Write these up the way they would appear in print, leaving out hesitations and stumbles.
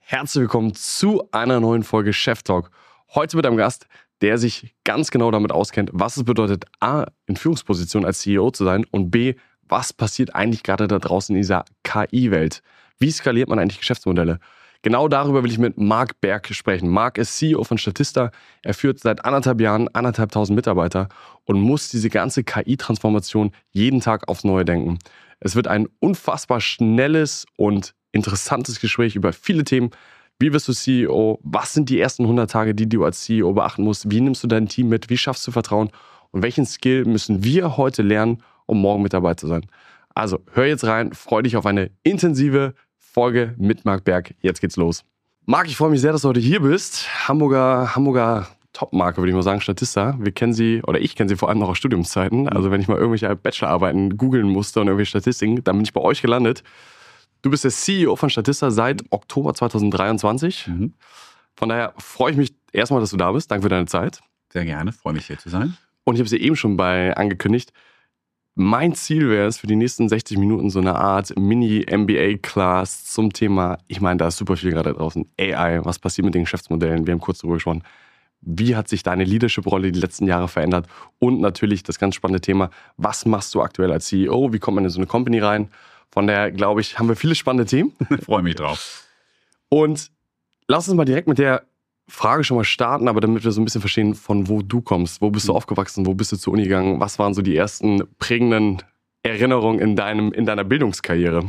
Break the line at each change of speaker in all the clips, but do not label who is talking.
Herzlich willkommen zu einer neuen Folge Chef Talk. Heute mit einem Gast, der sich ganz genau damit auskennt, was es bedeutet, A, in Führungsposition als CEO zu sein und B, was passiert eigentlich gerade da draußen in dieser KI-Welt? Wie skaliert man eigentlich Geschäftsmodelle? Genau darüber will ich mit Marc Berg sprechen. Marc ist CEO von Statista. Er führt seit 1,5 Jahren 1.500 Mitarbeiter und muss diese ganze KI-Transformation jeden Tag aufs Neue denken. Es wird ein unfassbar schnelles und interessantes Gespräch über viele Themen. Wie wirst du CEO? Was sind die ersten 100 Tage, die du als CEO beachten musst? Wie nimmst du dein Team mit? Wie schaffst du Vertrauen? Und welchen Skill müssen wir heute lernen, um morgen mit dabei zu sein? Also hör jetzt rein, freu dich auf eine intensive Folge mit Marc Berg. Jetzt geht's los. Marc, ich freue mich sehr, dass du heute hier bist. Hamburger Top-Marke, würde ich mal sagen, Statista. Ich kenne sie vor allem noch aus Studiumszeiten. Also wenn ich mal irgendwelche Bachelorarbeiten googeln musste und irgendwelche Statistiken, dann bin ich bei euch gelandet. Du bist der CEO von Statista seit Oktober 2023. Von daher freue ich mich erstmal, dass du da bist. Danke für deine Zeit.
Sehr gerne, freue mich hier zu sein.
Und ich habe es ja eben schon angekündigt. Mein Ziel wäre es für die nächsten 60 Minuten so eine Art Mini-MBA-Class zum Thema, ich meine, da ist super viel gerade draußen, AI, was passiert mit den Geschäftsmodellen, wir haben kurz darüber gesprochen. Wie hat sich deine Leadership-Rolle die letzten Jahre verändert? Und natürlich das ganz spannende Thema, was machst du aktuell als CEO? Wie kommt man in so eine Company rein? Von daher, glaube ich, haben wir viele spannende Themen.
Freue mich drauf.
Und lass uns mal direkt mit der Frage schon mal starten, aber damit wir so ein bisschen verstehen, von wo du kommst. Wo bist du aufgewachsen? Wo bist du zur Uni gegangen? Was waren so die ersten prägenden Erinnerungen in deiner Bildungskarriere?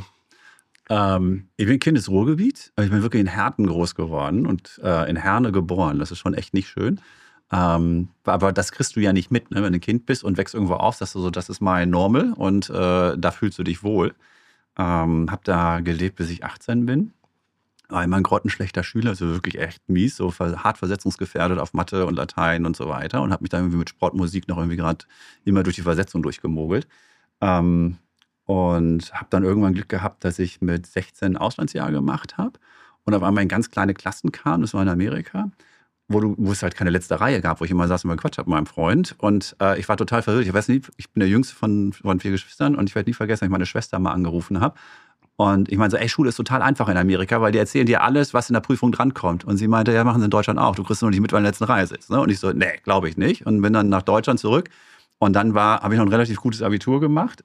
Ich bin Kind des Ruhrgebiets. Ich bin wirklich in Herten groß geworden und in Herne geboren. Das ist schon echt nicht schön. Aber das kriegst du ja nicht mit, ne? Wenn du ein Kind bist und wächst irgendwo auf, sagst du so, das ist mein Normal und da fühlst du dich wohl. Hab da gelebt, bis ich 18 bin. War immer ein grottenschlechter Schüler, also wirklich echt mies, so hart versetzungsgefährdet auf Mathe und Latein und so weiter. Und habe mich dann irgendwie mit Sportmusik noch irgendwie gerade immer durch die Versetzung durchgemogelt. Und habe dann irgendwann Glück gehabt, dass ich mit 16 ein Auslandsjahr gemacht habe. Und auf einmal in ganz kleine Klassen kam, das war in Amerika, wo es halt keine letzte Reihe gab, wo ich immer saß und mal Quatsch habe mit meinem Freund. Und ich war total verwirrt. Ich weiß nicht, ich bin der Jüngste von 4 Geschwistern und ich werde nie vergessen, dass ich meine Schwester mal angerufen habe. Und ich meinte so, Schule ist total einfach in Amerika, weil die erzählen dir alles, was in der Prüfung drankommt. Und sie meinte, ja, machen sie in Deutschland auch. Du kriegst nur nicht mit, weil du in der letzten Reihe sitzt. Ne? Und ich so, nee, glaube ich nicht. Und bin dann nach Deutschland zurück. Und dann habe ich noch ein relativ gutes Abitur gemacht,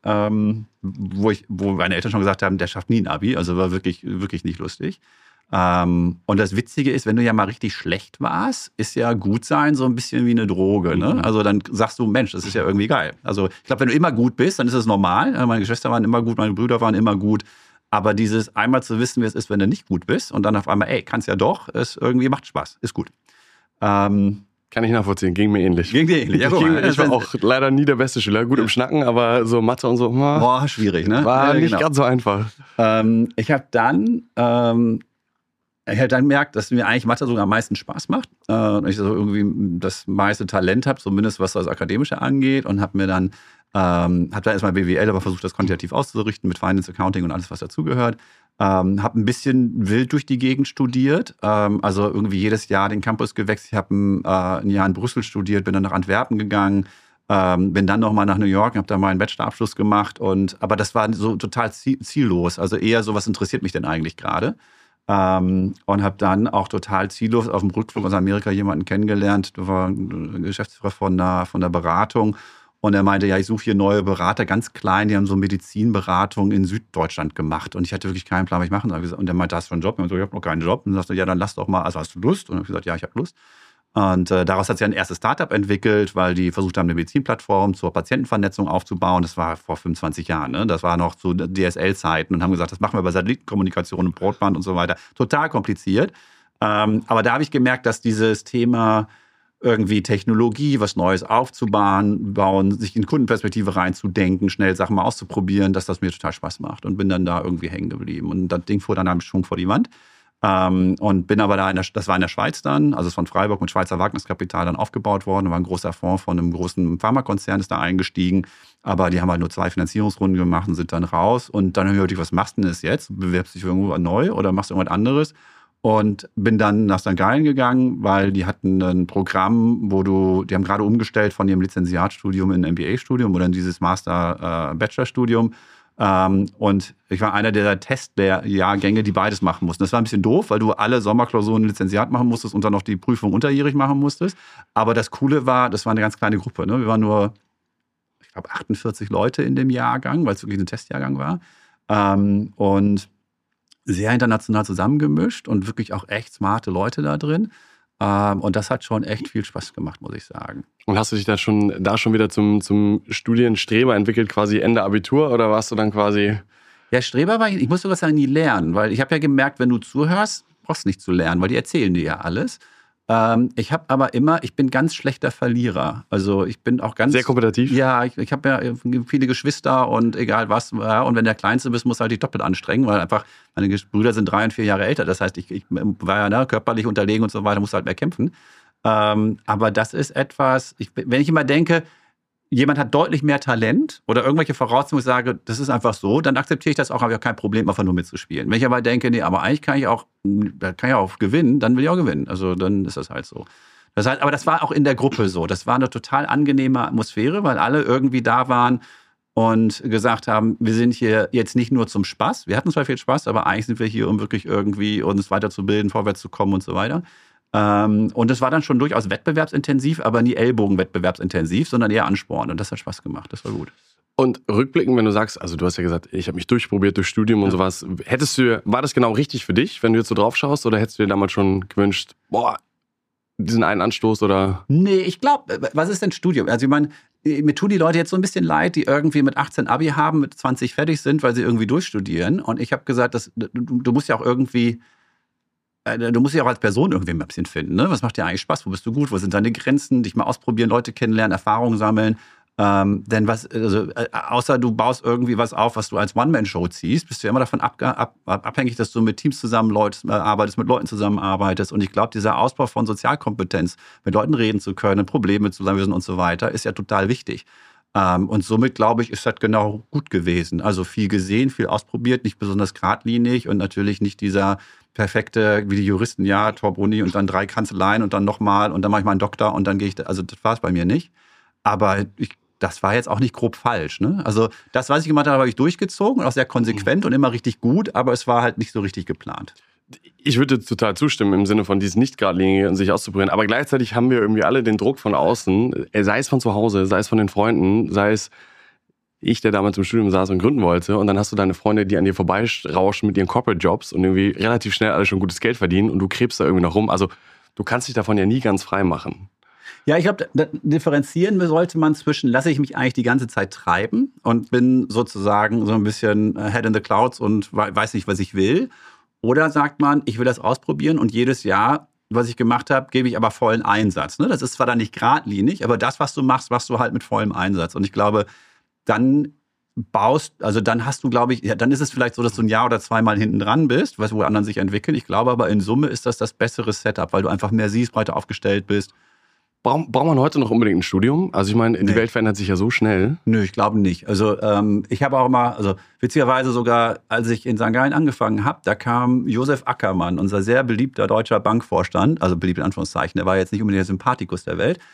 wo meine Eltern schon gesagt haben, der schafft nie ein Abi. Also war wirklich, wirklich nicht lustig. Und das Witzige ist, wenn du ja mal richtig schlecht warst, ist ja gut sein so ein bisschen wie eine Droge. Ne? Also dann sagst du, Mensch, das ist ja irgendwie geil. Also ich glaube, wenn du immer gut bist, dann ist es normal. Meine Geschwister waren immer gut, meine Brüder waren immer gut. Aber dieses einmal zu wissen, wie es ist, wenn du nicht gut bist und dann auf einmal, kannst ja doch, es irgendwie macht Spaß, ist gut.
Kann ich nachvollziehen, ging mir ähnlich.
Ging dir ähnlich, ja,
ich war auch leider nie der beste Schüler, gut im Schnacken, aber so Mathe und so,
schwierig, ne?
War nicht ganz so einfach.
Ich habe dann gemerkt, dass mir eigentlich Mathe sogar am meisten Spaß macht. Und ich so irgendwie das meiste Talent habe, zumindest was das Akademische angeht. Und habe mir dann, erstmal BWL, aber versucht, das quantitativ auszurichten mit Finance, Accounting und alles, was dazugehört. Habe ein bisschen wild durch die Gegend studiert. Also irgendwie jedes Jahr den Campus gewechselt. Ich habe ein Jahr in Brüssel studiert, bin dann nach Antwerpen gegangen. Bin dann nochmal nach New York, habe da mal einen Bachelorabschluss gemacht. Aber das war so total ziellos. Also eher so, was interessiert mich denn eigentlich gerade? Und habe dann auch total ziellos auf dem Rückflug aus Amerika jemanden kennengelernt. Der war Geschäftsführer von der Beratung. Und er meinte, ja, ich suche hier neue Berater, ganz klein, die haben so Medizinberatung in Süddeutschland gemacht. Und ich hatte wirklich keinen Plan, was ich machen soll. Und er meinte, hast du einen Job? Und ich so, ich habe noch keinen Job. Und er sagte, ja, dann lass doch mal, also hast du Lust? Und ich habe gesagt, ja, ich habe Lust. Und daraus hat sich ein erstes Startup entwickelt, weil die versucht haben, eine Medizinplattform zur Patientenvernetzung aufzubauen. Das war vor 25 Jahren. Ne? Das war noch zu DSL-Zeiten und haben gesagt, das machen wir bei Satellitenkommunikation und Broadband und so weiter. Total kompliziert. Aber da habe ich gemerkt, dass dieses Thema irgendwie Technologie, was Neues aufzubauen, sich in Kundenperspektive reinzudenken, schnell Sachen mal auszuprobieren, dass das mir total Spaß macht. Und bin dann da irgendwie hängen geblieben. Und das Ding fuhr dann am Schwung vor die Wand. Und bin aber das war in der Schweiz dann, also ist von Freiburg mit Schweizer Wagniskapital dann aufgebaut worden. War ein großer Fonds von einem großen Pharmakonzern, ist da eingestiegen. Aber die haben halt nur 2 Finanzierungsrunden gemacht und sind dann raus. Und dann habe ich, was machst du denn jetzt? Bewerbst du dich irgendwo neu oder machst du irgendwas anderes? Und bin dann nach St. Gallen gegangen, weil die hatten ein Programm, die haben gerade umgestellt von ihrem Lizenziatstudium in ein MBA-Studium oder in dieses Master-Bachelor-Studium. Und ich war einer der Testjahrgänge, die beides machen mussten. Das war ein bisschen doof, weil du alle Sommerklausuren Lizenziat machen musstest und dann noch die Prüfung unterjährig machen musstest. Aber das Coole war, das war eine ganz kleine Gruppe. Ne? Wir waren nur, ich glaube, 48 Leute in dem Jahrgang, weil es wirklich ein Testjahrgang war. Und sehr international zusammengemischt und wirklich auch echt smarte Leute da drin. Und das hat schon echt viel Spaß gemacht, muss ich sagen.
Und hast du dich da schon wieder zum Studienstreber entwickelt, quasi Ende Abitur, oder warst du dann quasi...
Ja, Streber war ich muss sogar sagen, nie lernen, weil ich habe ja gemerkt, wenn du zuhörst, brauchst du nicht zu lernen, weil die erzählen dir ja alles. Ich habe aber ich bin ganz schlechter Verlierer. Also ich bin auch ganz...
Sehr kompetitiv?
Ja, ich habe ja viele Geschwister und egal was. Ja, und wenn der Kleinste bist, musst du halt dich doppelt anstrengen, weil einfach meine Brüder sind 3 und 4 Jahre älter. Das heißt, ich war ja körperlich unterlegen und so weiter, musste halt mehr kämpfen. Aber das ist etwas, wenn ich immer denke, jemand hat deutlich mehr Talent oder irgendwelche Voraussetzungen, wo ich sage, das ist einfach so, dann akzeptiere ich das auch, habe ich auch kein Problem, einfach nur mitzuspielen. Wenn ich aber denke, nee, aber eigentlich kann ich auch gewinnen, dann will ich auch gewinnen. Also dann ist das halt so. Das heißt, aber das war auch in der Gruppe so. Das war eine total angenehme Atmosphäre, weil alle irgendwie da waren und gesagt haben, wir sind hier jetzt nicht nur zum Spaß. Wir hatten zwar viel Spaß, aber eigentlich sind wir hier, um wirklich irgendwie uns weiterzubilden, vorwärts zu kommen und so weiter. Und es war dann schon durchaus wettbewerbsintensiv, aber nie Ellbogenwettbewerbsintensiv, sondern eher Ansporn. Und das hat Spaß gemacht, das war gut.
Und rückblickend, wenn du sagst, also du hast ja gesagt, ich habe mich durchprobiert durch Studium und sowas. War das genau richtig für dich, wenn du jetzt so drauf schaust? Oder hättest du dir damals schon gewünscht, diesen einen Anstoß oder?
Nee, ich glaube, was ist denn Studium? Also ich meine, mir tun die Leute jetzt so ein bisschen leid, die irgendwie mit 18 Abi haben, mit 20 fertig sind, weil sie irgendwie durchstudieren. Und ich habe gesagt, du musst ja auch irgendwie... Du musst dich auch als Person irgendwie ein bisschen finden. Ne? Was macht dir eigentlich Spaß? Wo bist du gut? Wo sind deine Grenzen? Dich mal ausprobieren, Leute kennenlernen, Erfahrungen sammeln. Denn außer du baust irgendwie was auf, was du als One-Man-Show ziehst, bist du ja immer davon abhängig, dass du mit Teams zusammenarbeitest, mit Leuten zusammenarbeitest. Und ich glaube, dieser Ausbau von Sozialkompetenz, mit Leuten reden zu können, Probleme zu lösen und so weiter, ist ja total wichtig. Und somit, glaube ich, ist das genau gut gewesen. Also viel gesehen, viel ausprobiert, nicht besonders geradlinig und natürlich nicht dieser perfekte, wie die Juristen, ja, Top-Uni und dann 3 Kanzleien und dann nochmal und dann mache ich mal einen Doktor und dann gehe ich, also das war es bei mir nicht. Aber das war jetzt auch nicht grob falsch. Ne? Also das, was ich gemacht habe, habe ich durchgezogen und auch sehr konsequent und immer richtig gut, aber es war halt nicht so richtig geplant.
Ich würde total zustimmen im Sinne von dieses Nicht-Geradlinige und sich auszuprobieren. Aber gleichzeitig haben wir irgendwie alle den Druck von außen, sei es von zu Hause, sei es von den Freunden, sei es ich, der damals im Studium saß und gründen wollte. Und dann hast du deine Freunde, die an dir vorbeirauschen mit ihren Corporate-Jobs und irgendwie relativ schnell alle schon gutes Geld verdienen und du krebst da irgendwie noch rum. Also du kannst dich davon ja nie ganz frei machen.
Ja, ich glaube, differenzieren sollte man zwischen, lasse ich mich eigentlich die ganze Zeit treiben und bin sozusagen so ein bisschen head in the clouds und weiß nicht, was ich will. Oder sagt man, ich will das ausprobieren und jedes Jahr, was ich gemacht habe, gebe ich aber vollen Einsatz. Ne? Das ist zwar dann nicht geradlinig, aber das, was du machst du halt mit vollem Einsatz. Und ich glaube, dann hast du, glaube ich, ja, dann ist es vielleicht so, dass du ein Jahr oder 2 Mal hinten dran bist, wo anderen sich entwickeln. Ich glaube aber in Summe ist das bessere Setup, weil du einfach mehr siehst, breiter aufgestellt bist.
Braucht man heute noch unbedingt ein Studium? Also ich meine, die Welt verändert sich ja so schnell.
Nö, ich glaube nicht. Also ich habe auch mal, witzigerweise sogar, als ich in St. Gallen angefangen habe, da kam Josef Ackermann, unser sehr beliebter deutscher Bankvorstand, also beliebt in Anführungszeichen, der war jetzt nicht unbedingt der Sympathikus der Welt,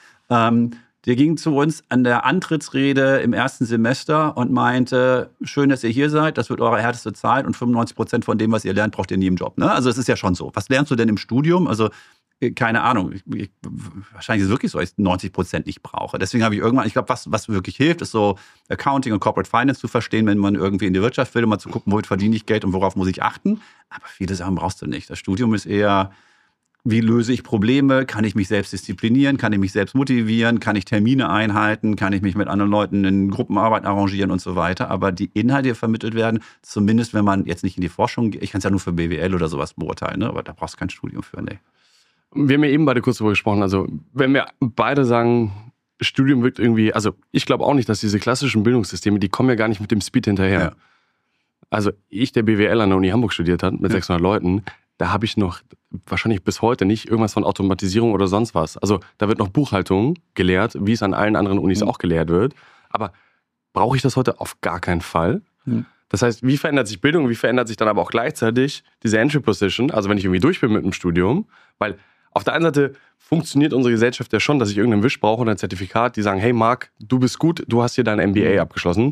der ging zu uns an der Antrittsrede im ersten Semester und meinte, schön, dass ihr hier seid, das wird eure härteste Zeit und 95% von dem, was ihr lernt, braucht ihr nie im Job. Ne? Also es ist ja schon so. Was lernst du denn im Studium? Also keine Ahnung, wahrscheinlich ist es wirklich so, dass ich 90% nicht brauche. Deswegen habe ich irgendwann, ich glaube, was wirklich hilft, ist so Accounting und Corporate Finance zu verstehen, wenn man irgendwie in die Wirtschaft will, um mal zu gucken, womit verdiene ich Geld und worauf muss ich achten. Aber viele Sachen brauchst du nicht. Das Studium ist eher, wie löse ich Probleme? Kann ich mich selbst disziplinieren? Kann ich mich selbst motivieren? Kann ich Termine einhalten? Kann ich mich mit anderen Leuten in Gruppenarbeit arrangieren und so weiter? Aber die Inhalte, die vermittelt werden, zumindest wenn man jetzt nicht in die Forschung geht, ich kann es ja nur für BWL oder sowas beurteilen, ne? Aber da brauchst du kein Studium für, ne.
Wir haben ja eben beide kurz darüber gesprochen, also wenn wir beide sagen, Studium wirkt irgendwie, also ich glaube auch nicht, dass diese klassischen Bildungssysteme, die kommen ja gar nicht mit dem Speed hinterher. Ja. Also ich, der BWL an der Uni Hamburg studiert hat, mit 600 Leuten, da habe ich noch wahrscheinlich bis heute nicht irgendwas von Automatisierung oder sonst was. Also da wird noch Buchhaltung gelehrt, wie es an allen anderen Unis auch gelehrt wird. Aber brauche ich das heute auf gar keinen Fall? Das heißt, wie verändert sich Bildung, wie verändert sich dann aber auch gleichzeitig diese Entry Position, also wenn ich irgendwie durch bin mit dem Studium, weil auf der einen Seite funktioniert unsere Gesellschaft ja schon, dass ich irgendeinen Wisch brauche oder ein Zertifikat, die sagen, hey Marc, du bist gut, du hast hier dein MBA abgeschlossen.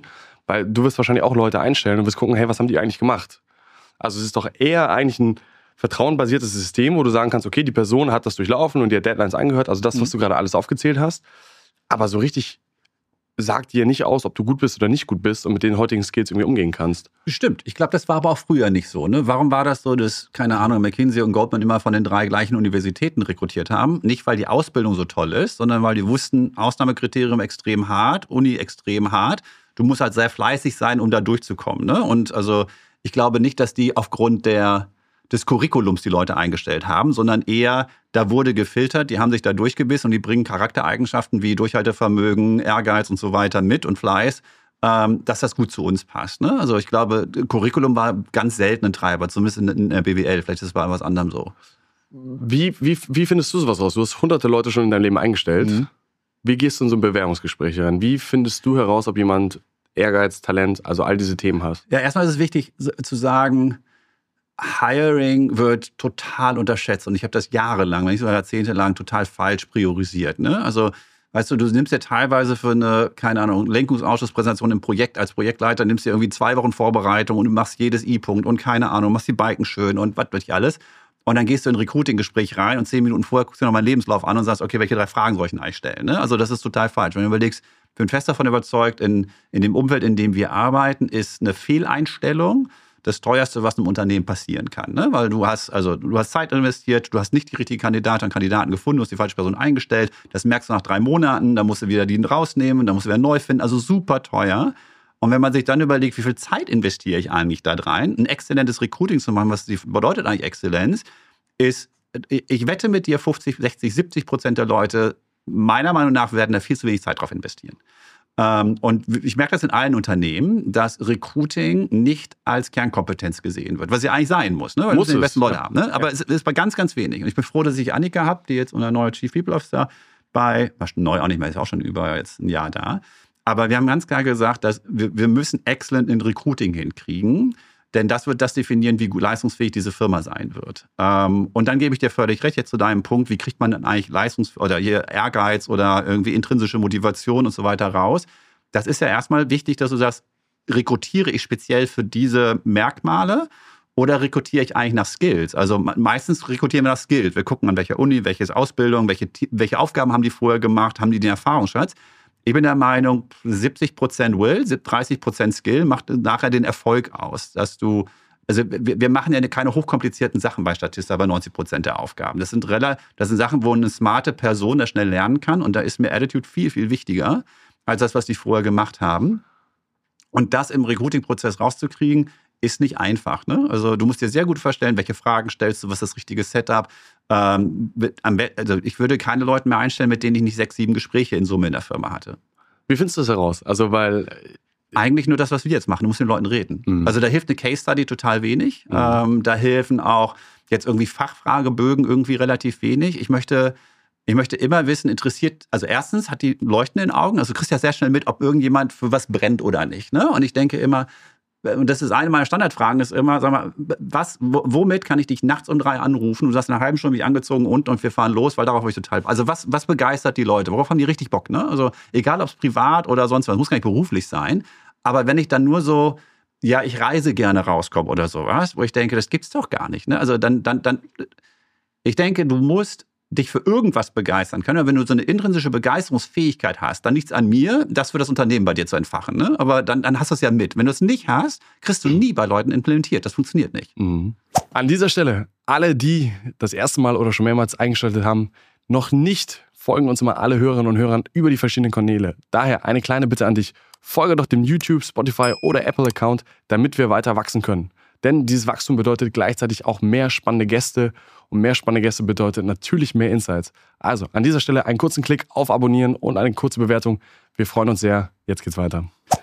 Weil du wirst wahrscheinlich auch Leute einstellen und wirst gucken, hey, was haben die eigentlich gemacht? Also es ist doch eher eigentlich ein vertrauenbasiertes System, wo du sagen kannst, okay, die Person hat das durchlaufen und die hat Deadlines angehört, also das, was du gerade alles aufgezählt hast. Aber so richtig sagt dir nicht aus, ob du gut bist oder nicht gut bist und mit den heutigen Skills irgendwie umgehen kannst.
Stimmt. Ich glaube, das war aber auch früher nicht so. Ne? Warum war das so, dass, keine Ahnung, McKinsey und Goldman immer von den 3 gleichen Universitäten rekrutiert haben? Nicht, weil die Ausbildung so toll ist, sondern weil die wussten, Ausnahmekriterium extrem hart, Uni extrem hart. Du musst halt sehr fleißig sein, um da durchzukommen. Ne? Und also ich glaube nicht, dass die aufgrund des Curriculums die Leute eingestellt haben, sondern eher, da wurde gefiltert, die haben sich da durchgebissen und die bringen Charaktereigenschaften wie Durchhaltevermögen, Ehrgeiz und so weiter mit und Fleiß, dass das gut zu uns passt. Ne? Also ich glaube, Curriculum war ganz selten ein Treiber, zumindest in der BWL, vielleicht ist es bei was anderem so.
Wie findest du sowas raus? Du hast hunderte Leute schon in deinem Leben eingestellt. Mhm. Wie gehst du in so ein Bewerbungsgespräch rein? Wie findest du heraus, ob jemand Ehrgeiz, Talent, also all diese Themen hat?
Ja, erstmal ist es wichtig zu sagen, Hiring wird total unterschätzt und ich habe das jahrelang, wenn nicht sogar jahrzehntelang, total falsch priorisiert. Ne? Also, weißt du nimmst ja teilweise für eine, keine Ahnung, Lenkungsausschusspräsentation im Projekt als Projektleiter, nimmst dir irgendwie 2 Wochen Vorbereitung und du machst jedes I-Punkt und keine Ahnung, machst die Balken schön und was weiß ich alles. Und dann gehst du in ein Recruiting-Gespräch rein und 10 Minuten vorher guckst du dir noch meinen Lebenslauf an und sagst, okay, welche 3 Fragen soll ich denn eigentlich stellen? Ne? Also das ist total falsch. Wenn du überlegst, ich bin fest davon überzeugt, in dem Umfeld, in dem wir arbeiten, ist eine Fehleinstellung das Teuerste, was einem Unternehmen passieren kann. Ne? Weil du hast Zeit investiert, du hast nicht die richtigen Kandidaten gefunden, du hast die falsche Person eingestellt. Das merkst du nach 3 Monaten, dann musst du wieder die rausnehmen, dann musst du wieder neu finden. Also super teuer. Und wenn man sich dann überlegt, wie viel Zeit investiere ich eigentlich da rein, ein exzellentes Recruiting zu machen, was bedeutet eigentlich Exzellenz, ist, ich wette mit dir, 50, 60, 70% der Leute, meiner Meinung nach, werden da viel zu wenig Zeit drauf investieren. Und ich merke das in allen Unternehmen, dass Recruiting nicht als Kernkompetenz gesehen wird, was ja eigentlich sein muss, ne? Weil wir die besten Leute haben. Ne? Aber es ist bei ganz, ganz wenig. Und ich bin froh, dass ich Annika habe, die jetzt unser neuer Chief People Officer war neu auch nicht mehr, ist auch schon über jetzt ein Jahr da. Aber wir haben ganz klar gesagt, dass wir müssen excellent in Recruiting hinkriegen, denn das wird das definieren, wie leistungsfähig diese Firma sein wird. Und dann gebe ich dir völlig recht, jetzt zu deinem Punkt, wie kriegt man dann eigentlich oder hier Ehrgeiz oder irgendwie intrinsische Motivation und so weiter raus. Das ist ja erstmal wichtig, dass du sagst, rekrutiere ich speziell für diese Merkmale oder rekrutiere ich eigentlich nach Skills? Also meistens rekrutieren wir nach Skills. Wir gucken an welcher Uni, welche Ausbildung, welche Aufgaben haben die vorher gemacht, haben die den Erfahrungsschatz. Ich bin der Meinung, 70% Will, 30% Skill macht nachher den Erfolg aus. Dass wir machen ja keine hochkomplizierten Sachen bei Statista bei 90% der Aufgaben. Das sind Sachen, wo eine smarte Person das schnell lernen kann. Und da ist mir Attitude viel, viel wichtiger als das, was die vorher gemacht haben. Und das im Recruiting-Prozess rauszukriegen, ist nicht einfach. Ne? Also du musst dir sehr gut vorstellen, welche Fragen stellst du, was ist das richtige Setup. Also ich würde keine Leute mehr einstellen, mit denen ich nicht 6, 7 Gespräche in Summe in der Firma hatte.
Wie findest du das heraus? Also weil
eigentlich nur das, was wir jetzt machen. Du musst mit den Leuten reden. Mhm. Also da hilft eine Case Study total wenig. Mhm. Da helfen auch jetzt irgendwie Fachfragebögen irgendwie relativ wenig. Ich möchte immer wissen, also erstens hat die Leuchten in den Augen. Also du kriegst ja sehr schnell mit, ob irgendjemand für was brennt oder nicht. Ne? Und ich denke immer, und das ist eine meiner Standardfragen, ist immer, sag mal, womit kann ich dich nachts um 3 anrufen? Du sagst, nach einer halben Stunde bin ich angezogen und wir fahren los, weil darauf habe ich total. Also was begeistert die Leute? Worauf haben die richtig Bock? Ne? Also egal, ob es privat oder sonst was, muss gar nicht beruflich sein. Aber wenn ich dann nur so, ja, ich reise gerne rauskomme oder sowas, wo ich denke, das gibt's doch gar nicht. Ne? Also dann, ich denke, du musst dich für irgendwas begeistern können. Aber wenn du so eine intrinsische Begeisterungsfähigkeit hast, dann nichts an mir, das für das Unternehmen bei dir zu entfachen. Ne? Aber dann hast du es ja mit. Wenn du es nicht hast, kriegst du nie bei Leuten implementiert. Das funktioniert nicht.
Mhm. An dieser Stelle, alle, die das erste Mal oder schon mehrmals eingeschaltet haben, noch nicht, folgen uns immer alle Hörerinnen und Hörern über die verschiedenen Kanäle. Daher eine kleine Bitte an dich. Folge doch dem YouTube, Spotify oder Apple-Account, damit wir weiter wachsen können. Denn dieses Wachstum bedeutet gleichzeitig auch mehr spannende Gäste. Und mehr spannende Gäste bedeutet natürlich mehr Insights. Also an dieser Stelle einen kurzen Klick auf Abonnieren und eine kurze Bewertung. Wir freuen uns sehr. Jetzt geht's weiter.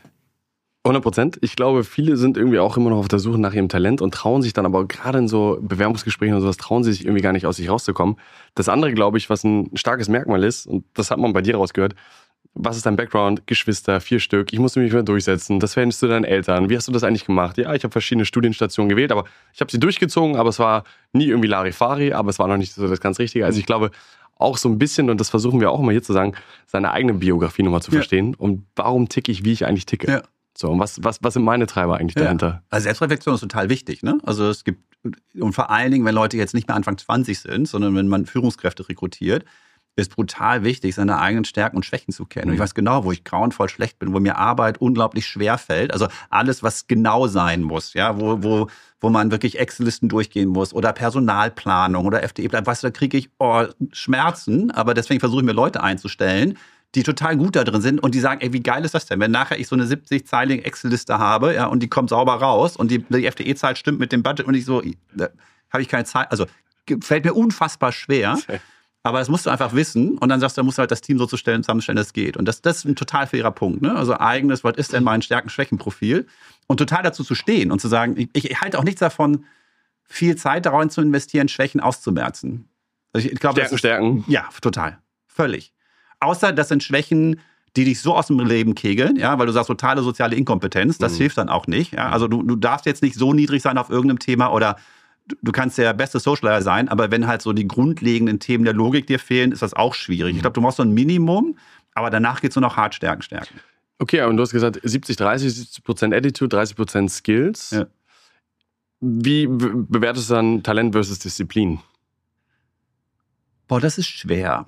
100%. Ich glaube, viele sind irgendwie auch immer noch auf der Suche nach ihrem Talent und trauen sich dann aber gerade in so Bewerbungsgesprächen und sowas, trauen sie sich irgendwie gar nicht aus sich rauszukommen. Das andere, glaube ich, was ein starkes Merkmal ist, und das hat man bei dir rausgehört, was ist dein Background? Geschwister, 4 Stück. Ich musste mich wieder durchsetzen. Das verhältnist du deinen Eltern. Wie hast du das eigentlich gemacht? Ja, ich habe verschiedene Studienstationen gewählt, aber ich habe sie durchgezogen, aber es war nie irgendwie Larifari, aber es war noch nicht so das ganz Richtige. Also ich glaube, auch so ein bisschen, und das versuchen wir auch immer hier zu sagen, seine eigene Biografie nochmal zu verstehen und warum ticke ich, wie ich eigentlich ticke.
Ja.
So, und was sind meine Treiber eigentlich dahinter?
Also Selbstreflexion ist total wichtig, ne? Also es gibt, und vor allen Dingen, wenn Leute jetzt nicht mehr Anfang 20 sind, sondern wenn man Führungskräfte rekrutiert, ist brutal wichtig, seine eigenen Stärken und Schwächen zu kennen. Und ich weiß genau, wo ich grauenvoll schlecht bin, wo mir Arbeit unglaublich schwer fällt. Also alles, was genau sein muss, ja, wo man wirklich Excel-Listen durchgehen muss oder Personalplanung oder FDE, weißt du, da kriege ich Schmerzen. Aber deswegen versuche ich mir Leute einzustellen, die total gut da drin sind und die sagen, ey, wie geil ist das denn, wenn nachher ich so eine 70-zeilige Excel-Liste habe, ja, und die kommt sauber raus und die FDE-Zahl stimmt mit dem Budget und ich so, da habe ich keine Zeit. Also fällt mir unfassbar schwer. Aber das musst du einfach wissen und dann sagst du, da musst du halt das Team so zusammenstellen, dass es geht. Und das ist ein total fairer Punkt. Ne? Also eigenes, was ist denn mein Stärken-Schwächen-Profil? Und total dazu zu stehen und zu sagen, ich halte auch nichts davon, viel Zeit darin zu investieren, Schwächen auszumerzen. Also ich glaube,
Stärken?
Ja, total. Völlig. Außer das sind Schwächen, die dich so aus dem Leben kegeln, ja, weil du sagst, totale soziale Inkompetenz, das hilft dann auch nicht. Ja? Also du darfst jetzt nicht so niedrig sein auf irgendeinem Thema oder du kannst der beste Socializer sein, aber wenn halt so die grundlegenden Themen der Logik dir fehlen, ist das auch schwierig. Ich glaube, du brauchst so ein Minimum, aber danach geht es nur noch hart stärken.
Okay, und du hast gesagt 70-30, 70% Attitude, 30% Skills.
Ja.
Wie bewertest du dann Talent versus Disziplin?
Boah, das ist schwer.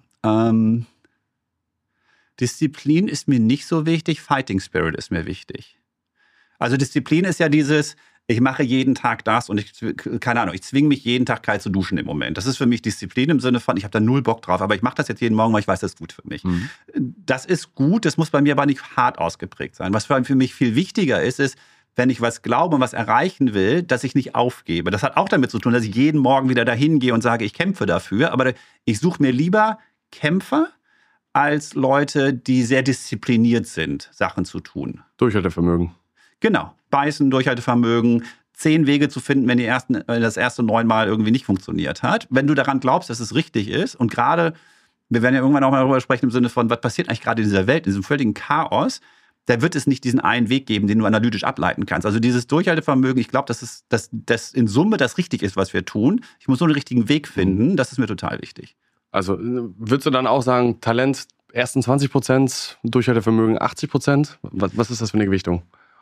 Disziplin ist mir nicht so wichtig, Fighting Spirit ist mir wichtig. Also Disziplin ist ja dieses, ich mache jeden Tag das und ich zwinge mich jeden Tag kalt zu duschen im Moment. Das ist für mich Disziplin im Sinne von, ich habe da null Bock drauf, aber ich mache das jetzt jeden Morgen, weil ich weiß, das ist gut für mich. Mhm. Das ist gut, das muss bei mir aber nicht hart ausgeprägt sein. Was für mich viel wichtiger ist, wenn ich was glaube und was erreichen will, dass ich nicht aufgebe. Das hat auch damit zu tun, dass ich jeden Morgen wieder dahin gehe und sage, ich kämpfe dafür, aber ich suche mir lieber Kämpfer als Leute, die sehr diszipliniert sind, Sachen zu tun.
Durchhaltevermögen.
Genau, beißen, Durchhaltevermögen, 10 Wege zu finden, wenn das erste 9 Mal irgendwie nicht funktioniert hat. Wenn du daran glaubst, dass es richtig ist und gerade, wir werden ja irgendwann auch mal darüber sprechen im Sinne von, was passiert eigentlich gerade in dieser Welt, in diesem völligen Chaos, da wird es nicht diesen einen Weg geben, den du analytisch ableiten kannst. Also dieses Durchhaltevermögen, ich glaube, dass das in Summe das richtig ist, was wir tun. Ich muss so einen richtigen Weg finden, das ist mir total wichtig.
Also würdest du dann auch sagen, Talent ersten 20%, Durchhaltevermögen 80%? Was ist das für eine Gewichtung?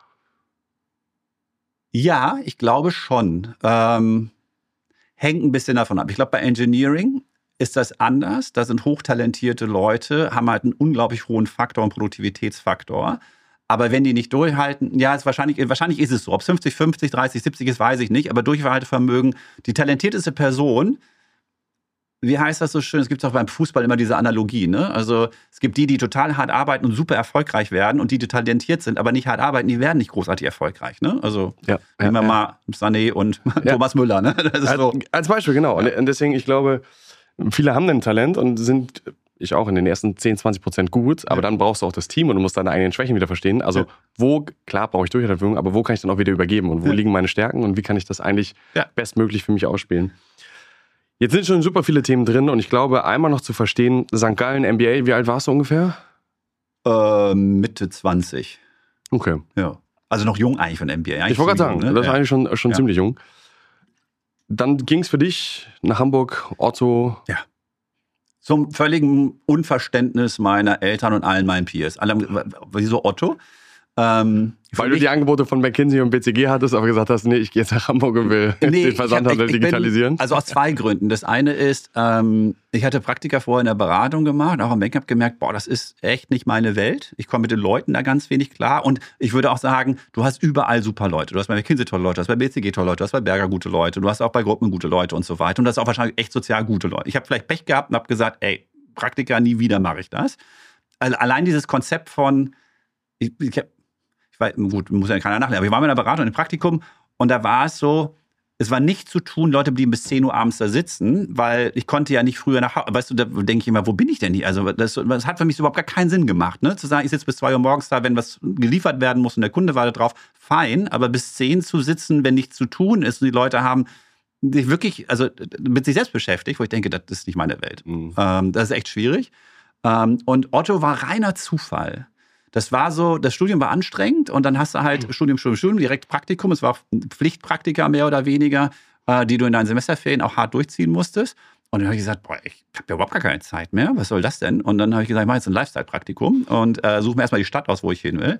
Ja, ich glaube schon. Hängt ein bisschen davon ab. Ich glaube, bei Engineering ist das anders. Da sind hochtalentierte Leute, haben halt einen unglaublich hohen Faktor, einen Produktivitätsfaktor. Aber wenn die nicht durchhalten, ja, wahrscheinlich ist es so. Ob es 50, 50, 30, 70 ist, weiß ich nicht. Aber Durchhaltevermögen, die talentierteste Person, wie heißt das so schön? Es gibt auch beim Fußball immer diese Analogie, ne? Also es gibt die total hart arbeiten und super erfolgreich werden und die talentiert sind, aber nicht hart arbeiten, die werden nicht großartig erfolgreich, ne? Also nehmen wir mal Sané und Thomas Müller, ne? Das ist so.
Als Beispiel, genau. Ja. Und deswegen, ich glaube, viele haben ein Talent und sind, ich auch, in den ersten 10-20% gut, aber dann brauchst du auch das Team und du musst deine eigenen Schwächen wieder verstehen. Also klar brauche ich Durchhaltevermögen, aber wo kann ich dann auch wieder übergeben und wo liegen meine Stärken und wie kann ich das eigentlich bestmöglich für mich ausspielen? Jetzt sind schon super viele Themen drin und ich glaube, einmal noch zu verstehen, St. Gallen, NBA, wie alt warst du ungefähr?
Mitte 20.
Okay.
Ja. Also noch jung eigentlich von NBA.
Ich wollte gerade sagen, ne? Das war eigentlich schon ziemlich jung. Dann ging es für dich nach Hamburg, Otto.
Ja. Zum völligen Unverständnis meiner Eltern und allen meinen Peers. Wieso Otto?
Weil du die Angebote von McKinsey und BCG hattest, aber gesagt hast, nee, ich gehe jetzt nach Hamburg und will den Versandhandel digitalisieren?
Also aus 2 Gründen. Das eine ist, ich hatte Praktika vorher in der Beratung gemacht, auch am Bank, habe gemerkt, das ist echt nicht meine Welt. Ich komme mit den Leuten da ganz wenig klar und ich würde auch sagen, du hast überall super Leute. Du hast bei McKinsey tolle Leute, du hast bei BCG tolle Leute, du hast bei Berger gute Leute, du hast auch bei Gruppen gute Leute und so weiter und du hast auch wahrscheinlich echt sozial gute Leute. Ich habe vielleicht Pech gehabt und habe gesagt, ey, Praktika, nie wieder mache ich das. Allein dieses Konzept von, gut, muss ja keiner nachlesen, aber ich war mit einer Beratung im Praktikum und da war es so, es war nicht zu tun, Leute blieben bis 10 Uhr abends da sitzen, weil ich konnte ja nicht früher nach Hause, weißt du, da denke ich immer, wo bin ich denn hier? Also das hat für mich überhaupt gar keinen Sinn gemacht, ne? Zu sagen, ich sitze bis 2 Uhr morgens da, wenn was geliefert werden muss und der Kunde wartet drauf, fein, aber bis 10 zu sitzen, wenn nichts zu tun ist und die Leute haben sich wirklich, also mit sich selbst beschäftigt, wo ich denke, das ist nicht meine Welt. Mhm. Das ist echt schwierig. Und Otto war reiner Zufall. Das war so, das Studium war anstrengend und dann hast du halt Studium, direkt Praktikum. Es war Pflichtpraktika mehr oder weniger, die du in deinen Semesterferien auch hart durchziehen musstest. Und dann habe ich gesagt, ich habe ja überhaupt gar keine Zeit mehr. Was soll das denn? Und dann habe ich gesagt, ich mache jetzt ein Lifestyle-Praktikum und suche mir erstmal die Stadt aus, wo ich hin will.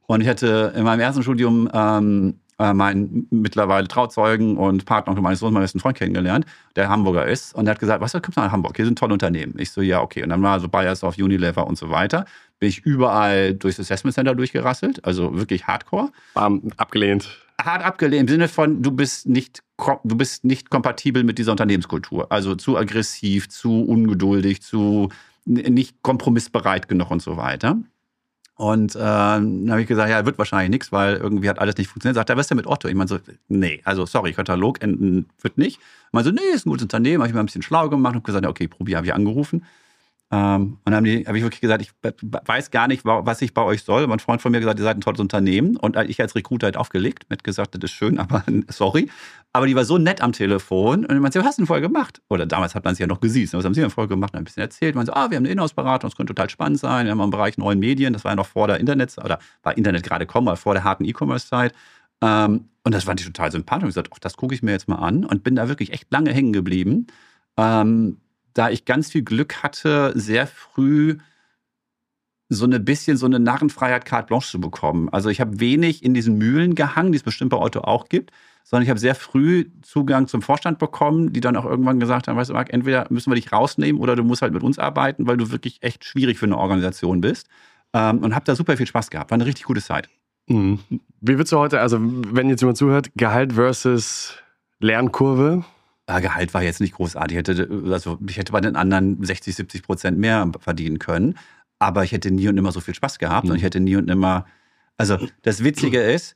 Und ich hatte in meinem ersten Studium meinen mittlerweile Trauzeugen und Partner meines Sohnes, meinen besten Freund kennengelernt, der Hamburger ist. Und der hat gesagt, was, kommst du nach Hamburg? Hier sind tolle Unternehmen. Ich so, ja, okay. Und dann war so Bayersdorf, Unilever und so weiter. Bin ich überall durchs Assessment Center durchgerasselt. Also wirklich hardcore.
Abgelehnt.
Hart abgelehnt im Sinne von, du bist nicht kompatibel mit dieser Unternehmenskultur. Also zu aggressiv, zu ungeduldig, zu nicht kompromissbereit genug und so weiter. Und dann habe ich gesagt, ja, wird wahrscheinlich nichts, weil irgendwie hat alles nicht funktioniert. Sagt er, was ist denn mit Otto? Ich meine so, nee, also sorry, Katalog enden wird nicht. Ich meine so, nee, ist ein gutes Unternehmen. Habe ich mir ein bisschen schlau gemacht und habe gesagt, ja, okay, probier, habe ich angerufen. Und dann habe ich wirklich gesagt, ich weiß gar nicht, was ich bei euch soll. Mein Freund von mir hat gesagt, ihr seid ein tolles Unternehmen. Und ich als Recruiter halt aufgelegt, mit gesagt, das ist schön, aber sorry. Aber die war so nett am Telefon. Und ich meinte, was hast du denn vorher gemacht? Oder damals hat man es ja noch gesiezt. Was haben sie denn vorher gemacht? Und ein bisschen erzählt. Man so, wir haben eine Inhouse-Beratung, das könnte total spannend sein. Wir haben im Bereich neuen Medien, das war ja noch vor der Internet, oder war Internet gerade kommen, aber vor der harten E-Commerce-Zeit. Und das fand ich total sympathisch. Ich habe gesagt, das gucke ich mir jetzt mal an. Und bin da wirklich echt lange hängen geblieben. Da ich ganz viel Glück hatte, sehr früh so eine Narrenfreiheit carte blanche zu bekommen. Also ich habe wenig in diesen Mühlen gehangen, die es bestimmt bei Otto auch gibt, sondern ich habe sehr früh Zugang zum Vorstand bekommen, die dann auch irgendwann gesagt haben, weißt du, Marc, entweder müssen wir dich rausnehmen oder du musst halt mit uns arbeiten, weil du wirklich echt schwierig für eine Organisation bist. Und habe da super viel Spaß gehabt. War eine richtig gute Zeit.
Mhm. Wie würdest du heute, also wenn jetzt jemand zuhört, Gehalt versus Lernkurve?
Gehalt war jetzt nicht großartig. Ich hätte bei den anderen 60-70% mehr verdienen können. Aber ich hätte nie und nimmer so viel Spaß gehabt. Und ich hätte nie und nimmer. Also, das Witzige ist,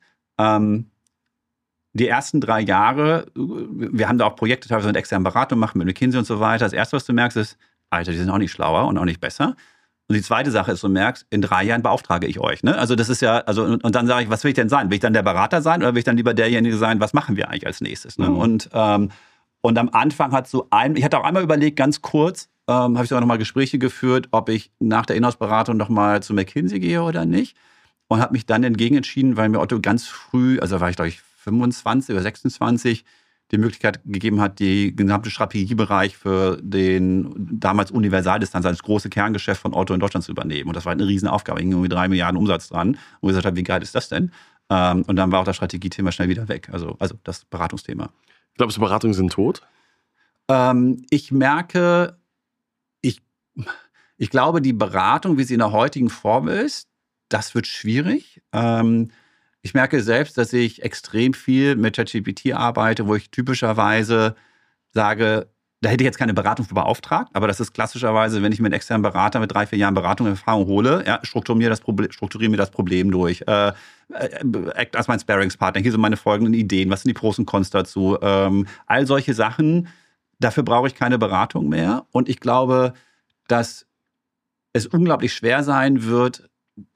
die ersten 3 Jahre, wir haben da auch Projekte teilweise mit externen Beratungen gemacht, mit McKinsey und so weiter. Das Erste, was du merkst, ist, Alter, die sind auch nicht schlauer und auch nicht besser. Und die zweite Sache ist, du merkst, in 3 Jahren beauftrage ich euch. Ne? Also das ist ja, und dann sage ich, was will ich denn sein? Will ich dann der Berater sein oder will ich dann lieber derjenige sein, was machen wir eigentlich als nächstes? Ne? Und am Anfang ich hatte auch einmal überlegt, ganz kurz, habe ich sogar nochmal Gespräche geführt, ob ich nach der Inhouse-Beratung nochmal zu McKinsey gehe oder nicht. Und habe mich dann entgegen entschieden, weil mir Otto ganz früh, also war ich glaube ich 25 oder 26, die Möglichkeit gegeben hat, die gesamte Strategiebereich für den damals Universaldistanz, das große Kerngeschäft von Otto in Deutschland zu übernehmen. Und das war eine Riesenaufgabe, hing irgendwie 3 Milliarden Umsatz dran. Und ich gesagt habe, wie geil ist das denn? Und dann war auch das Strategiethema schnell wieder weg, also das Beratungsthema.
Glaubst du, Beratungen sind tot?
Ich merke, ich glaube, die Beratung, wie sie in der heutigen Form ist, das wird schwierig. Ich merke selbst, dass ich extrem viel mit ChatGPT arbeite, wo ich typischerweise sage, da hätte ich jetzt keine Beratung für beauftragt, aber das ist klassischerweise, wenn ich mir einen externen Berater mit 3-4 Jahren Beratungserfahrung hole, ja, strukturiere mir das Problem durch, act als mein Sparringspartner, hier sind meine folgenden Ideen, was sind die Pros und Cons dazu, all solche Sachen, dafür brauche ich keine Beratung mehr und ich glaube, dass es unglaublich schwer sein wird,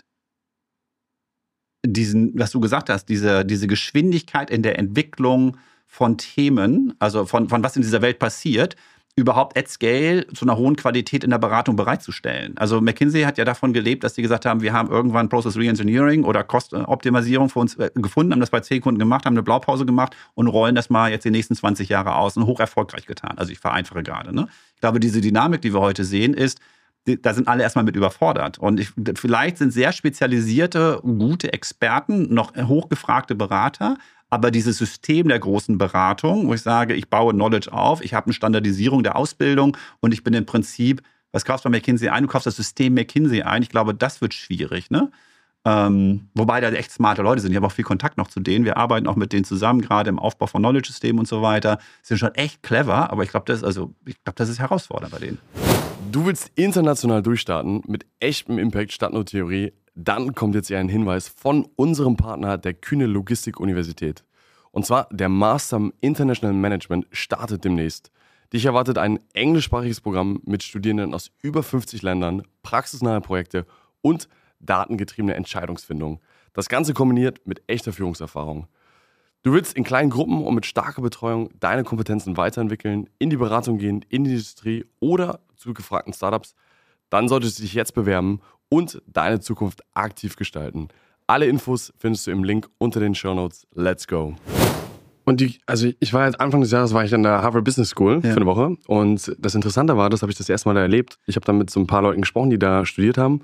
was du gesagt hast, diese Geschwindigkeit in der Entwicklung von Themen, also von was in dieser Welt passiert, überhaupt at scale zu einer hohen Qualität in der Beratung bereitzustellen. Also McKinsey hat ja davon gelebt, dass die gesagt haben, wir haben irgendwann Process Reengineering oder Kostoptimisierung für uns gefunden, haben das bei 10 Kunden gemacht, haben eine Blaupause gemacht und rollen das mal jetzt die nächsten 20 Jahre aus und hoch erfolgreich getan. Also ich vereinfache gerade. Ne? Ich glaube, diese Dynamik, die wir heute sehen, ist, da sind alle erstmal mit überfordert. Und vielleicht sind sehr spezialisierte, gute Experten noch hochgefragte Berater, aber dieses System der großen Beratung, wo ich sage, ich baue Knowledge auf, ich habe eine Standardisierung der Ausbildung und ich bin im Prinzip, was kaufst du bei McKinsey ein? Du kaufst das System McKinsey ein. Ich glaube, das wird schwierig. Ne? Wobei da echt smarte Leute sind. Ich habe auch viel Kontakt noch zu denen. Wir arbeiten auch mit denen zusammen, gerade im Aufbau von Knowledge-Systemen und so weiter. Sind schon echt clever, aber ich glaube, das ist herausfordernd bei denen.
Du willst international durchstarten mit echtem Impact statt nur Theorie, dann kommt jetzt hier ein Hinweis von unserem Partner der Kühne Logistik-Universität. Und zwar der Master im International Management startet demnächst. Dich erwartet ein englischsprachiges Programm mit Studierenden aus über 50 Ländern, praxisnahe Projekte und datengetriebene Entscheidungsfindung. Das Ganze kombiniert mit echter Führungserfahrung. Du willst in kleinen Gruppen und mit starker Betreuung deine Kompetenzen weiterentwickeln, in die Beratung gehen, in die Industrie oder zu gefragten Startups, dann solltest du dich jetzt bewerben und deine Zukunft aktiv gestalten. Alle Infos findest du im Link unter den Shownotes. Let's go! Und ich war jetzt Anfang des Jahres an der Harvard Business School für eine Woche und das Interessante war, das habe ich das erste Mal da erlebt. Ich habe dann mit so ein paar Leuten gesprochen, die da studiert haben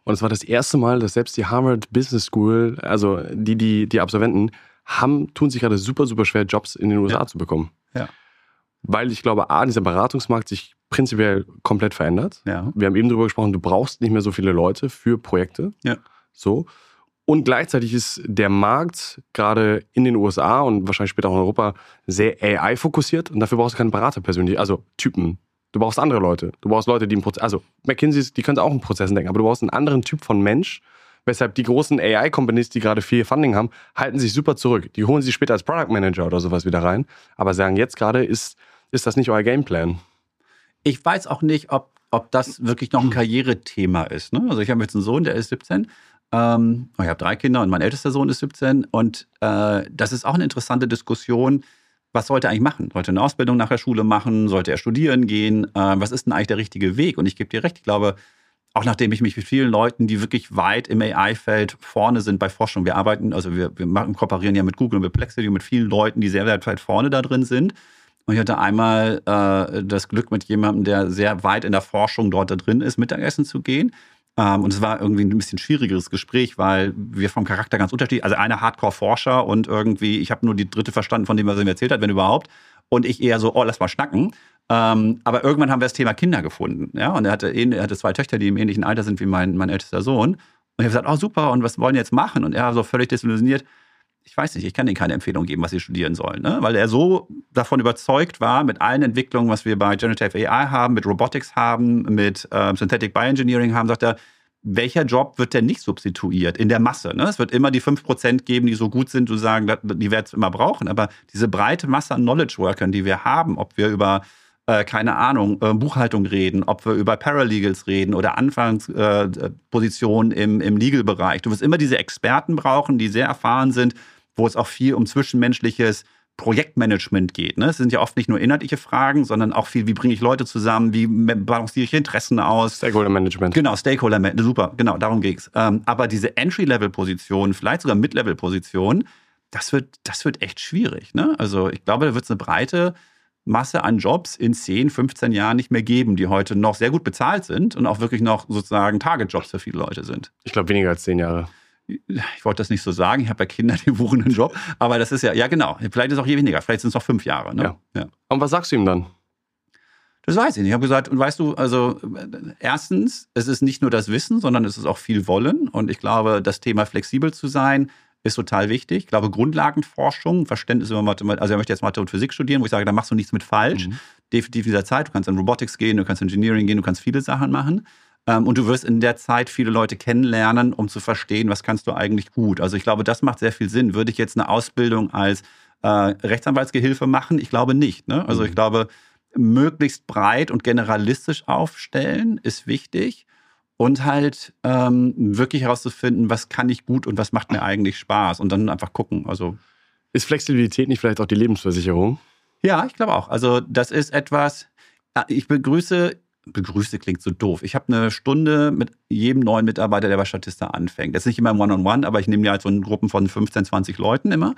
Und es war das erste Mal, dass selbst die Harvard Business School, also die Absolventen, tun sich gerade super, super schwer, Jobs in den USA zu bekommen.
Ja.
Weil ich glaube, dieser Beratungsmarkt sich prinzipiell komplett verändert.
Ja.
Wir haben eben darüber gesprochen, du brauchst nicht mehr so viele Leute für Projekte.
Ja.
So. Und gleichzeitig ist der Markt gerade in den USA und wahrscheinlich später auch in Europa sehr AI-fokussiert und dafür brauchst du keine Beraterpersönlichkeit, also Typen. Du brauchst andere Leute. Du brauchst Leute, die im Prozess, also McKinsey, die können auch in Prozessen denken, aber du brauchst einen anderen Typ von Mensch, weshalb die großen AI-Companies, die gerade viel Funding haben, halten sich super zurück. Die holen sie später als Product Manager oder sowas wieder rein, aber sagen, jetzt gerade ist das nicht euer Gameplan.
Ich weiß auch nicht, ob das wirklich noch ein Karrierethema ist. Ne? Also ich habe jetzt einen Sohn, der ist 17. Ich habe 3 Kinder und mein ältester Sohn ist 17. Und das ist auch eine interessante Diskussion. Was sollte er eigentlich machen? Sollte er eine Ausbildung nach der Schule machen? Sollte er studieren gehen? Was ist denn eigentlich der richtige Weg? Und ich gebe dir recht, ich glaube, auch nachdem ich mich mit vielen Leuten, die wirklich weit im AI-Feld vorne sind bei Forschung, wir arbeiten, also wir kooperieren ja mit Google und mit Perplexity und mit vielen Leuten, die sehr, sehr weit vorne da drin sind. Und ich hatte einmal das Glück, mit jemandem, der sehr weit in der Forschung dort da drin ist, Mittagessen zu gehen. Und es war irgendwie ein bisschen schwierigeres Gespräch, weil wir vom Charakter ganz unterschiedlich, also einer Hardcore-Forscher und irgendwie, ich habe nur die Dritte verstanden von dem, was er mir erzählt hat, wenn überhaupt. Und ich eher so, lass mal schnacken. Aber irgendwann haben wir das Thema Kinder gefunden. Ja? Und er hatte 2 Töchter, die im ähnlichen Alter sind wie mein ältester Sohn. Und ich habe gesagt, super, und was wollen die jetzt machen? Und er war so völlig desillusioniert. Ich weiß nicht, ich kann denen keine Empfehlung geben, was sie studieren sollen. Ne? Weil er so davon überzeugt war, mit allen Entwicklungen, was wir bei Generative AI haben, mit Robotics haben, mit Synthetic Bioengineering haben, sagt er, welcher Job wird denn nicht substituiert in der Masse? Ne? Es wird immer die 5% geben, die so gut sind, zu sagen, die werden es immer brauchen. Aber diese breite Masse an Knowledge-Workern, die wir haben, ob wir über keine Ahnung, Buchhaltung reden, ob wir über Paralegals reden oder Anfangspositionen im Legal-Bereich. Du wirst immer diese Experten brauchen, die sehr erfahren sind, wo es auch viel um zwischenmenschliches Projektmanagement geht. Ne? Es sind ja oft nicht nur inhaltliche Fragen, sondern auch viel, wie bringe ich Leute zusammen, wie balanciere ich Interessen aus.
Stakeholder-Management.
Genau, Stakeholder-Management, super, genau, darum ging es. Aber diese Entry-Level-Positionen, vielleicht sogar Mid-Level-Positionen, das wird echt schwierig. Ne? Also ich glaube, da wird es eine breite Masse an Jobs in 10, 15 Jahren nicht mehr geben, die heute noch sehr gut bezahlt sind und auch wirklich noch sozusagen Target-Jobs für viele Leute sind.
Ich glaube, weniger als 10 Jahre.
Ich wollte das nicht so sagen. Ich habe ja Kinder, die buchen einen Job. Aber das ist ja genau. Vielleicht ist es auch je weniger. Vielleicht sind es noch 5 Jahre. Ne?
Ja. Und was sagst du ihm dann?
Das weiß ich nicht. Ich habe gesagt, und weißt du, also erstens, es ist nicht nur das Wissen, sondern es ist auch viel Wollen. Und ich glaube, das Thema flexibel zu sein, ist total wichtig. Ich glaube, Grundlagenforschung, Verständnis über Mathematik, also er möchte jetzt Mathe und Physik studieren, wo ich sage, da machst du nichts mit falsch. Definitiv in dieser Zeit. Du kannst in Robotics gehen, du kannst Engineering gehen, du kannst viele Sachen machen. Und du wirst in der Zeit viele Leute kennenlernen, um zu verstehen, was kannst du eigentlich gut. Also ich glaube, das macht sehr viel Sinn. Würde ich jetzt eine Ausbildung als Rechtsanwaltsgehilfe machen? Ich glaube nicht. Ne? Also ich glaube, möglichst breit und generalistisch aufstellen ist wichtig. Und halt wirklich herauszufinden, was kann ich gut und was macht mir eigentlich Spaß. Und dann einfach gucken. Also
ist Flexibilität nicht vielleicht auch die Lebensversicherung?
Ja, ich glaube auch. Also das ist etwas, ich begrüße klingt so doof. Ich habe eine Stunde mit jedem neuen Mitarbeiter, der bei Statista anfängt. Jetzt nicht immer im One-on-One, aber ich nehme ja halt so in Gruppen von 15, 20 Leuten immer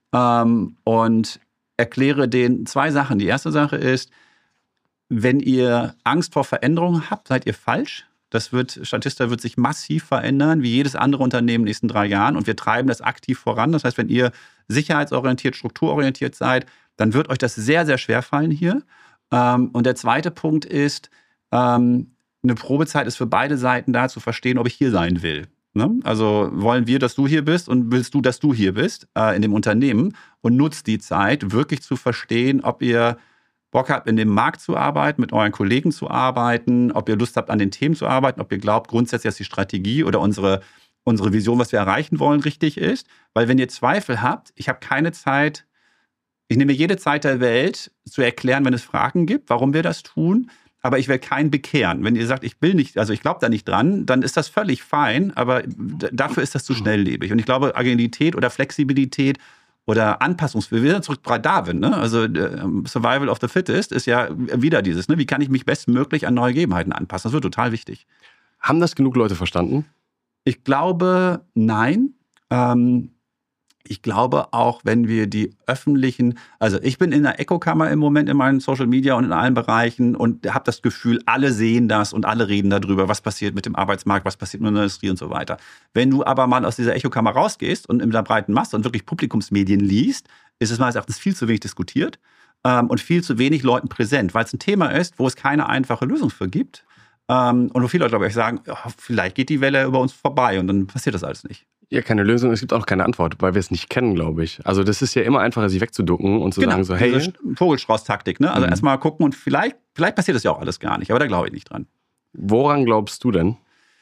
und erkläre denen 2 Sachen. Die erste Sache ist, wenn ihr Angst vor Veränderungen habt, seid ihr falsch. Statista wird sich massiv verändern, wie jedes andere Unternehmen in den nächsten 3 Jahren. Und wir treiben das aktiv voran. Das heißt, wenn ihr sicherheitsorientiert, strukturorientiert seid, dann wird euch das sehr, sehr schwer fallen hier. Und der zweite Punkt ist, eine Probezeit ist für beide Seiten da, zu verstehen, ob ich hier sein will. Ne? Also wollen wir, dass du hier bist und willst du, dass du hier bist in dem Unternehmen und nutzt die Zeit, wirklich zu verstehen, ob ihr Bock habt, in dem Markt zu arbeiten, mit euren Kollegen zu arbeiten, ob ihr Lust habt, an den Themen zu arbeiten, ob ihr glaubt, grundsätzlich, dass die Strategie oder unsere Vision, was wir erreichen wollen, richtig ist. Weil wenn ihr Zweifel habt, ich habe keine Zeit, ich nehme jede Zeit der Welt, zu erklären, wenn es Fragen gibt, warum wir das tun, aber ich will keinen bekehren. Wenn ihr sagt, ich will nicht, also ich glaube da nicht dran, dann ist das völlig fein, aber dafür ist das zu schnelllebig. Und ich glaube, Agilität oder Flexibilität oder Anpassungsfähigkeit, wir sind zurück bei Darwin, ne? Also Survival of the Fittest ist ja wieder dieses, ne? Wie kann ich mich bestmöglich an neue Gegebenheiten anpassen? Das wird total wichtig.
Haben das genug Leute verstanden?
Ich glaube, nein. Ich glaube auch, wenn wir die öffentlichen, also ich bin in der Echokammer im Moment in meinen Social Media und in allen Bereichen und habe das Gefühl, alle sehen das und alle reden darüber, was passiert mit dem Arbeitsmarkt, was passiert mit der Industrie und so weiter. Wenn du aber mal aus dieser Echokammer rausgehst und in der breiten Masse und wirklich Publikumsmedien liest, ist es meines Erachtens viel zu wenig diskutiert und viel zu wenig Leuten präsent, weil es ein Thema ist, wo es keine einfache Lösung für gibt. Und wo viele Leute, glaube ich, sagen, ja, vielleicht geht die Welle über uns vorbei und dann passiert das alles nicht.
Ja, keine Lösung, es gibt auch keine Antwort, weil wir es nicht kennen, glaube ich. Also das ist ja immer einfacher, sich wegzuducken und zu sagen so, hey.
Vogelstrauß-Taktik, ne? Also erstmal gucken und vielleicht passiert das ja auch alles gar nicht, aber da glaube ich nicht dran.
Woran glaubst du denn?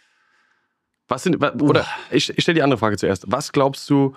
Ich stelle die andere Frage zuerst. Was glaubst du,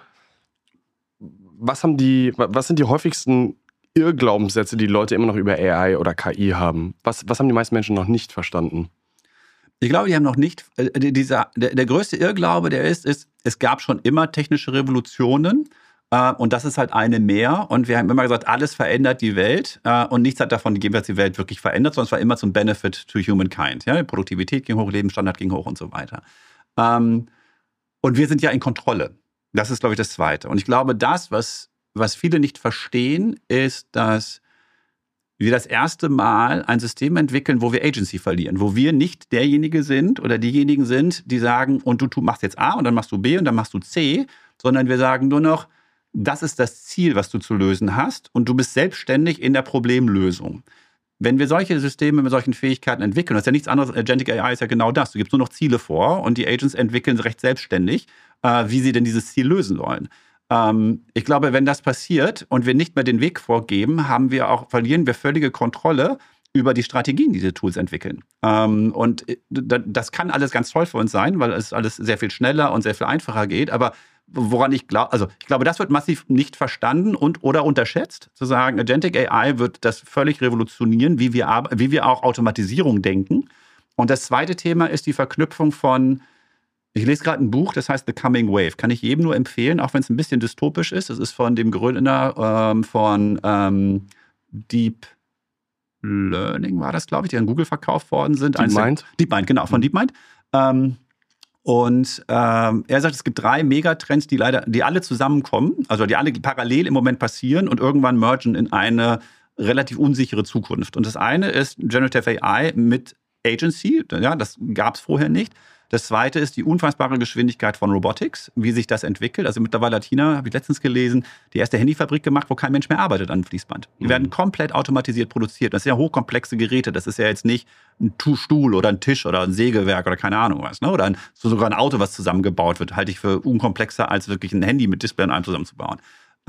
was sind die häufigsten Irrglaubenssätze, die Leute immer noch über AI oder KI haben? Was haben die meisten Menschen noch nicht verstanden?
Ich glaube, die haben noch nicht, der größte Irrglaube, der ist, es gab schon immer technische Revolutionen und das ist halt eine mehr und wir haben immer gesagt, alles verändert die Welt und nichts hat davon gegeben, dass die Welt wirklich verändert, sondern es war immer zum Benefit to humankind. Ja? Die Produktivität ging hoch, Lebensstandard ging hoch und so weiter. Und wir sind ja in Kontrolle. Das ist, glaube ich, das Zweite. Und ich glaube, das, was viele nicht verstehen, ist, dass wir das erste Mal ein System entwickeln, wo wir Agency verlieren, wo wir nicht derjenige sind oder diejenigen sind, die sagen, und du machst jetzt A und dann machst du B und dann machst du C, sondern wir sagen nur noch, das ist das Ziel, was du zu lösen hast und du bist selbstständig in der Problemlösung. Wenn wir solche Systeme mit solchen Fähigkeiten entwickeln, das ist ja nichts anderes, Agentic AI ist ja genau das, du gibst nur noch Ziele vor und die Agents entwickeln recht selbstständig, wie sie denn dieses Ziel lösen wollen. Ich glaube, wenn das passiert und wir nicht mehr den Weg vorgeben, verlieren wir völlige Kontrolle über die Strategien, die diese Tools entwickeln. Und das kann alles ganz toll für uns sein, weil es alles sehr viel schneller und sehr viel einfacher geht. Aber woran ich glaube, das wird massiv nicht verstanden oder unterschätzt, zu sagen, Agentic AI wird das völlig revolutionieren, wie wir auch Automatisierung denken. Und das zweite Thema ist die Verknüpfung von, ich lese gerade ein Buch, das heißt The Coming Wave. Kann ich jedem nur empfehlen, auch wenn es ein bisschen dystopisch ist. Es ist von dem Gründer von Deep Learning, war das, glaube ich, die an Google verkauft worden sind.
DeepMind?
DeepMind, genau, von DeepMind. Er sagt, es gibt 3 Megatrends, die alle zusammenkommen, also die alle parallel im Moment passieren und irgendwann mergen in eine relativ unsichere Zukunft. Und das eine ist Generative AI mit Agency, ja, das gab es vorher nicht. Das zweite ist die unfassbare Geschwindigkeit von Robotics, wie sich das entwickelt. Also mittlerweile hat China, habe ich letztens gelesen, die erste Handyfabrik gemacht, wo kein Mensch mehr arbeitet an einem Fließband. Die werden komplett automatisiert produziert. Das sind ja hochkomplexe Geräte. Das ist ja jetzt nicht ein Stuhl oder ein Tisch oder ein Sägewerk oder keine Ahnung was. Ne? Oder sogar ein Auto, was zusammengebaut wird, halte ich für unkomplexer, als wirklich ein Handy mit Display und allem zusammenzubauen.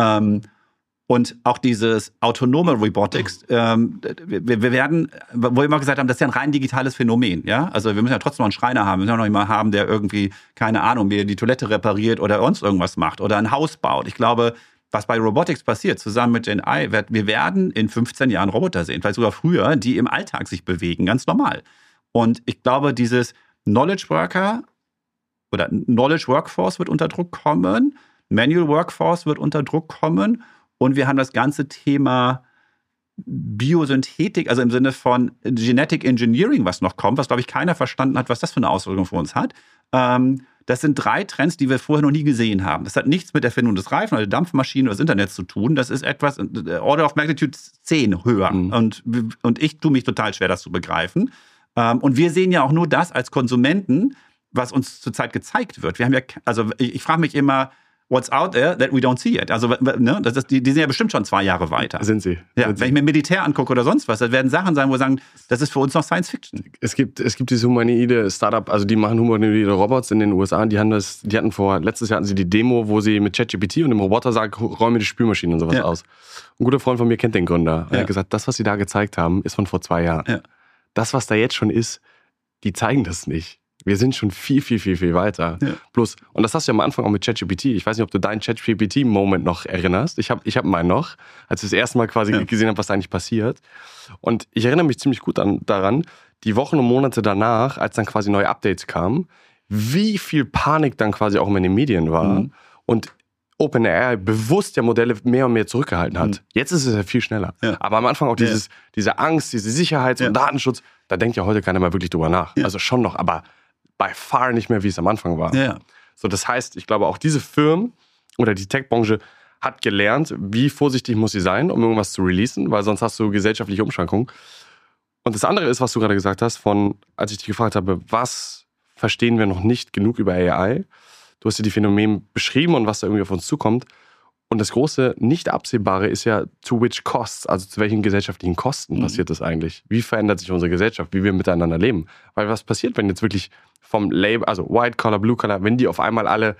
Und auch dieses autonome Robotics, wir werden, wo wir immer gesagt haben, das ist ja ein rein digitales Phänomen. Ja? Also wir müssen ja trotzdem noch einen Schreiner haben. Wir müssen ja noch jemanden haben, der irgendwie, keine Ahnung, mir die Toilette repariert oder sonst irgendwas macht oder ein Haus baut. Ich glaube, was bei Robotics passiert, zusammen mit Gen AI, wir werden in 15 Jahren Roboter sehen, vielleicht sogar früher, die im Alltag sich bewegen, ganz normal. Und ich glaube, dieses Knowledge Worker oder Knowledge Workforce wird unter Druck kommen, Manual Workforce wird unter Druck kommen. Und wir haben das ganze Thema Biosynthetik, also im Sinne von Genetic Engineering, was noch kommt, was, glaube ich, keiner verstanden hat, was das für eine Auswirkung für uns hat. Das sind 3 Trends, die wir vorher noch nie gesehen haben. Das hat nichts mit der Erfindung des Reifen oder der Dampfmaschine oder des Internets zu tun. Das ist etwas, Order of Magnitude 10 höher. Und ich tue mich total schwer, das zu begreifen. Und wir sehen ja auch nur das als Konsumenten, was uns zurzeit gezeigt wird. Wir haben ja, also ich frage mich immer, what's out there that we don't see it? Also, ne, die sind ja bestimmt schon 2 Jahre weiter.
Sind sie.
Ja, wenn ich mir Militär angucke oder sonst was, das werden Sachen sein, wo wir sagen, das ist für uns noch Science Fiction.
Es gibt dieses humanoide Startup, also die machen humanoide Robots in den USA. Letztes Jahr hatten sie die Demo, wo sie mit ChatGPT und dem Roboter sagen, räume die Spülmaschine und sowas aus. Ein guter Freund von mir kennt den Gründer. Er hat gesagt, das, was sie da gezeigt haben, ist von vor 2 Jahren. Ja. Das, was da jetzt schon ist, die zeigen das nicht. Wir sind schon viel, viel, viel, viel weiter. Ja. Bloß, und das hast du ja am Anfang auch mit ChatGPT. Ich weiß nicht, ob du deinen ChatGPT-Moment noch erinnerst. Ich hab meinen noch, als ich das erste Mal quasi gesehen habe, was da eigentlich passiert. Und ich erinnere mich ziemlich gut daran, die Wochen und Monate danach, als dann quasi neue Updates kamen, wie viel Panik dann quasi auch in den Medien war. Und OpenAI bewusst ja Modelle mehr und mehr zurückgehalten hat. Jetzt ist es ja viel schneller. Ja. Aber am Anfang auch diese Angst, diese Sicherheits- und Datenschutz, da denkt ja heute keiner mehr wirklich drüber nach. Ja. Also schon noch, aber by far nicht mehr, wie es am Anfang war. Ja. So, das heißt, ich glaube auch diese Firmen oder die Tech-Branche hat gelernt, wie vorsichtig muss sie sein, um irgendwas zu releasen, weil sonst hast du gesellschaftliche Umschwankungen. Und das andere ist, was du gerade gesagt hast, als ich dich gefragt habe, was verstehen wir noch nicht genug über AI? Du hast ja die Phänomene beschrieben und was da irgendwie auf uns zukommt. Und das große Nicht-Absehbare ist ja, to which costs, also zu welchen gesellschaftlichen Kosten passiert das eigentlich? Wie verändert sich unsere Gesellschaft, wie wir miteinander leben? Weil was passiert, wenn jetzt wirklich vom Label, also White Collar, Blue Collar, wenn die auf einmal alle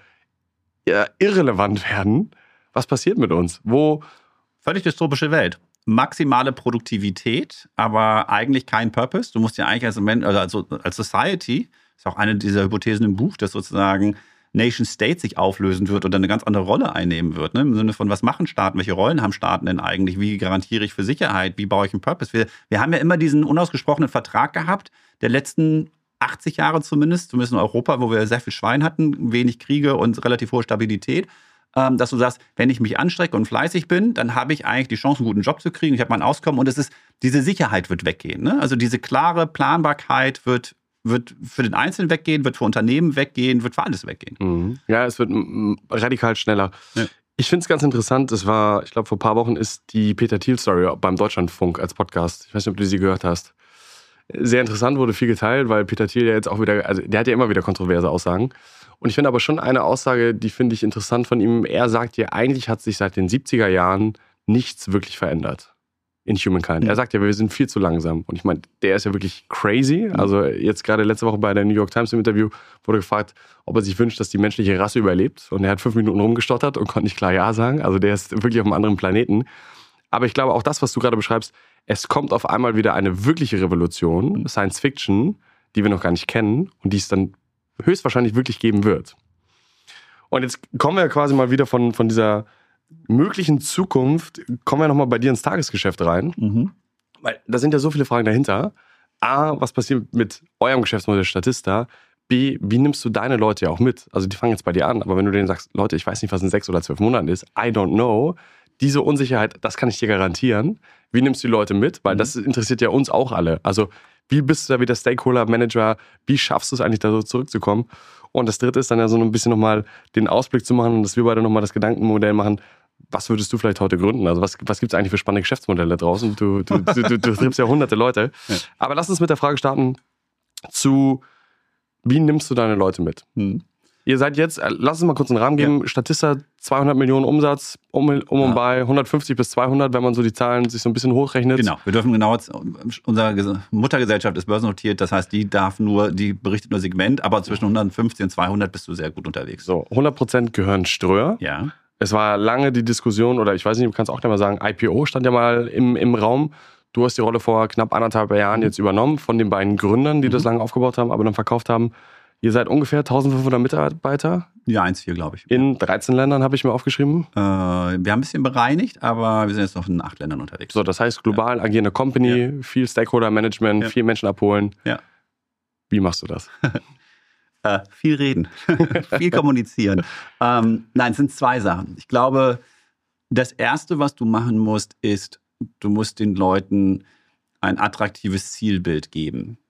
irrelevant werden, was passiert mit uns?
Völlig dystopische Welt. Maximale Produktivität, aber eigentlich kein Purpose. Du musst ja eigentlich als Society, ist auch eine dieser Hypothesen im Buch, dass sozusagen Nation State sich auflösen wird und dann eine ganz andere Rolle einnehmen wird. Ne? Im Sinne von, was machen Staaten, welche Rollen haben Staaten denn eigentlich, wie garantiere ich für Sicherheit, wie baue ich einen Purpose? Wir haben ja immer diesen unausgesprochenen Vertrag gehabt, der letzten 80 Jahre zumindest in Europa, wo wir sehr viel Schwein hatten, wenig Kriege und relativ hohe Stabilität, dass du sagst, wenn ich mich anstrecke und fleißig bin, dann habe ich eigentlich die Chance, einen guten Job zu kriegen, ich habe mein Auskommen und diese Sicherheit wird weggehen. Ne? Also diese klare Planbarkeit wird für den Einzelnen weggehen, wird für Unternehmen weggehen, wird für alles weggehen.
Mhm. Ja, es wird radikal schneller. Ja. Ich finde es ganz interessant, ich glaube, vor ein paar Wochen ist die Peter Thiel-Story beim Deutschlandfunk als Podcast. Ich weiß nicht, ob du sie gehört hast. Sehr interessant, wurde viel geteilt, weil Peter Thiel ja jetzt auch wieder, also der hat ja immer wieder kontroverse Aussagen. Und ich finde aber schon eine Aussage, die finde ich interessant von ihm. Er sagt ja, eigentlich hat sich seit den 70er Jahren nichts wirklich verändert in Humankind. Er sagt ja, wir sind viel zu langsam. Und ich meine, der ist ja wirklich crazy. Also jetzt gerade letzte Woche bei der New York Times im Interview wurde gefragt, ob er sich wünscht, dass die menschliche Rasse überlebt. Und er hat 5 Minuten rumgestottert und konnte nicht klar Ja sagen. Also der ist wirklich auf einem anderen Planeten. Aber ich glaube auch das, was du gerade beschreibst, es kommt auf einmal wieder eine wirkliche Revolution, Science Fiction, die wir noch gar nicht kennen und die es dann höchstwahrscheinlich wirklich geben wird. Und jetzt kommen wir quasi mal wieder von dieser möglichen Zukunft, kommen wir nochmal bei dir ins Tagesgeschäft rein. Mhm. Weil da sind ja so viele Fragen dahinter. A, was passiert mit eurem Geschäftsmodell Statista? B, wie nimmst du deine Leute ja auch mit? Also die fangen jetzt bei dir an, aber wenn du denen sagst, Leute, ich weiß nicht, was in 6 oder 12 Monaten ist, I don't know, diese Unsicherheit, das kann ich dir garantieren. Wie nimmst du die Leute mit? Weil das interessiert ja uns auch alle. Also wie bist du da wieder Stakeholder-Manager? Wie schaffst du es eigentlich, da so zurückzukommen? Und das Dritte ist dann ja so ein bisschen nochmal den Ausblick zu machen, dass wir beide nochmal das Gedankenmodell machen. Was würdest du vielleicht heute gründen? Also was gibt es eigentlich für spannende Geschäftsmodelle draußen? Du triffst ja hunderte Leute. Ja. Aber lass uns mit der Frage starten wie nimmst du deine Leute mit? Ihr seid jetzt, lass uns mal kurz einen Rahmen geben, Statista 200 Millionen Umsatz, um bei 150 bis 200, wenn man so die Zahlen sich so ein bisschen hochrechnet.
Genau, wir dürfen unsere Muttergesellschaft ist börsennotiert, das heißt, die berichtet nur Segment, aber zwischen 150 und 200 bist du sehr gut unterwegs.
So, 100% gehören Ströer.
Ja.
Es war lange die Diskussion, oder ich weiß nicht, du kannst auch gleich mal sagen, IPO stand ja mal im Raum. Du hast die Rolle vor knapp 1,5 Jahren jetzt übernommen von den beiden Gründern, die das lange aufgebaut haben, aber dann verkauft haben. Ihr seid ungefähr 1500 Mitarbeiter.
Ja, 1,4 glaube ich.
In 13 Ländern habe ich mir aufgeschrieben.
Wir haben ein bisschen bereinigt, aber wir sind jetzt noch in 8 Ländern unterwegs.
So, das heißt global agierende Company, viel Stakeholder-Management, viel Menschen abholen.
Ja.
Wie machst du das?
Viel reden, viel kommunizieren. Nein, es sind 2 Sachen. Ich glaube, das Erste, was du machen musst, ist, du musst den Leuten ein attraktives Zielbild geben.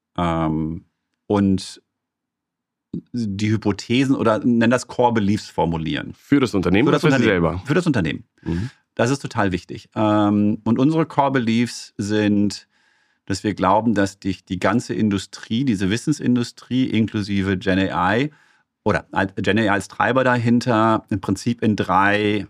Und die Hypothesen oder nenn das Core Beliefs formulieren.
Für das Unternehmen oder für sie selber?
Für das Unternehmen. Das ist total wichtig. Und unsere Core Beliefs sind, dass wir glauben, dass die ganze Industrie, diese Wissensindustrie inklusive GenAI oder GenAI als Treiber dahinter im Prinzip in 3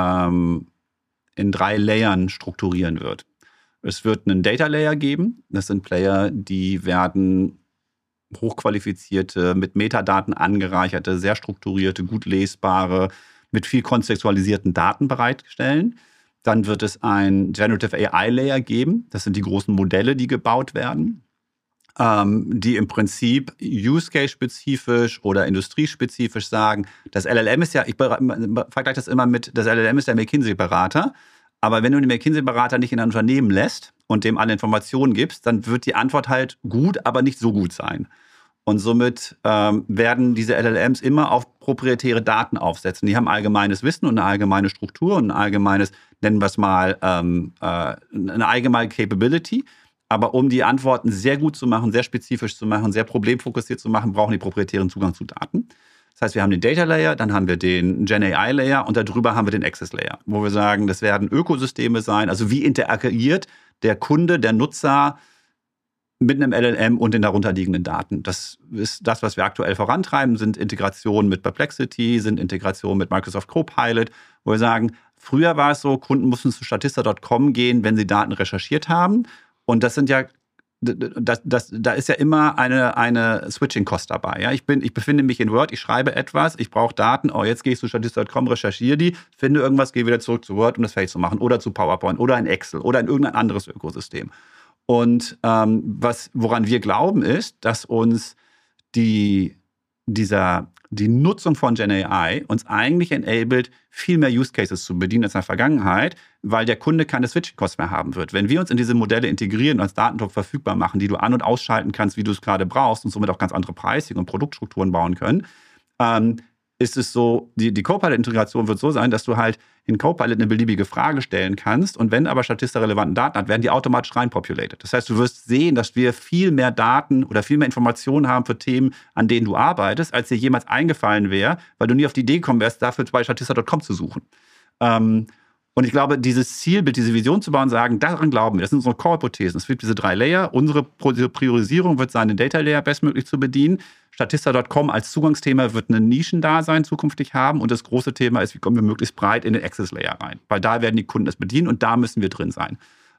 Layern strukturieren wird. Es wird einen Data Layer geben. Das sind Player, die werden hochqualifizierte, mit Metadaten angereicherte, sehr strukturierte, gut lesbare, mit viel kontextualisierten Daten bereitstellen. Dann wird es ein Generative AI Layer geben. Das sind die großen Modelle, die gebaut werden, die im Prinzip Use-Case-spezifisch oder industriespezifisch sagen, das LLM ist ja, ich vergleiche das immer mit, das LLM ist der McKinsey-Berater. Aber wenn du den McKinsey-Berater nicht in ein Unternehmen lässt und dem alle Informationen gibst, dann wird die Antwort halt gut, aber nicht so gut sein. Und somit werden diese LLMs immer auf proprietäre Daten aufsetzen. Die haben allgemeines Wissen und eine allgemeine Struktur und ein allgemeines, nennen wir es mal, eine allgemeine Capability. Aber um die Antworten sehr gut zu machen, sehr spezifisch zu machen, sehr problemfokussiert zu machen, brauchen die proprietären Zugang zu Daten. Das Das heißt, wir haben den Data Layer, dann haben wir den Gen AI Layer und darüber haben wir den Access Layer, wo wir sagen, das werden Ökosysteme sein. Also wie interagiert der Kunde, der Nutzer mit einem LLM und den darunterliegenden Daten. Das ist das, was wir aktuell vorantreiben, sind Integrationen mit Perplexity, sind Integrationen mit Microsoft Copilot, wo wir sagen, früher war es so, Kunden mussten zu Statista.com gehen, wenn sie Daten recherchiert haben. Und das sind ja, da ist ja immer eine Switching-Cost dabei. Ja? Ich befinde mich in Word, ich schreibe etwas, ich brauche Daten, jetzt gehe ich zu Statista.com, recherchiere die, finde irgendwas, gehe wieder zurück zu Word, um das fertig zu machen. Oder zu PowerPoint oder in Excel oder in irgendein anderes Ökosystem. Und woran wir glauben, ist, dass uns die Nutzung von Gen AI uns eigentlich enabled, viel mehr Use Cases zu bedienen als in der Vergangenheit, weil der Kunde keine Switching-Costs mehr haben wird. Wenn wir uns in diese Modelle integrieren und als Datentopf verfügbar machen, die du an- und ausschalten kannst, wie du es gerade brauchst und somit auch ganz andere Pricing und Produktstrukturen bauen können, ist es so, die Copilot-Integration wird so sein, dass du halt in Copilot eine beliebige Frage stellen kannst und wenn aber Statista-relevanten Daten hat, werden die automatisch reinpopulated. Das heißt, du wirst sehen, dass wir viel mehr Daten oder viel mehr Informationen haben für Themen, an denen du arbeitest, als dir jemals eingefallen wäre, weil du nie auf die Idee gekommen wärst, dafür bei Statista.com zu suchen. Und ich glaube, dieses Zielbild, diese Vision zu bauen, sagen, daran glauben wir. Das sind unsere Core-Hypothesen. Es gibt diese 3 Layer. Unsere Priorisierung wird sein, den Data Layer bestmöglich zu bedienen. Statista.com als Zugangsthema wird ein Nischendasein zukünftig haben. Und das große Thema ist, wie kommen wir möglichst breit in den Access Layer rein. Weil da werden die Kunden das bedienen und da müssen wir drin sein.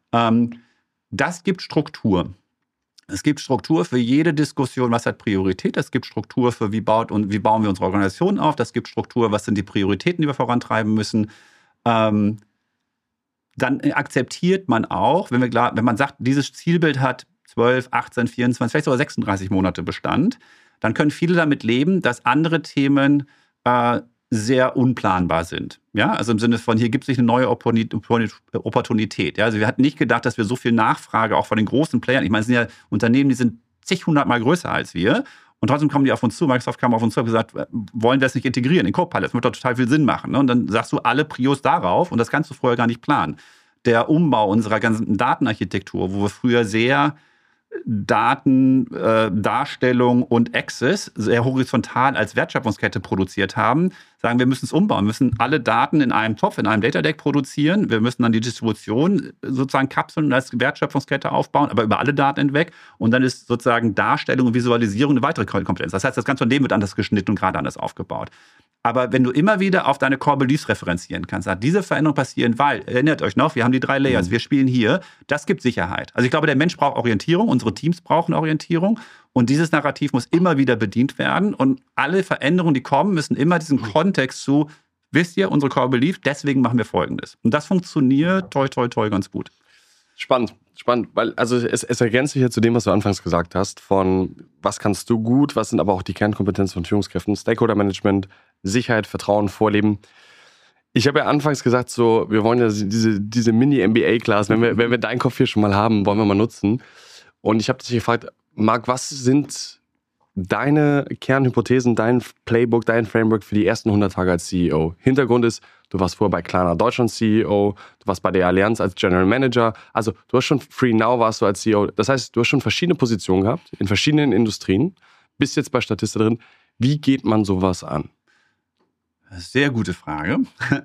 Das gibt Struktur. Es gibt Struktur für jede Diskussion, was hat Priorität. Es gibt Struktur für, wie bauen wir unsere Organisation auf. Das gibt Struktur, was sind die Prioritäten, die wir vorantreiben müssen. Dann akzeptiert man auch, wenn man sagt, dieses Zielbild hat 12, 18, 24, vielleicht sogar 36 Monate Bestand, dann können viele damit leben, dass andere Themen sehr unplanbar sind. Ja? Also im Sinne von, hier gibt es sich eine neue Opportunität. Ja? Also wir hatten nicht gedacht, dass wir so viel Nachfrage auch von den großen Playern, ich meine, es sind ja Unternehmen, die sind zig hundertmal größer als wir. Und trotzdem kommen die auf uns zu. Microsoft kam auf uns zu und hat gesagt, wollen wir das nicht integrieren in Copilot? Das wird doch total viel Sinn machen. Ne? Und dann sagst du alle Prios darauf und das kannst du vorher gar nicht planen. Der Umbau unserer ganzen Datenarchitektur, wo wir früher sehr Daten, Darstellung und Access sehr horizontal als Wertschöpfungskette produziert haben, sagen, wir müssen es umbauen. Wir müssen alle Daten in einem Topf, in einem Data Lake produzieren. Wir müssen dann die Distribution sozusagen kapseln und als Wertschöpfungskette aufbauen, aber über alle Daten hinweg. Und dann ist sozusagen Darstellung und Visualisierung eine weitere Kompetenz. Das heißt, das ganze Unternehmen wird anders geschnitten und gerade anders aufgebaut. Aber wenn du immer wieder auf deine Core Beliefs referenzieren kannst, sagt, diese Veränderung passieren, weil, erinnert euch noch, wir haben die 3 Layers, wir spielen hier, das gibt Sicherheit. Also ich glaube, der Mensch braucht Orientierung, unsere Teams brauchen Orientierung und dieses Narrativ muss immer wieder bedient werden und alle Veränderungen, die kommen, müssen immer diesen Kontext zu, wisst ihr, unsere Core Beliefs, deswegen machen wir Folgendes. Und das funktioniert toi, toi, toi ganz gut.
Spannend, weil also es ergänzt sich ja zu dem, was du anfangs gesagt hast, von was kannst du gut, was sind aber auch die Kernkompetenzen von Führungskräften, Stakeholder-Management, Sicherheit, Vertrauen, Vorleben. Ich habe ja anfangs gesagt, so wir wollen ja diese Mini-MBA-Class, wenn wir deinen Kopf hier schon mal haben, wollen wir mal nutzen. Und ich habe dich gefragt, Marc, was sind deine Kernhypothesen, dein Playbook, dein Framework für die ersten 100 Tage als CEO? Hintergrund ist, du warst vorher bei Klarna Deutschland CEO, du warst bei der Allianz als General Manager, also du hast schon FreeNow warst du als CEO. Das heißt, du hast schon verschiedene Positionen gehabt, in verschiedenen Industrien, bist jetzt bei Statista drin. Wie geht man sowas an?
Sehr gute Frage.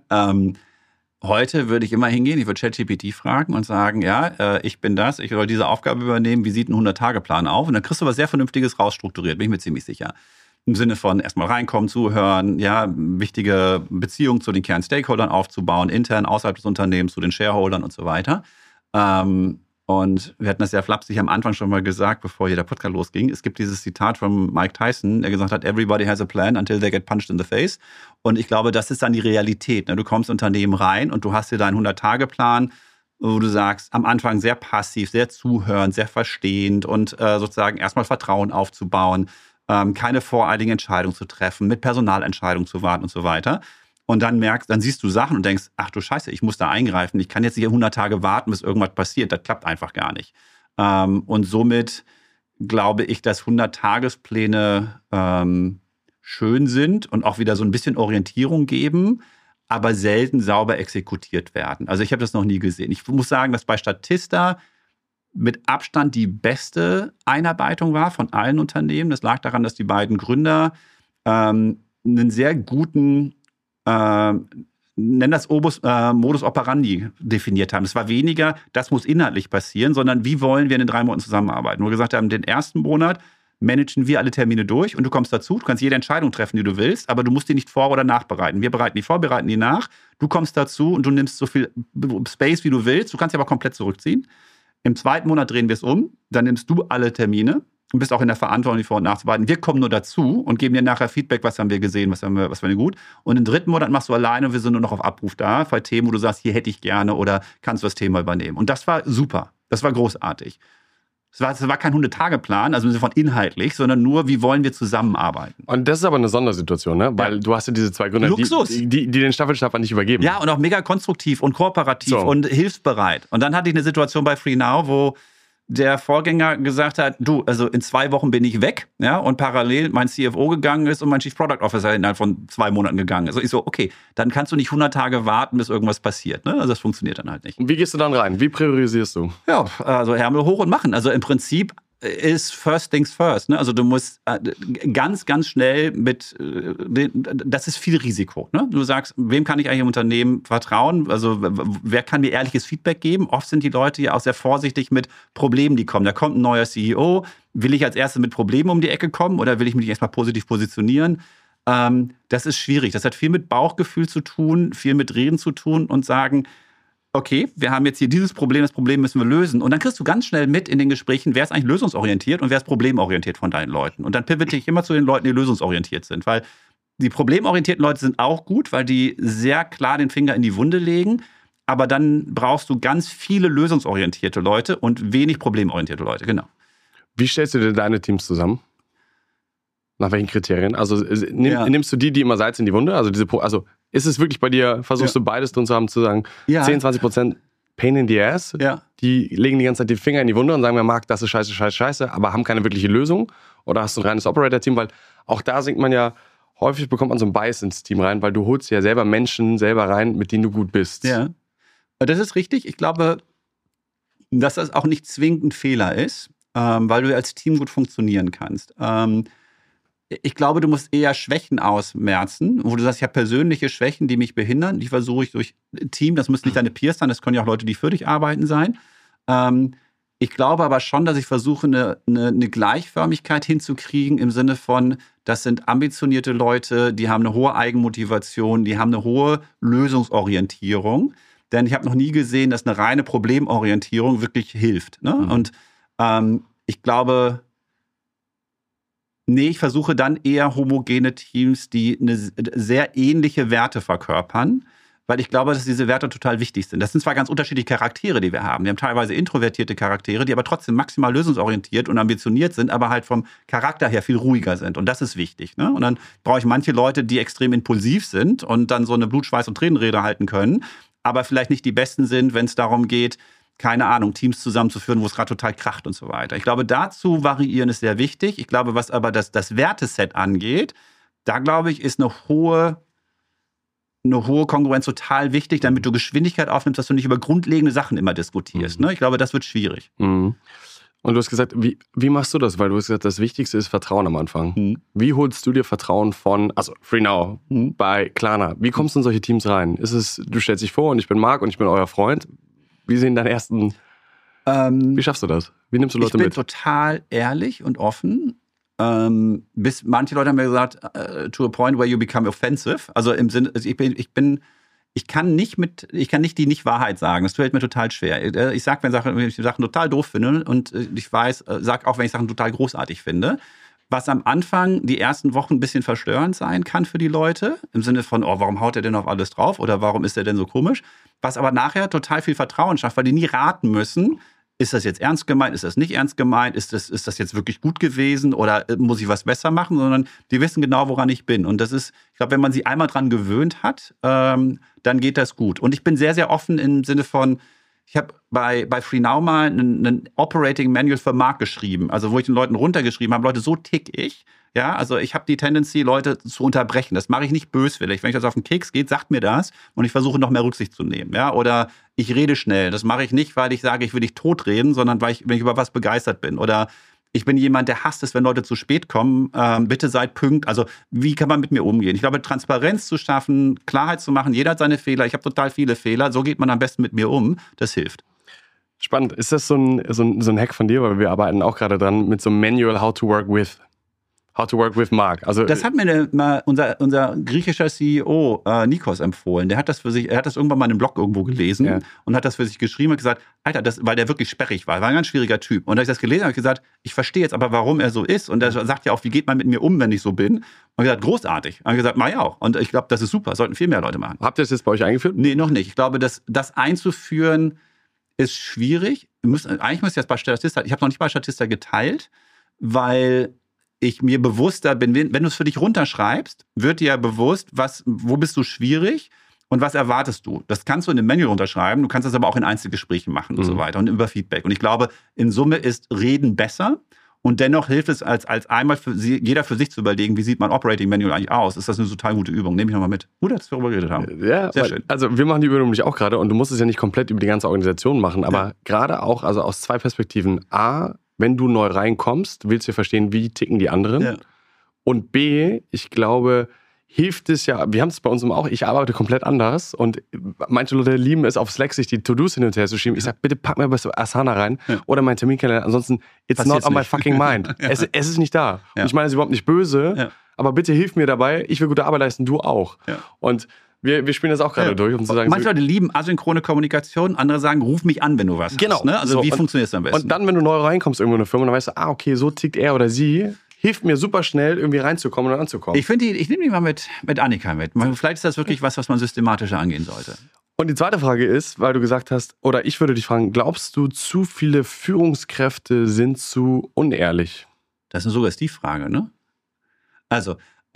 Heute würde ich immer hingehen, ich würde ChatGPT fragen und sagen, ja, ich bin das, ich soll diese Aufgabe übernehmen, wie sieht ein 100-Tage-Plan auf? Und dann kriegst du was sehr Vernünftiges rausstrukturiert, bin ich mir ziemlich sicher. Im Sinne von erstmal reinkommen, zuhören, ja, wichtige Beziehungen zu den Kern-Stakeholdern aufzubauen, intern, außerhalb des Unternehmens, zu den Shareholdern und so weiter. Und wir hatten das ja flapsig am Anfang schon mal gesagt, bevor hier der Podcast losging. Es gibt dieses Zitat von Mike Tyson, der gesagt hat, everybody has a plan until they get punched in the face. Und ich glaube, das ist dann die Realität. Du kommst in Unternehmen rein und du hast hier deinen 100-Tage-Plan, wo du sagst, am Anfang sehr passiv, sehr zuhörend, sehr verstehend und sozusagen erstmal Vertrauen aufzubauen, keine voreiligen Entscheidungen zu treffen, mit Personalentscheidungen zu warten und so weiter. Und dann dann siehst du Sachen und denkst, ach du Scheiße, ich muss da eingreifen. Ich kann jetzt hier 100 Tage warten, bis irgendwas passiert. Das klappt einfach gar nicht. Und somit glaube ich, dass 100-Tagespläne schön sind und auch wieder so ein bisschen Orientierung geben, aber selten sauber exekutiert werden. Also ich habe das noch nie gesehen. Ich muss sagen, dass bei Statista mit Abstand die beste Einarbeitung war von allen Unternehmen. Das lag daran, dass die beiden Gründer einen sehr guten, nennen das Modus operandi definiert haben. Es war weniger, das muss inhaltlich passieren, sondern wie wollen wir in den 3 Monaten zusammenarbeiten. Wo wir gesagt haben, den ersten Monat managen wir alle Termine durch und du kommst dazu, du kannst jede Entscheidung treffen, die du willst, aber du musst die nicht vor- oder nachbereiten. Wir bereiten die vor, bereiten die nach, du kommst dazu und du nimmst so viel Space, wie du willst, du kannst dich aber komplett zurückziehen. Im 2. Monat drehen wir es um, dann nimmst du alle Termine und bist auch in der Verantwortung, die vor- und nachzubereiten. Wir kommen nur dazu und geben dir nachher Feedback, was haben wir gesehen, was war gut. Und im 3. Monat machst du alleine und wir sind nur noch auf Abruf da, bei Themen, wo du sagst, hier hätte ich gerne oder kannst du das Thema übernehmen. Und das war super, das war großartig. Es war kein 100-Tage-Plan, also im Sinne von inhaltlich, sondern nur, wie wollen wir zusammenarbeiten.
Und das ist aber eine Sondersituation, ne? Weil du hast ja diese 2 Gründer, die den Staffelstab nicht übergeben.
Ja, und auch mega konstruktiv und kooperativ und hilfsbereit. Und dann hatte ich eine Situation bei FreeNow, wo der Vorgänger gesagt hat, du, also in 2 Wochen bin ich weg, ja, und parallel mein CFO gegangen ist und mein Chief Product Officer innerhalb von 2 Monaten gegangen ist. Also ich so, okay, dann kannst du nicht 100 Tage warten, bis irgendwas passiert, ne? Also das funktioniert dann halt nicht.
Und wie gehst du dann rein? Wie priorisierst du?
Ja, also Ärmel hoch und machen. Also im Prinzip ist first things first, ne? Also du musst ganz, ganz schnell das ist viel Risiko, ne? Du sagst, wem kann ich eigentlich im Unternehmen vertrauen? Also wer kann mir ehrliches Feedback geben? Oft sind die Leute ja auch sehr vorsichtig mit Problemen, die kommen. Da kommt ein neuer CEO. Will ich als erstes mit Problemen um die Ecke kommen oder will ich mich erstmal positiv positionieren? Das ist schwierig. Das hat viel mit Bauchgefühl zu tun, viel mit Reden zu tun und sagen, okay, wir haben jetzt hier dieses Problem, das Problem müssen wir lösen. Und dann kriegst du ganz schnell mit in den Gesprächen, wer ist eigentlich lösungsorientiert und wer ist problemorientiert von deinen Leuten. Und dann pivote ich immer zu den Leuten, die lösungsorientiert sind. Weil die problemorientierten Leute sind auch gut, weil die sehr klar den Finger in die Wunde legen. Aber dann brauchst du ganz viele lösungsorientierte Leute und wenig problemorientierte Leute, genau.
Wie stellst du dir deine Teams zusammen? Nach welchen Kriterien? Also nimmst du die immer Salz in die Wunde? Also ist es wirklich bei dir, versuchst du beides drin zu haben, zu sagen, 10-20% Pain in the Ass, die legen die ganze Zeit die Finger in die Wunde und sagen mir, Marc, das ist scheiße, aber haben keine wirkliche Lösung? Oder hast du ein reines Operator-Team? Weil auch da sinkt man ja, häufig bekommt man so ein Bias ins Team rein, weil du holst ja selber Menschen selber rein, mit denen du gut bist.
Ja, das ist richtig. Ich glaube, dass das auch nicht zwingend ein Fehler ist, weil du als Team gut funktionieren kannst. Ich glaube, du musst eher Schwächen ausmerzen, wo du sagst, ich habe persönliche Schwächen, die mich behindern. Die versuche ich durch Team, das müssen nicht deine Peers sein, das können ja auch Leute, die für dich arbeiten, sein. Ich glaube aber schon, dass ich versuche, eine Gleichförmigkeit hinzukriegen im Sinne von, das sind ambitionierte Leute, die haben eine hohe Eigenmotivation, die haben eine hohe Lösungsorientierung. Denn ich habe noch nie gesehen, dass eine reine Problemorientierung wirklich hilft. Ne? Und ich glaube, ich versuche dann eher homogene Teams, die eine sehr ähnliche Werte verkörpern, weil ich glaube, dass diese Werte total wichtig sind. Das sind zwar ganz unterschiedliche Charaktere, die wir haben. Wir haben teilweise introvertierte Charaktere, die aber trotzdem maximal lösungsorientiert und ambitioniert sind, aber halt vom Charakter her viel ruhiger sind. Und das ist wichtig. Ne? Und dann brauche ich manche Leute, die extrem impulsiv sind und dann so eine Blut-, Schweiß- und Tränenrede halten können, aber vielleicht nicht die Besten sind, wenn es darum geht, keine Ahnung, Teams zusammenzuführen, wo es gerade total kracht und so weiter. Ich glaube, dazu variieren ist sehr wichtig. Ich glaube, was aber das Werteset angeht, da glaube ich, ist eine hohe Kongruenz total wichtig, damit du Geschwindigkeit aufnimmst, dass du nicht über grundlegende Sachen immer diskutierst. Ne? Ich glaube, das wird schwierig.
Mhm. Und du hast gesagt, wie machst du das? Weil du hast gesagt, das Wichtigste ist Vertrauen am Anfang. Wie holst du dir Vertrauen von, also FreeNow, bei Klarna, wie kommst du in solche Teams rein? Ist es, du stellst dich vor und ich bin Marc und ich bin euer Freund? Wie sehen deine ersten, wie schaffst du das? Wie nimmst du Leute mit?
Ich bin total ehrlich und offen. Bis manche Leute haben mir gesagt, to a point where you become offensive. Also im Sinne, also ich kann nicht die Nicht-Wahrheit sagen. Das fällt mir total schwer. Ich sage, wenn ich Sachen total doof finde und ich sage auch, wenn ich Sachen total großartig finde. Was am Anfang die ersten Wochen ein bisschen verstörend sein kann für die Leute, im Sinne von, oh, warum haut er denn auf alles drauf oder warum ist er denn so komisch? Was aber nachher total viel Vertrauen schafft, weil die nie raten müssen, ist das jetzt ernst gemeint, ist das nicht ernst gemeint, ist das jetzt wirklich gut gewesen oder muss ich was besser machen, sondern die wissen genau, woran ich bin. Und das ist, ich glaube, wenn man sie einmal dran gewöhnt hat, dann geht das gut. Und ich bin sehr, sehr offen im Sinne von, ich habe bei FreeNow mal einen Operating Manual für Marc geschrieben, also wo ich den Leuten runtergeschrieben habe, Leute, so tick ich. Ja, also ich habe die Tendency, Leute zu unterbrechen. Das mache ich nicht böswillig. Wenn ich das auf den Keks geht, sagt mir das und ich versuche noch mehr Rücksicht zu nehmen. Ja, oder ich rede schnell. Das mache ich nicht, weil ich sage, ich will dich totreden, sondern wenn ich über was begeistert bin. Oder ich bin jemand, der hasst es, wenn Leute zu spät kommen. Bitte seid pünktlich. Also wie kann man mit mir umgehen? Ich glaube, Transparenz zu schaffen, Klarheit zu machen, jeder hat seine Fehler, ich habe total viele Fehler, so geht man am besten mit mir um, das hilft.
Spannend. Ist das so ein Hack von dir? Weil wir arbeiten auch gerade dran mit so einem Manual How to Work with Mark. Also,
das hat mir mal unser griechischer CEO Nikos empfohlen. Der hat das er hat das irgendwann mal in einem Blog irgendwo gelesen und hat das für sich geschrieben und gesagt, Alter, weil der wirklich sperrig war ein ganz schwieriger Typ. Und als ich das gelesen habe, habe ich gesagt, ich verstehe jetzt aber, warum er so ist. Und er sagt ja auch, wie geht man mit mir um, wenn ich so bin? Und ich gesagt, großartig. Und ich gesagt, mach ich auch. Und ich glaube, das ist super. Sollten viel mehr Leute machen.
Habt ihr das jetzt bei euch eingeführt?
Nee, noch nicht. Ich glaube, das einzuführen ist schwierig. Eigentlich müsst ihr das bei Statista, ich habe noch nicht bei Statista geteilt, weil ich mir bewusster bin, wenn du es für dich runterschreibst, wird dir ja bewusst, wo bist du schwierig und was erwartest du. Das kannst du in einem Manual unterschreiben, du kannst das aber auch in Einzelgesprächen machen und so weiter und über Feedback. Und ich glaube, in Summe ist Reden besser und dennoch hilft es als einmal jeder für sich zu überlegen, wie sieht mein Operating Manual eigentlich aus. Ist das eine total gute Übung? Nehme ich nochmal mit. Gut, dass wir darüber geredet haben.
Ja, sehr schön. Also wir machen die Übung nämlich auch gerade und du musst es ja nicht komplett über die ganze Organisation machen, aber gerade auch also aus zwei Perspektiven. A, wenn du neu reinkommst, willst du ja verstehen, wie ticken die anderen. Ja. Und B, ich glaube, hilft es ja, wir haben es bei uns auch, ich arbeite komplett anders und manche Leute lieben es, auf Slack sich die To-Dos hin und her zu schieben. Ich sage, bitte pack mir was Asana rein oder mein Terminkalender. Ansonsten, it's not on my fucking mind. Es ist nicht da. Und ich meine, es ist überhaupt nicht böse, aber bitte hilf mir dabei. Ich will gute Arbeit leisten, du auch. Ja. Und wir spielen das auch gerade durch, um zu sagen...
Manche Leute lieben asynchrone Kommunikation, andere sagen, ruf mich an, wenn du was hast. Ne? Also wie funktioniert es am besten?
Und dann, wenn du neu reinkommst irgendwo in eine Firma, dann weißt du, okay, so tickt er oder sie, hilft mir super schnell, irgendwie reinzukommen und anzukommen.
Ich nehme die mal mit Annika mit. Vielleicht ist das wirklich was man systematischer angehen sollte.
Und die zweite Frage ist, weil du gesagt hast, oder ich würde dich fragen, glaubst du, zu viele Führungskräfte sind zu unehrlich?
Das ist eine Suggestivfrage, ne? Also,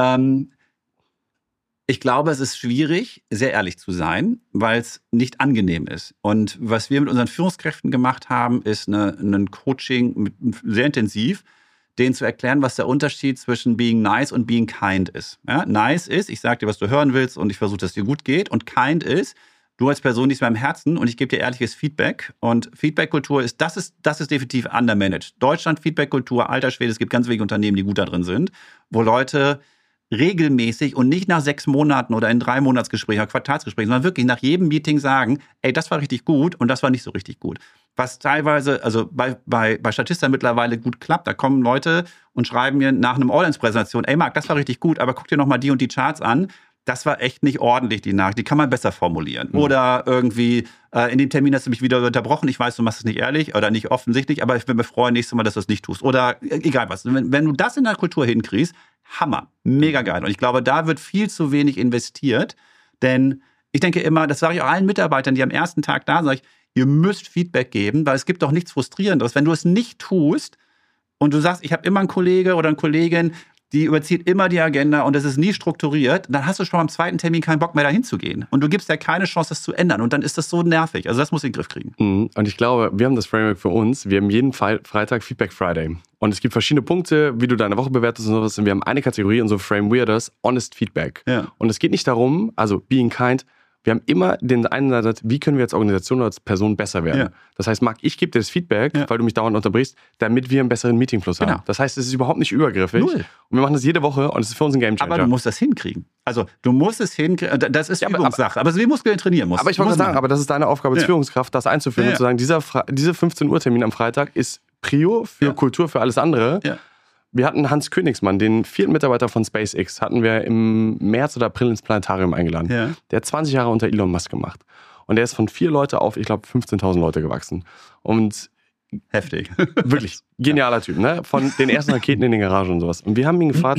ich glaube, es ist schwierig, sehr ehrlich zu sein, weil es nicht angenehm ist. Und was wir mit unseren Führungskräften gemacht haben, ist ein Coaching sehr intensiv, denen zu erklären, was der Unterschied zwischen being nice und being kind ist. Ja, nice ist, ich sage dir, was du hören willst und ich versuche, dass es dir gut geht. Und kind ist, du als Person liegst mir am Herzen und ich gebe dir ehrliches Feedback. Und Feedback-Kultur das ist definitiv undermanaged. Deutschland, Feedback-Kultur, alter Schwede, es gibt ganz wenige Unternehmen, die gut da drin sind, wo Leute regelmäßig und nicht nach 6 Monaten oder in 3 Monatsgesprächen oder Quartalsgesprächen, sondern wirklich nach jedem Meeting sagen, ey, das war richtig gut und das war nicht so richtig gut. Was teilweise, also bei Statista mittlerweile gut klappt, da kommen Leute und schreiben mir nach einem Audience-Präsentation, ey Marc, das war richtig gut, aber guck dir nochmal die und die Charts an. Das war echt nicht ordentlich, die Nachricht. Die kann man besser formulieren. Mhm. Oder irgendwie, in dem Termin hast du mich wieder unterbrochen. Ich weiß, du machst es nicht ehrlich oder nicht offensichtlich, aber ich bin mir freuen, nächstes Mal, dass du es nicht tust. Oder egal was. Wenn du das in der Kultur hinkriegst, Hammer. Mega geil. Und ich glaube, da wird viel zu wenig investiert. Denn ich denke immer, das sage ich auch allen Mitarbeitern, die am ersten Tag da sind, sage ich, ihr müsst Feedback geben, weil es gibt doch nichts Frustrierenderes. Wenn du es nicht tust und du sagst, ich habe immer einen Kollege oder eine Kollegin, die überzieht immer die Agenda und es ist nie strukturiert, dann hast du schon am zweiten Termin keinen Bock mehr, da hinzugehen. Und du gibst ja keine Chance, das zu ändern. Und dann ist das so nervig. Also das muss in den Griff kriegen.
Und ich glaube, wir haben das Framework für uns. Wir haben jeden Freitag Feedback Friday. Und es gibt verschiedene Punkte, wie du deine Woche bewertest und sowas. Und wir haben eine Kategorie, und so framen wir das, Honest Feedback. Ja. Und es geht nicht darum, also being kind, wir haben immer den einen Ansatz, wie können wir als Organisation oder als Person besser werden. Ja. Das heißt, Marc, ich gebe dir das Feedback, weil du mich dauernd unterbrichst, damit wir einen besseren Meetingfluss haben. Das heißt, es ist überhaupt nicht übergriffig. Null. Und wir machen das jede Woche und es ist für uns ein Gamechanger.
Aber du musst das hinkriegen. Also du musst es hinkriegen. Das ist Übungssache. Aber wie Muskeln trainieren musst.
Aber ich wollte sagen, aber das ist deine Aufgabe als Führungskraft, das einzuführen und zu sagen, dieser 15 Uhr Termin am Freitag ist Prio für Kultur, für alles andere. Ja. Wir hatten Hans Königsmann, den 4. Mitarbeiter von SpaceX, hatten wir im März oder April ins Planetarium eingeladen. Ja. Der hat 20 Jahre unter Elon Musk gemacht. Und der ist von 4 Leute auf, ich glaube, 15.000 Leute gewachsen. Und
heftig.
Wirklich genialer Typ, ne? Von den ersten Raketen in den Garagen und sowas. Und wir haben ihn gefragt,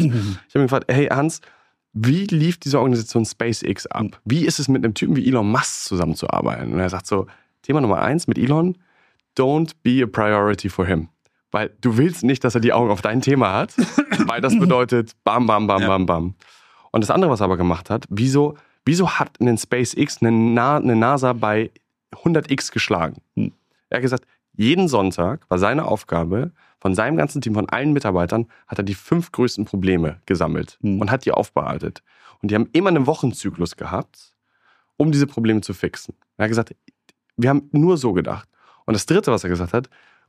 hey Hans, wie lief diese Organisation SpaceX ab? Wie ist es mit einem Typen wie Elon Musk zusammenzuarbeiten? Und er sagt so, Thema Nummer 1 mit Elon, don't be a priority for him. Weil du willst nicht, dass er die Augen auf dein Thema hat, weil das bedeutet bam, bam, bam, bam, bam. Und das andere, was er aber gemacht hat, wieso hat ein SpaceX eine NASA bei 100x geschlagen? Er hat gesagt, jeden Sonntag war seine Aufgabe, von seinem ganzen Team, von allen Mitarbeitern, hat er die 5 größten Probleme gesammelt und hat die aufbearbeitet. Und die haben immer einen Wochenzyklus gehabt, um diese Probleme zu fixen. Er hat gesagt, wir haben nur so gedacht. Und das Dritte, was er gesagt hat,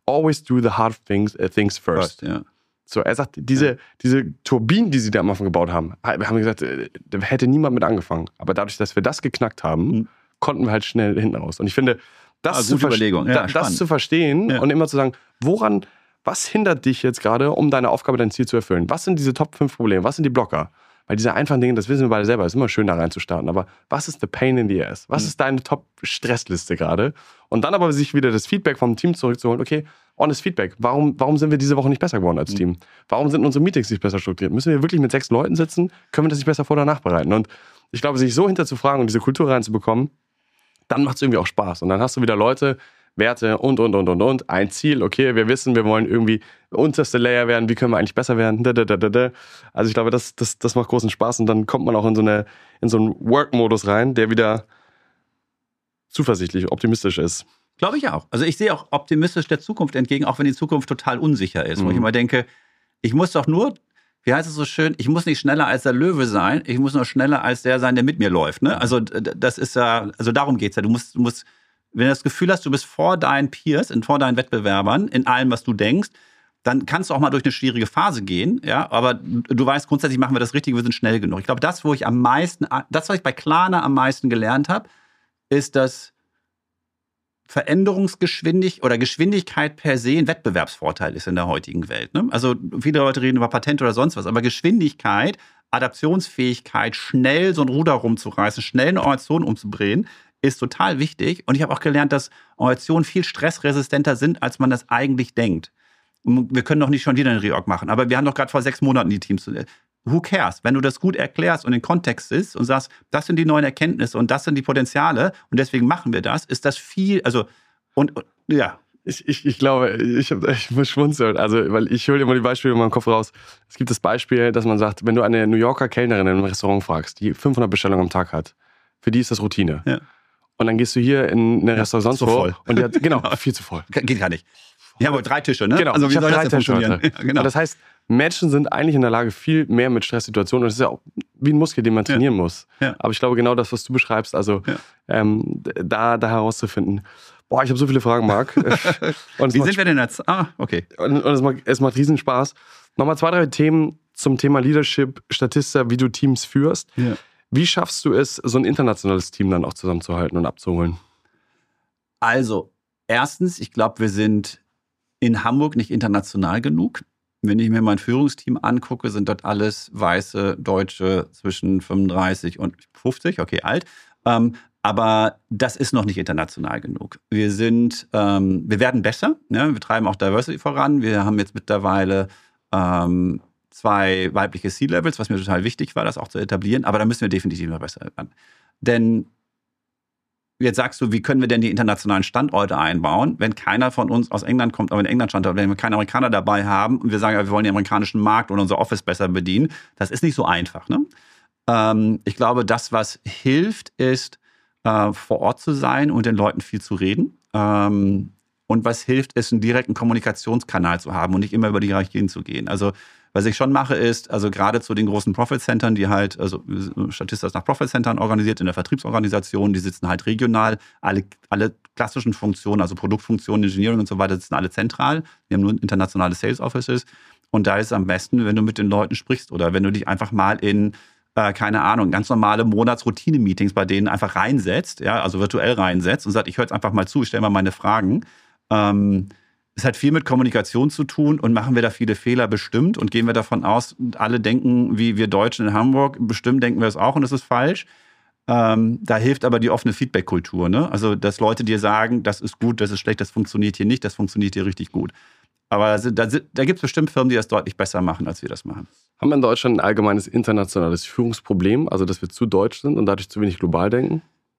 always do the hard things first.
Ja.
So, er sagt, diese Turbinen, die sie da am Anfang gebaut haben, wir haben gesagt, da hätte niemand mit angefangen. Aber dadurch, dass wir das geknackt haben, konnten wir halt schnell hinten raus. Und ich finde, das zu verstehen und immer zu sagen, was hindert dich jetzt gerade, um deine Aufgabe, dein Ziel zu erfüllen? Was sind diese Top 5 Probleme? Was sind die Blocker? Weil diese einfachen Dinge, das wissen wir beide selber, ist immer schön da reinzustarten. Aber was ist the pain in the ass? Was ist deine Top-Stressliste gerade? Und dann aber sich wieder das Feedback vom Team zurückzuholen. Okay, honest Feedback. Warum sind wir diese Woche nicht besser geworden als Team? Warum sind unsere Meetings nicht besser strukturiert? Müssen wir wirklich mit 6 Leuten sitzen? Können wir das nicht besser vor oder nachbereiten? Und ich glaube, sich so hinterzufragen und diese Kultur reinzubekommen, dann macht es irgendwie auch Spaß. Und dann hast du wieder Leute, Werte und. Ein Ziel, okay, wir wissen, wir wollen irgendwie unterste Layer werden, wie können wir eigentlich besser werden? Also ich glaube, das macht großen Spaß und dann kommt man auch in so einen Work-Modus rein, der wieder zuversichtlich, optimistisch ist.
Glaube ich auch. Also ich sehe auch optimistisch der Zukunft entgegen, auch wenn die Zukunft total unsicher ist. Wo ich immer denke, ich muss doch nur, wie heißt es so schön, ich muss nicht schneller als der Löwe sein, ich muss nur schneller als der sein, der mit mir läuft. Ne? Also das ist ja, also darum geht es ja. Du musst, wenn du das Gefühl hast, du bist vor deinen Peers, vor deinen Wettbewerbern, in allem, was du denkst, dann kannst du auch mal durch eine schwierige Phase gehen, ja, aber du weißt, grundsätzlich machen wir das Richtige, wir sind schnell genug. Ich glaube, das, was ich bei Klarna am meisten gelernt habe, ist, dass Geschwindigkeit per se ein Wettbewerbsvorteil ist in der heutigen Welt. Ne? Also viele Leute reden über Patente oder sonst was, aber Geschwindigkeit, Adaptionsfähigkeit, schnell so ein Ruder rumzureißen, schnell eine Organisation umzudrehen, ist total wichtig. Und ich habe auch gelernt, dass Organisationen viel stressresistenter sind, als man das eigentlich denkt. Und wir können doch nicht schon wieder einen Reorg machen, aber wir haben doch gerade vor 6 Monaten die Teams. Who cares? Wenn du das gut erklärst und in Kontext ist und sagst, das sind die neuen Erkenntnisse und das sind die Potenziale und deswegen machen wir das, ist das viel, also, und ja.
Ich glaube, ich muss schmunzeln, also, weil ich hole immer die Beispiele in meinem Kopf raus. Es gibt das Beispiel, dass man sagt, wenn du eine New Yorker Kellnerin in einem Restaurant fragst, die 500 Bestellungen am Tag hat, für die ist das Routine. Ja. Und dann gehst du hier in eine Restaurant
so voll.
Und die hat, genau, viel zu voll.
Geht gar nicht. Ich habe 3 Tische, ne?
Genau,
also wie
ich habe
soll
3
das denn
Tische
funktionieren? Ja, genau.
Und das heißt, Menschen sind eigentlich in der Lage, viel mehr mit Stresssituationen, und das ist ja auch wie ein Muskel, den man trainieren muss. Ja. Aber ich glaube, genau das, was du beschreibst, also da herauszufinden. Boah, ich habe so viele Fragen, Marc.
Wie sind wir denn jetzt? Okay.
Und es macht riesen Spaß. Nochmal 2, 3 Themen zum Thema Leadership, Statista, wie du Teams führst. Ja. Wie schaffst du es, so ein internationales Team dann auch zusammenzuhalten und abzuholen?
Also, erstens, ich glaube, wir sind in Hamburg nicht international genug. Wenn ich mir mein Führungsteam angucke, sind dort alles weiße Deutsche zwischen 35 und 50, okay, alt. Aber das ist noch nicht international genug. Wir werden besser. Ne? Wir treiben auch Diversity voran. Wir haben jetzt mittlerweile 2 weibliche C-Levels, was mir total wichtig war, das auch zu etablieren. Aber da müssen wir definitiv noch besser werden. Denn jetzt sagst du, wie können wir denn die internationalen Standorte einbauen, wenn keiner von uns aus England kommt, aber in England Standort, wenn wir keine Amerikaner dabei haben und wir sagen, wir wollen den amerikanischen Markt und unser Office besser bedienen. Das ist nicht so einfach. Ne? Ich glaube, das, was hilft, ist, vor Ort zu sein und den Leuten viel zu reden. Und was hilft, ist, einen direkten Kommunikationskanal zu haben und nicht immer über die Hierarchien zu gehen. Also was ich schon mache, ist, also gerade zu den großen Profit-Centern, die halt, also Statista ist nach Profit-Centern organisiert, in der Vertriebsorganisation, die sitzen halt regional, alle klassischen Funktionen, also Produktfunktionen, Engineering und so weiter, sitzen alle zentral. Wir haben nur internationale Sales Offices. Und da ist es am besten, wenn du mit den Leuten sprichst oder wenn du dich einfach mal in, keine Ahnung, ganz normale Monatsroutine-Meetings bei denen einfach reinsetzt, ja, also virtuell reinsetzt und sagst, ich höre jetzt einfach mal zu, ich stelle mal meine Fragen. Es hat viel mit Kommunikation zu tun und machen wir da viele Fehler bestimmt und gehen wir davon aus, alle denken, wie wir Deutschen in Hamburg, bestimmt denken wir es auch und das ist falsch. Da hilft aber die offene Feedback-Kultur. Ne? Also, dass Leute dir sagen, das ist gut, das ist schlecht, das funktioniert hier nicht, das funktioniert hier richtig gut. Aber da gibt es bestimmt Firmen, die das deutlich besser machen, als wir das machen.
Haben wir in Deutschland ein allgemeines internationales Führungsproblem, also dass wir zu deutsch sind und dadurch zu wenig global denken?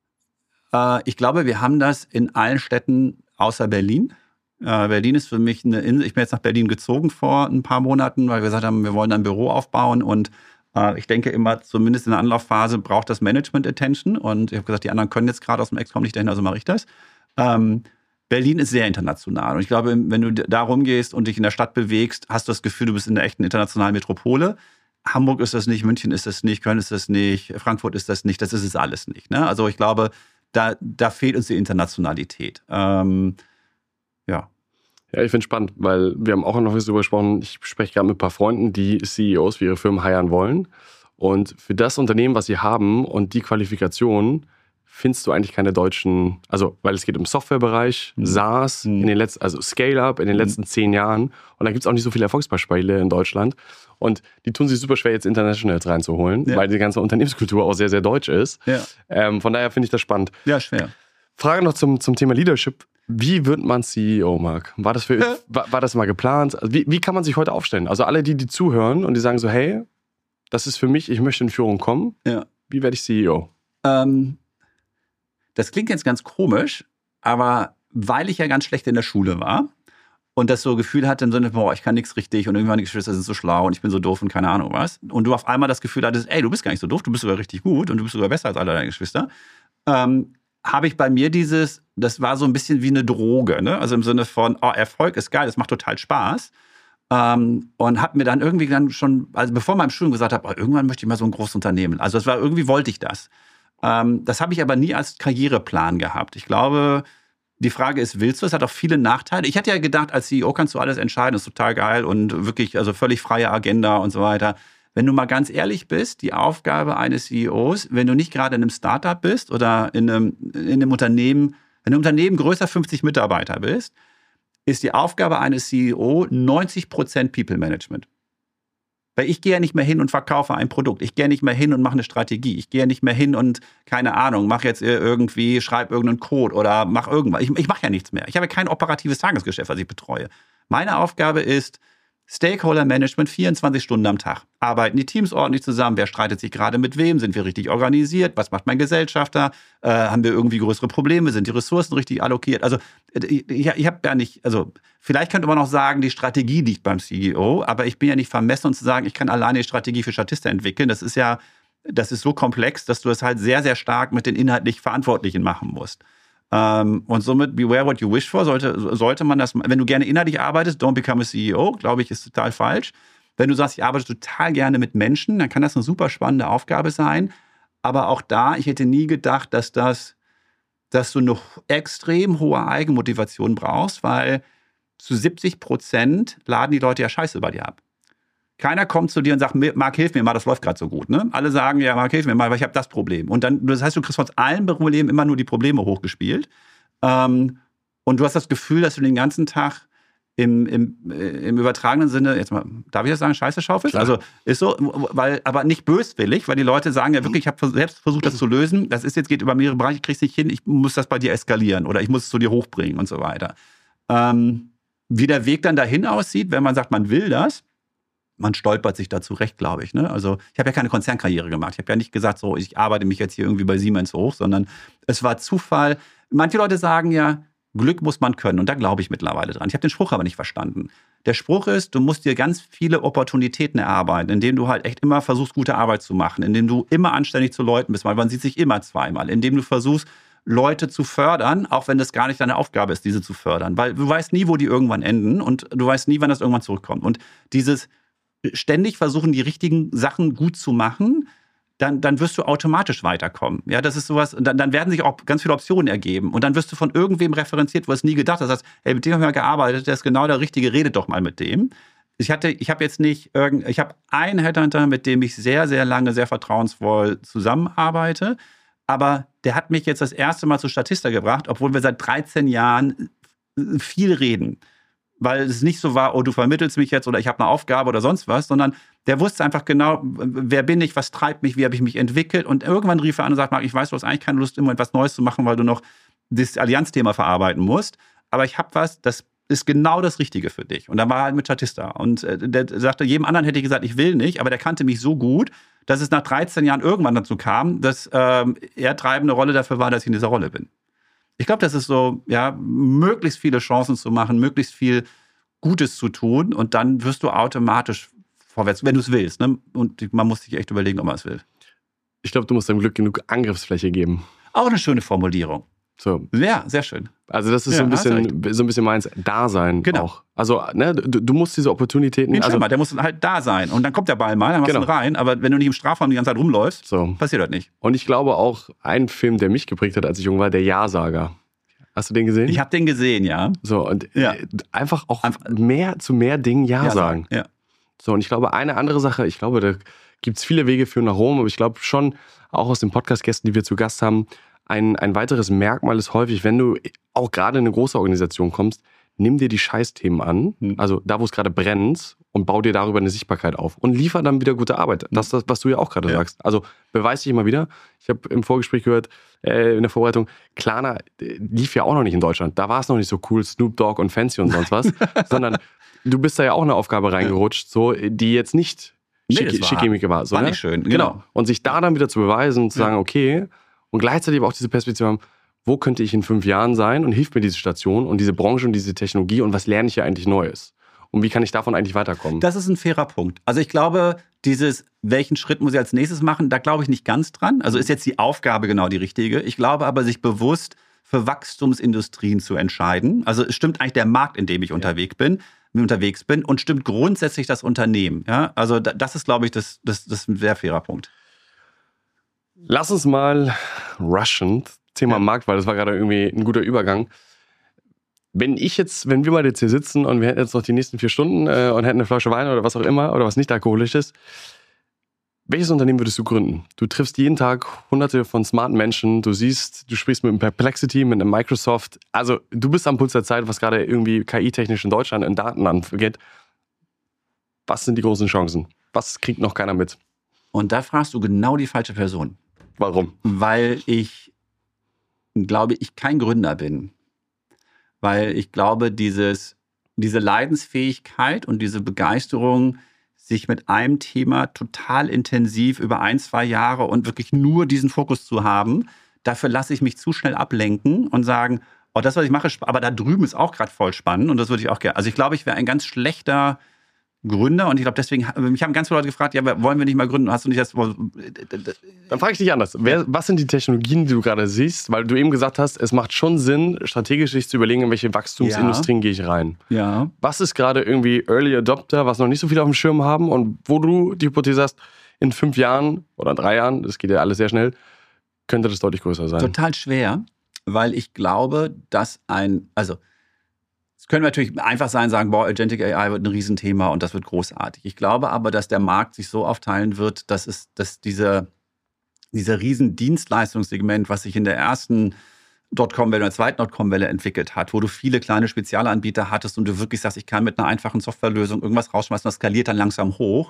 Ich glaube, wir haben das in allen Städten außer Berlin. Berlin ist für mich eine Insel. Ich bin jetzt nach Berlin gezogen vor ein paar Monaten, weil wir gesagt haben, wir wollen ein Büro aufbauen und ich denke immer, zumindest in der Anlaufphase braucht das Management Attention und ich habe gesagt, die anderen können jetzt gerade aus dem Ex-Com nicht dahin, also mache ich das. Berlin ist sehr international und ich glaube, wenn du da rumgehst und dich in der Stadt bewegst, hast du das Gefühl, du bist in einer echten internationalen Metropole. Hamburg ist das nicht, München ist das nicht, Köln ist das nicht, Frankfurt ist das nicht, das ist es alles nicht. Ne? Also ich glaube, da fehlt uns die Internationalität. Ja.
Ja, ich finde es spannend, weil wir haben auch noch was darüber gesprochen. Ich spreche gerade mit ein paar Freunden, die CEOs für ihre Firmen hiren wollen. Und für das Unternehmen, was sie haben und die Qualifikation, findest du eigentlich keine deutschen, also weil es geht im Softwarebereich, SaaS, in den letzten, also Scale-Up in den letzten 10 Jahren. Und da gibt es auch nicht so viele Erfolgsbeispiele in Deutschland. Und die tun sich super schwer, jetzt Internationals reinzuholen, weil die ganze Unternehmenskultur auch sehr, sehr deutsch ist. Ja. Von daher finde ich das spannend.
Ja, schwer.
Frage noch zum Thema Leadership. Wie wird man CEO, Marc? War das mal geplant? Also wie kann man sich heute aufstellen? Also alle, die zuhören und die sagen so, hey, das ist für mich, ich möchte in Führung kommen. Ja. Wie werde ich CEO?
Das klingt jetzt ganz komisch, aber weil ich ja ganz schlecht in der Schule war und das so Gefühl hatte im Sinne, boah, ich kann nichts richtig und irgendwie meine Geschwister sind so schlau und ich bin so doof und keine Ahnung was. Und du auf einmal das Gefühl hattest, ey, du bist gar nicht so doof, du bist sogar richtig gut und du bist sogar besser als alle deine Geschwister. Habe ich bei mir das war so ein bisschen wie eine Droge, ne? Also im Sinne von, oh, Erfolg ist geil, das macht total Spaß. Und habe mir dann irgendwie schon, also bevor meinem Studium gesagt habe, oh, irgendwann möchte ich mal so ein großes Unternehmen. Also irgendwie wollte ich das. Das habe ich aber nie als Karriereplan gehabt. Ich glaube, die Frage ist, willst du? Es hat auch viele Nachteile. Ich hatte ja gedacht, als CEO kannst du alles entscheiden, das ist total geil und wirklich, also völlig freie Agenda und so weiter. Wenn du mal ganz ehrlich bist, die Aufgabe eines CEOs, wenn du nicht gerade in einem Startup bist oder in einem Unternehmen, wenn ein Unternehmen größer 50 Mitarbeiter bist, ist die Aufgabe eines CEO 90% People Management. Weil ich gehe ja nicht mehr hin und verkaufe ein Produkt. Ich gehe nicht mehr hin und mache eine Strategie. Ich gehe ja nicht mehr hin und, keine Ahnung, mache jetzt irgendwie, schreibe irgendeinen Code oder mache irgendwas. Ich mache ja nichts mehr. Ich habe kein operatives Tagesgeschäft, was ich betreue. Meine Aufgabe ist Stakeholder-Management 24 Stunden am Tag. Arbeiten die Teams ordentlich zusammen? Wer streitet sich gerade mit wem? Sind wir richtig organisiert? Was macht mein Gesellschafter? Haben wir irgendwie größere Probleme? Sind die Ressourcen richtig allokiert? Also ich habe ja nicht, also vielleicht könnte man auch sagen, die Strategie liegt beim CEO, aber ich bin ja nicht vermessen, zu sagen, ich kann alleine die Strategie für Statista entwickeln. Das ist so komplex, dass du es halt sehr, sehr stark mit den inhaltlich Verantwortlichen machen musst. Und somit, beware what you wish for, sollte man das, wenn du gerne inhaltlich arbeitest, don't become a CEO, glaube ich, ist total falsch. Wenn du sagst, ich arbeite total gerne mit Menschen, dann kann das eine super spannende Aufgabe sein. Aber auch da, ich hätte nie gedacht, dass du eine extrem hohe Eigenmotivation brauchst, weil zu 70% laden die Leute ja Scheiße bei dir ab. Keiner kommt zu dir und sagt, Marc, hilf mir mal, das läuft gerade so gut. Ne? Alle sagen, ja, Marc, hilf mir mal, weil ich habe das Problem. Und dann, das heißt, du kriegst von allen Problemen immer nur die Probleme hochgespielt. Und du hast das Gefühl, dass du den ganzen Tag im übertragenen Sinne, jetzt mal, darf ich das sagen, Scheiße schaufelst? Klar. Also ist so, aber nicht böswillig, weil die Leute sagen ja wirklich, ich habe selbst versucht, das zu lösen. Das ist jetzt, geht über mehrere Bereiche, ich krieg's nicht hin, ich muss das bei dir eskalieren oder ich muss es zu dir hochbringen und so weiter. Wie der Weg dann dahin aussieht, wenn man sagt, man will das, man stolpert sich da zurecht, glaube ich. Ne? Also ich habe ja keine Konzernkarriere gemacht. Ich habe ja nicht gesagt, so ich arbeite mich jetzt hier irgendwie bei Siemens hoch, sondern es war Zufall. Manche Leute sagen ja, Glück muss man können. Und da glaube ich mittlerweile dran. Ich habe den Spruch aber nicht verstanden. Der Spruch ist, du musst dir ganz viele Opportunitäten erarbeiten, indem du halt echt immer versuchst, gute Arbeit zu machen, indem du immer anständig zu Leuten bist, weil man sieht sich immer zweimal, indem du versuchst, Leute zu fördern, auch wenn das gar nicht deine Aufgabe ist, diese zu fördern. Weil du weißt nie, wo die irgendwann enden und du weißt nie, wann das irgendwann zurückkommt. Und dieses ständig versuchen, die richtigen Sachen gut zu machen, dann wirst du automatisch weiterkommen. Ja, das ist sowas, dann werden sich auch ganz viele Optionen ergeben. Und dann wirst du von irgendwem referenziert, wo es nie gedacht hast. Das heißt, hey, mit dem haben wir gearbeitet, der ist genau der Richtige, redet doch mal mit dem. Ich habe einen Headhunter, mit dem ich sehr, sehr lange, sehr vertrauensvoll zusammenarbeite. Aber der hat mich jetzt das erste Mal zu Statista gebracht, obwohl wir seit 13 Jahren viel reden. Weil es nicht so war, oh, du vermittelst mich jetzt oder ich habe eine Aufgabe oder sonst was, sondern der wusste einfach genau, wer bin ich, was treibt mich, wie habe ich mich entwickelt. Und irgendwann rief er an und sagt, Marc, ich weiß, du hast eigentlich keine Lust, immer etwas Neues zu machen, weil du noch das Allianz-Thema verarbeiten musst. Aber ich habe was, das ist genau das Richtige für dich. Und dann war er halt mit Statista. Und der sagte, jedem anderen hätte ich gesagt, ich will nicht, aber der kannte mich so gut, dass es nach 13 Jahren irgendwann dazu kam, dass er treibende Rolle dafür war, dass ich in dieser Rolle bin. Ich glaube, das ist so, ja, möglichst viele Chancen zu machen, möglichst viel Gutes zu tun und dann wirst du automatisch vorwärts, wenn du es willst. Ne? Und man muss sich echt überlegen, ob man es will.
Ich glaube, du musst deinem Glück genug Angriffsfläche geben.
Auch eine schöne Formulierung.
So.
Ja, sehr schön.
Also das ist so ein bisschen meins, Dasein auch. Also ne, du musst diese Opportunitäten...
Der muss halt da sein. Und dann kommt der Ball mal, dann machst du ihn rein. Aber wenn du nicht im Strafraum die ganze Zeit rumläufst, passiert das nicht.
Und ich glaube auch, ein Film, der mich geprägt hat, als ich jung war, der Ja-Sager. Hast du den gesehen?
Ich habe den gesehen, ja.
So, und einfach auch mehr zu mehr Dingen Ja sagen.
Ja.
So, und ich glaube, eine andere Sache, ich glaube, da gibt es viele Wege für nach Rom, aber ich glaube schon, auch aus den Podcast-Gästen, die wir zu Gast haben, ein weiteres Merkmal ist häufig, wenn du auch gerade in eine große Organisation kommst, nimm dir die Scheißthemen an, also da, wo es gerade brennt, und bau dir darüber eine Sichtbarkeit auf und liefer dann wieder gute Arbeit. Das ist das, was du ja auch gerade sagst. Also beweis dich immer wieder. Ich habe im Vorgespräch gehört, in der Vorbereitung, Klarna lief ja auch noch nicht in Deutschland. Da war es noch nicht so cool, Snoop Dogg und Fancy und sonst was, sondern du bist da ja auch eine Aufgabe reingerutscht, so, die jetzt nicht Schickimicki war. So,
war nicht schön, genau.
Und sich da dann wieder zu beweisen und zu sagen, okay, und gleichzeitig aber auch diese Perspektive haben, wo könnte ich in 5 Jahren sein und hilft mir diese Station und diese Branche und diese Technologie und was lerne ich hier eigentlich Neues? Und wie kann ich davon eigentlich weiterkommen?
Das ist ein fairer Punkt. Also ich glaube, welchen Schritt muss ich als nächstes machen, da glaube ich nicht ganz dran. Also ist jetzt die Aufgabe genau die richtige. Ich glaube aber, sich bewusst für Wachstumsindustrien zu entscheiden. Also es stimmt eigentlich der Markt, in dem ich unterwegs bin und stimmt grundsätzlich das Unternehmen. Ja? Also das ist, glaube ich, das ist ein sehr fairer Punkt.
Lass uns mal rushen, Thema Markt, weil das war gerade irgendwie ein guter Übergang. Wenn wir mal jetzt hier sitzen und wir hätten jetzt noch die nächsten 4 Stunden und hätten eine Flasche Wein oder was auch immer oder was nicht alkoholisches, welches Unternehmen würdest du gründen? Du triffst jeden Tag hunderte von smarten Menschen, du sprichst mit einem Perplexity, mit einem Microsoft, also du bist am Puls der Zeit, was gerade irgendwie KI-technisch in Deutschland in Daten angeht. Was sind die großen Chancen? Was kriegt noch keiner mit?
Und da fragst du genau die falsche Person.
Warum?
Weil ich glaube, ich kein Gründer bin. Weil ich glaube, diese Leidensfähigkeit und diese Begeisterung, sich mit einem Thema total intensiv über 1-2 Jahre und wirklich nur diesen Fokus zu haben, dafür lasse ich mich zu schnell ablenken und sagen, oh, das, was ich mache, aber da drüben ist auch gerade voll spannend und das würde ich auch gerne. Also ich glaube, ich wäre ein ganz schlechter Gründer und ich glaube deswegen, mich haben ganz viele Leute gefragt, ja, wollen wir nicht mal gründen? Hast du nicht das?
Dann frage ich dich anders. Was sind die Technologien, die du gerade siehst? Weil du eben gesagt hast, es macht schon Sinn, strategisch sich zu überlegen, in welche Wachstumsindustrien gehe ich rein.
Ja.
Was ist gerade irgendwie Early Adopter, was noch nicht so viele auf dem Schirm haben und wo du die Hypothese hast, in 5 Jahren oder 3 Jahren, das geht ja alles sehr schnell, könnte das deutlich größer sein?
Total schwer, weil ich glaube, dass es können natürlich einfach sein, sagen, boah, Agentic AI wird ein Riesenthema und das wird großartig. Ich glaube aber, dass der Markt sich so aufteilen wird, dass dieser riesen Dienstleistungssegment, was sich in der ersten Dotcom-Welle oder zweiten Dotcom-Welle entwickelt hat, wo du viele kleine Spezialanbieter hattest und du wirklich sagst, ich kann mit einer einfachen Softwarelösung irgendwas rausschmeißen, das skaliert dann langsam hoch.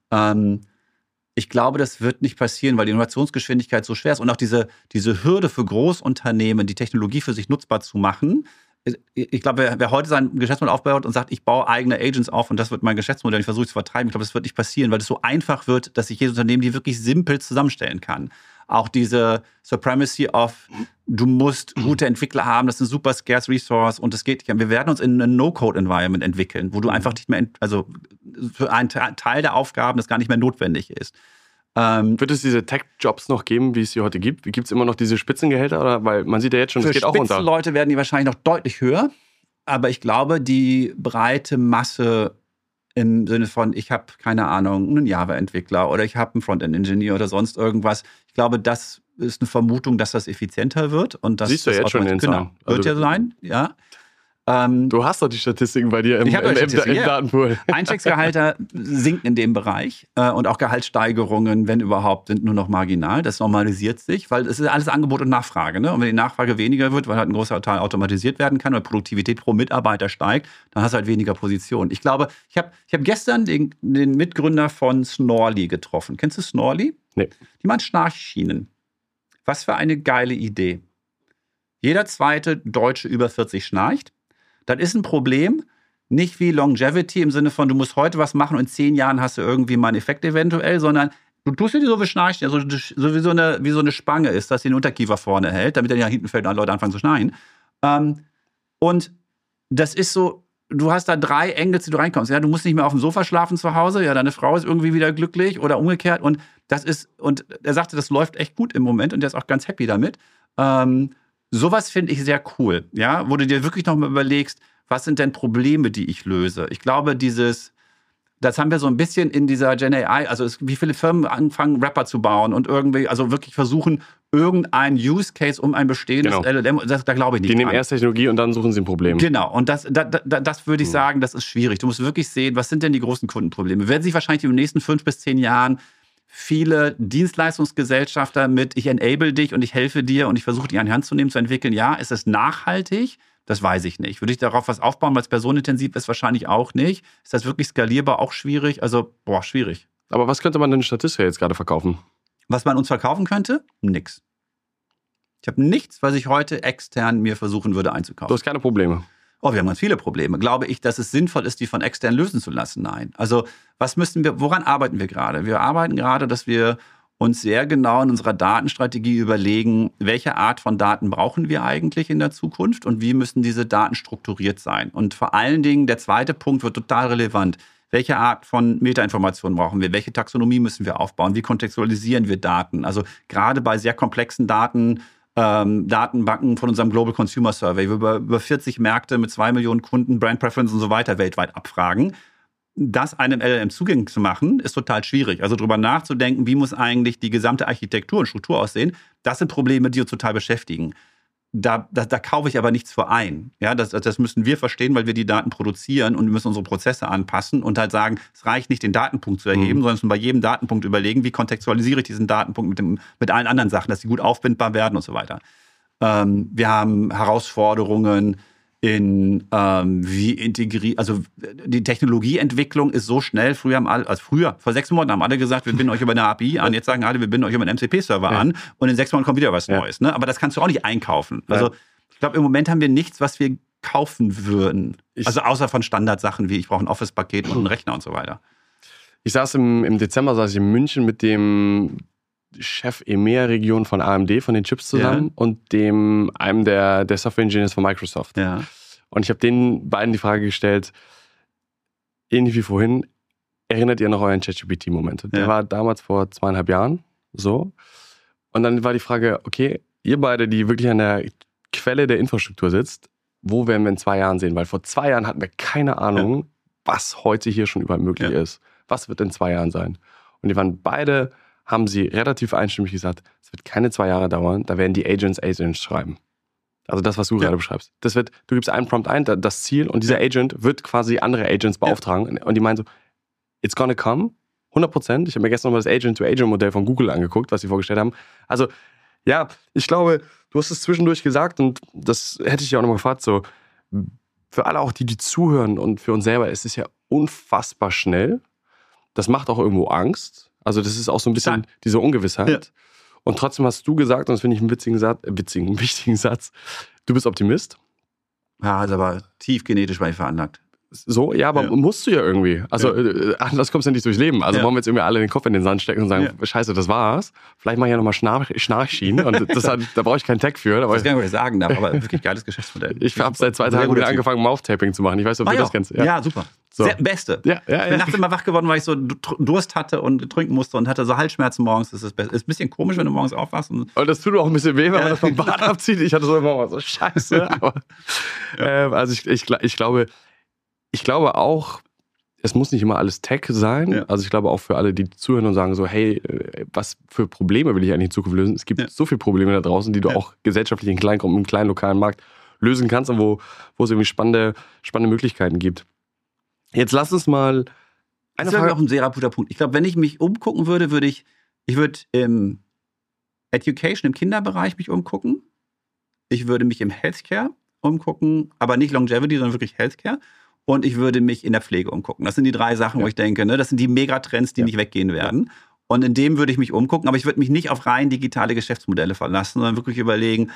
Ich glaube, das wird nicht passieren, weil die Innovationsgeschwindigkeit so schwer ist und auch diese Hürde für Großunternehmen, die Technologie für sich nutzbar zu machen. Ich glaube, wer heute sein Geschäftsmodell aufbaut und sagt, ich baue eigene Agents auf und das wird mein Geschäftsmodell, ich versuche es zu vertreiben, ich glaube, das wird nicht passieren, weil es so einfach wird, dass sich jedes Unternehmen die wirklich simpel zusammenstellen kann. Auch diese Supremacy of, du musst gute Entwickler haben, das ist eine super scarce Resource und das geht nicht. Wir werden uns in ein No-Code-Environment entwickeln, wo du einfach nicht mehr, also für einen Teil der Aufgaben das gar nicht mehr notwendig ist.
Wird es diese Tech-Jobs noch geben, wie es sie heute gibt? Gibt es immer noch diese Spitzengehälter? Oder? Weil man sieht ja jetzt schon, es geht auch runter.
Für Spitzenleute werden die wahrscheinlich noch deutlich höher. Aber ich glaube, die breite Masse im Sinne von, ich habe, keine Ahnung, einen Java-Entwickler oder ich habe einen Frontend-Ingenieur oder sonst irgendwas. Ich glaube, das ist eine Vermutung, dass das effizienter wird. Und das
siehst du ja jetzt schon in den Zahlen.
Genau. Wird ja sein, ja.
Du hast doch die Statistiken bei dir im Datenpool.
Einstiegsgehalte sinken in dem Bereich und auch Gehaltssteigerungen, wenn überhaupt, sind nur noch marginal. Das normalisiert sich, weil es ist alles Angebot und Nachfrage. Ne? Und wenn die Nachfrage weniger wird, weil halt ein großer Teil automatisiert werden kann oder Produktivität pro Mitarbeiter steigt, dann hast du halt weniger Positionen. Ich glaube, ich hab gestern den Mitgründer von Snorly getroffen. Kennst du Snorly?
Nee.
Die machen Schnarchschienen. Was für eine geile Idee. Jeder zweite Deutsche über 40 schnarcht. Das ist ein Problem, nicht wie Longevity im Sinne von, du musst heute was machen und in 10 Jahren hast du irgendwie mal einen Effekt eventuell, sondern du tust dir so wie Schnarchen, so wie so eine Spange ist, dass den Unterkiefer vorne hält, damit dann ja hinten fällt und Leute anfangen zu schnarchen. Und das ist so, du hast da 3 Engels, die du reinkommst. Ja, du musst nicht mehr auf dem Sofa schlafen zu Hause, ja, deine Frau ist irgendwie wieder glücklich oder umgekehrt und er sagte, das läuft echt gut im Moment und der ist auch ganz happy damit. Sowas finde ich sehr cool, ja, wo du dir wirklich noch mal überlegst, was sind denn Probleme, die ich löse? Ich glaube, das haben wir so ein bisschen in dieser Gen AI, also wie viele Firmen anfangen, Rapper zu bauen und irgendwie, also wirklich versuchen, irgendein Use Case um ein bestehendes LLM, da glaube ich nicht.
Die nehmen erst Technologie und dann suchen sie ein Problem.
Genau, und das würde ich sagen, das ist schwierig. Du musst wirklich sehen, was sind denn die großen Kundenprobleme? Werden sich wahrscheinlich in den nächsten 5 bis 10 Jahren viele Dienstleistungsgesellschafter mit ich enable dich und ich helfe dir und ich versuche dich an die Hand zu nehmen, zu entwickeln. Ja, ist es nachhaltig? Das weiß ich nicht. Würde ich darauf was aufbauen, weil es personenintensiv ist? Wahrscheinlich auch nicht. Ist das wirklich skalierbar? Auch schwierig. Also, schwierig.
Aber was könnte man denn statistisch jetzt gerade verkaufen?
Was man uns verkaufen könnte? Nix. Ich habe nichts, was ich heute extern mir versuchen würde einzukaufen.
Du hast keine Probleme.
Wir haben ganz viele Probleme. Glaube ich, dass es sinnvoll ist, die von extern lösen zu lassen? Nein. Also, woran arbeiten wir gerade? Wir arbeiten gerade, dass wir uns sehr genau in unserer Datenstrategie überlegen, welche Art von Daten brauchen wir eigentlich in der Zukunft und wie müssen diese Daten strukturiert sein. Und vor allen Dingen, der zweite Punkt wird total relevant. Welche Art von Metainformationen brauchen wir? Welche Taxonomie müssen wir aufbauen? Wie kontextualisieren wir Daten? Also gerade bei sehr komplexen Datenbanken von unserem Global Consumer Survey, wir über 40 Märkte mit 2 Millionen Kunden, Brand Preference und so weiter weltweit abfragen. Das einem LLM zugänglich zu machen, ist total schwierig. Also darüber nachzudenken, wie muss eigentlich die gesamte Architektur und Struktur aussehen, das sind Probleme, die uns total beschäftigen. Da kaufe ich aber nichts für ein. Ja, das müssen wir verstehen, weil wir die Daten produzieren und wir müssen unsere Prozesse anpassen und halt sagen, es reicht nicht, den Datenpunkt zu erheben, sondern bei jedem Datenpunkt überlegen, wie kontextualisiere ich diesen Datenpunkt mit allen anderen Sachen, dass sie gut aufbindbar werden und so weiter. Wir haben Herausforderungen in wie integriert, also die Technologieentwicklung ist so schnell. Vor 6 Monaten haben alle gesagt, wir binden euch über eine API an. Jetzt sagen alle, wir binden euch über einen MCP-Server an. Und in 6 Monaten kommt wieder was Neues. Ne? Aber das kannst du auch nicht einkaufen. Also ich glaube, im Moment haben wir nichts, was wir kaufen würden. Also außer von Standardsachen wie ich brauche ein Office-Paket und einen Rechner und so weiter.
Ich saß im Dezember in München mit dem Chef EMEA-Region von AMD, von den Chips zusammen und einem der Software-Engineers von Microsoft.
Ja.
Und ich habe den beiden die Frage gestellt, ähnlich wie vorhin, erinnert ihr noch euren ChatGPT-Moment? Der war damals vor 2,5 Jahren so. Und dann war die Frage, okay, ihr beide, die wirklich an der Quelle der Infrastruktur sitzt, wo werden wir in 2 Jahren sehen? Weil vor 2 Jahren hatten wir keine Ahnung, was heute hier schon überall möglich ist. Was wird in 2 Jahren sein? Und die waren beide, haben sie relativ einstimmig gesagt, es wird keine 2 Jahre dauern, da werden die Agents schreiben. Also das, was du gerade beschreibst. Du gibst einen Prompt ein, das Ziel, und dieser Agent wird quasi andere Agents beauftragen. Und die meinen so, it's gonna come, 100%. Ich habe mir gestern nochmal das Agent-to-Agent-Modell von Google angeguckt, was sie vorgestellt haben. Also ja, ich glaube, du hast es zwischendurch gesagt und das hätte ich ja auch nochmal gefragt, so für alle auch, die zuhören und für uns selber, es ist ja unfassbar schnell. Das macht auch irgendwo Angst. Also das ist auch so ein bisschen diese Ungewissheit. Ja. Und trotzdem hast du gesagt, und das finde ich einen wichtigen Satz, du bist Optimist.
Ja, also aber tief genetisch bei veranlagt.
So, ja, aber musst du ja irgendwie. Also anders kommst du ja nicht durchs Leben. Also wollen wir jetzt irgendwie alle den Kopf in den Sand stecken und sagen, scheiße, das war's. Vielleicht mache ich ja nochmal Schnarchschienen und da brauche ich keinen Tag für.
Ich weiß gar nicht, was ich sagen darf, aber wirklich geiles Geschäftsmodell.
Ich habe seit 2 Tagen wieder angefangen, Mouth-Taping zu machen. Ich weiß nicht, ob du das kennst.
Ja, super. So. Beste. Ich bin nachts immer wach geworden, weil ich so Durst hatte und trinken musste und hatte so Halsschmerzen morgens. Das ist ein bisschen komisch, wenn du morgens aufwachst. Und
das tut auch ein bisschen weh, wenn man das vom Bad abzieht. Ich hatte so immer so scheiße. Aber, also ich glaube auch, es muss nicht immer alles Tech sein. Ja. Also ich glaube auch für alle, die zuhören und sagen so, hey, was für Probleme will ich eigentlich in Zukunft lösen? Es gibt so viele Probleme da draußen, die du auch gesellschaftlich in Kleingruppen, im kleinen lokalen Markt lösen kannst und wo es irgendwie spannende Möglichkeiten gibt. Jetzt lass uns mal
Das wäre auch ein sehr guter Punkt. Ich glaube, wenn ich mich umgucken würde, würde ich im Education, im Kinderbereich mich umgucken. Ich würde mich im Healthcare umgucken, aber nicht Longevity, sondern wirklich Healthcare. Und ich würde mich in der Pflege umgucken. Das sind die 3 Sachen, wo ich denke, das sind die Megatrends, die nicht weggehen werden. Und in dem würde ich mich umgucken, aber ich würde mich nicht auf rein digitale Geschäftsmodelle verlassen, sondern wirklich überlegen,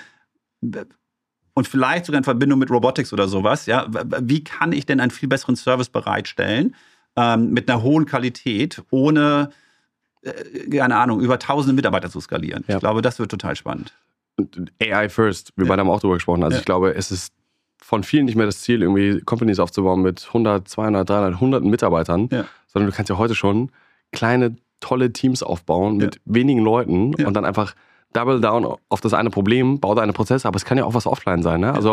und vielleicht sogar in Verbindung mit Robotics oder sowas, wie kann ich denn einen viel besseren Service bereitstellen, mit einer hohen Qualität, ohne, keine Ahnung, über tausende Mitarbeiter zu skalieren. Ich glaube, das wird total spannend.
AI first, wir beide haben auch darüber gesprochen. Also ich glaube, es ist von vielen nicht mehr das Ziel, irgendwie Companies aufzubauen mit 100, 200, 300, hunderten Mitarbeitern, sondern du kannst ja heute schon kleine, tolle Teams aufbauen mit wenigen Leuten und dann einfach double down auf das eine Problem, bau deine Prozesse, aber es kann ja auch was offline sein. Ne? Also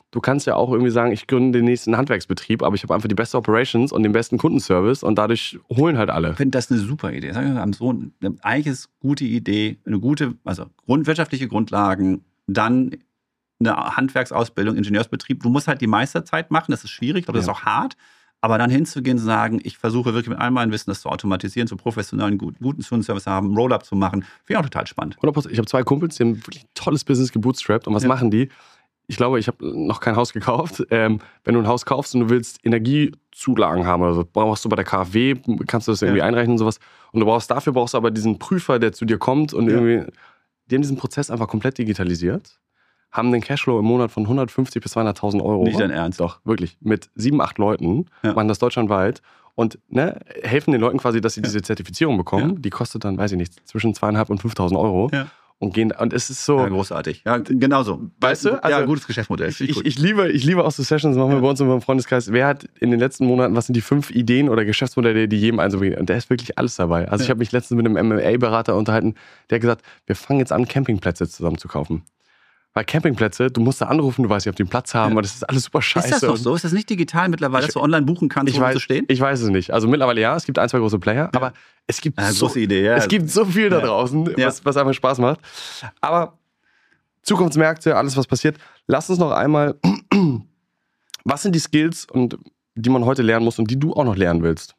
du kannst ja auch irgendwie sagen, ich gründe den nächsten Handwerksbetrieb, aber ich habe einfach die beste Operations und den besten Kundenservice und dadurch holen halt alle.
Ich finde das eine super Idee. Eigentlich ist eine gute Idee, also wirtschaftliche Grundlagen, dann eine Handwerksausbildung, Ingenieursbetrieb. Du musst halt die Meisterzeit machen, das ist schwierig, aber das ist auch hart. Aber dann hinzugehen und sagen, ich versuche wirklich mit all meinem Wissen das zu automatisieren, zu professionellen, guten Kundenservice haben, einen Roll-Up zu machen, finde ich auch total spannend.
100%. Ich habe 2 Kumpels, die haben wirklich ein tolles Business gebootstrapped. Und was machen die? Ich glaube, ich habe noch kein Haus gekauft. Wenn du ein Haus kaufst und du willst Energiezulagen haben, also brauchst du bei der KfW, kannst du das irgendwie einreichen und sowas. Und dafür brauchst du aber diesen Prüfer, der zu dir kommt und irgendwie, die haben diesen Prozess einfach komplett digitalisiert, haben den Cashflow im Monat von 150.000 bis 200.000 Euro.
Nicht dein Ernst?
Doch, wirklich. Mit 7, 8 Leuten, machen das deutschlandweit und helfen den Leuten quasi, dass sie diese Zertifizierung bekommen. Ja. Die kostet dann, weiß ich nicht, zwischen 2.500 und 5.000 Euro. Ja. Und es ist so...
Ja, großartig. Ja, genau so.
Weißt du? Also,
gutes Geschäftsmodell.
Ich liebe auch so Sessions, machen wir bei uns in unserem Freundeskreis. Wer hat in den letzten Monaten, was sind die 5 Ideen oder Geschäftsmodelle, die jedem einzubringen? Und da ist wirklich alles dabei. Also ich habe mich letztens mit einem M&A-Berater unterhalten, der hat gesagt, wir fangen jetzt an, Campingplätze zusammen zu kaufen. Weil Campingplätze, du musst da anrufen, du weißt nicht, ob die einen Platz haben, aber das ist alles super scheiße.
Ist das doch so? Ist das nicht digital mittlerweile, dass du online buchen kannst, wo du stehen?
Ich weiß es nicht. Also mittlerweile es gibt 1, 2 große Player, aber es gibt
große Idee,
es gibt so viel da draußen, was einfach Spaß macht. Aber Zukunftsmärkte, alles was passiert. Lass uns noch einmal, was sind die Skills, die man heute lernen muss und die du auch noch lernen willst?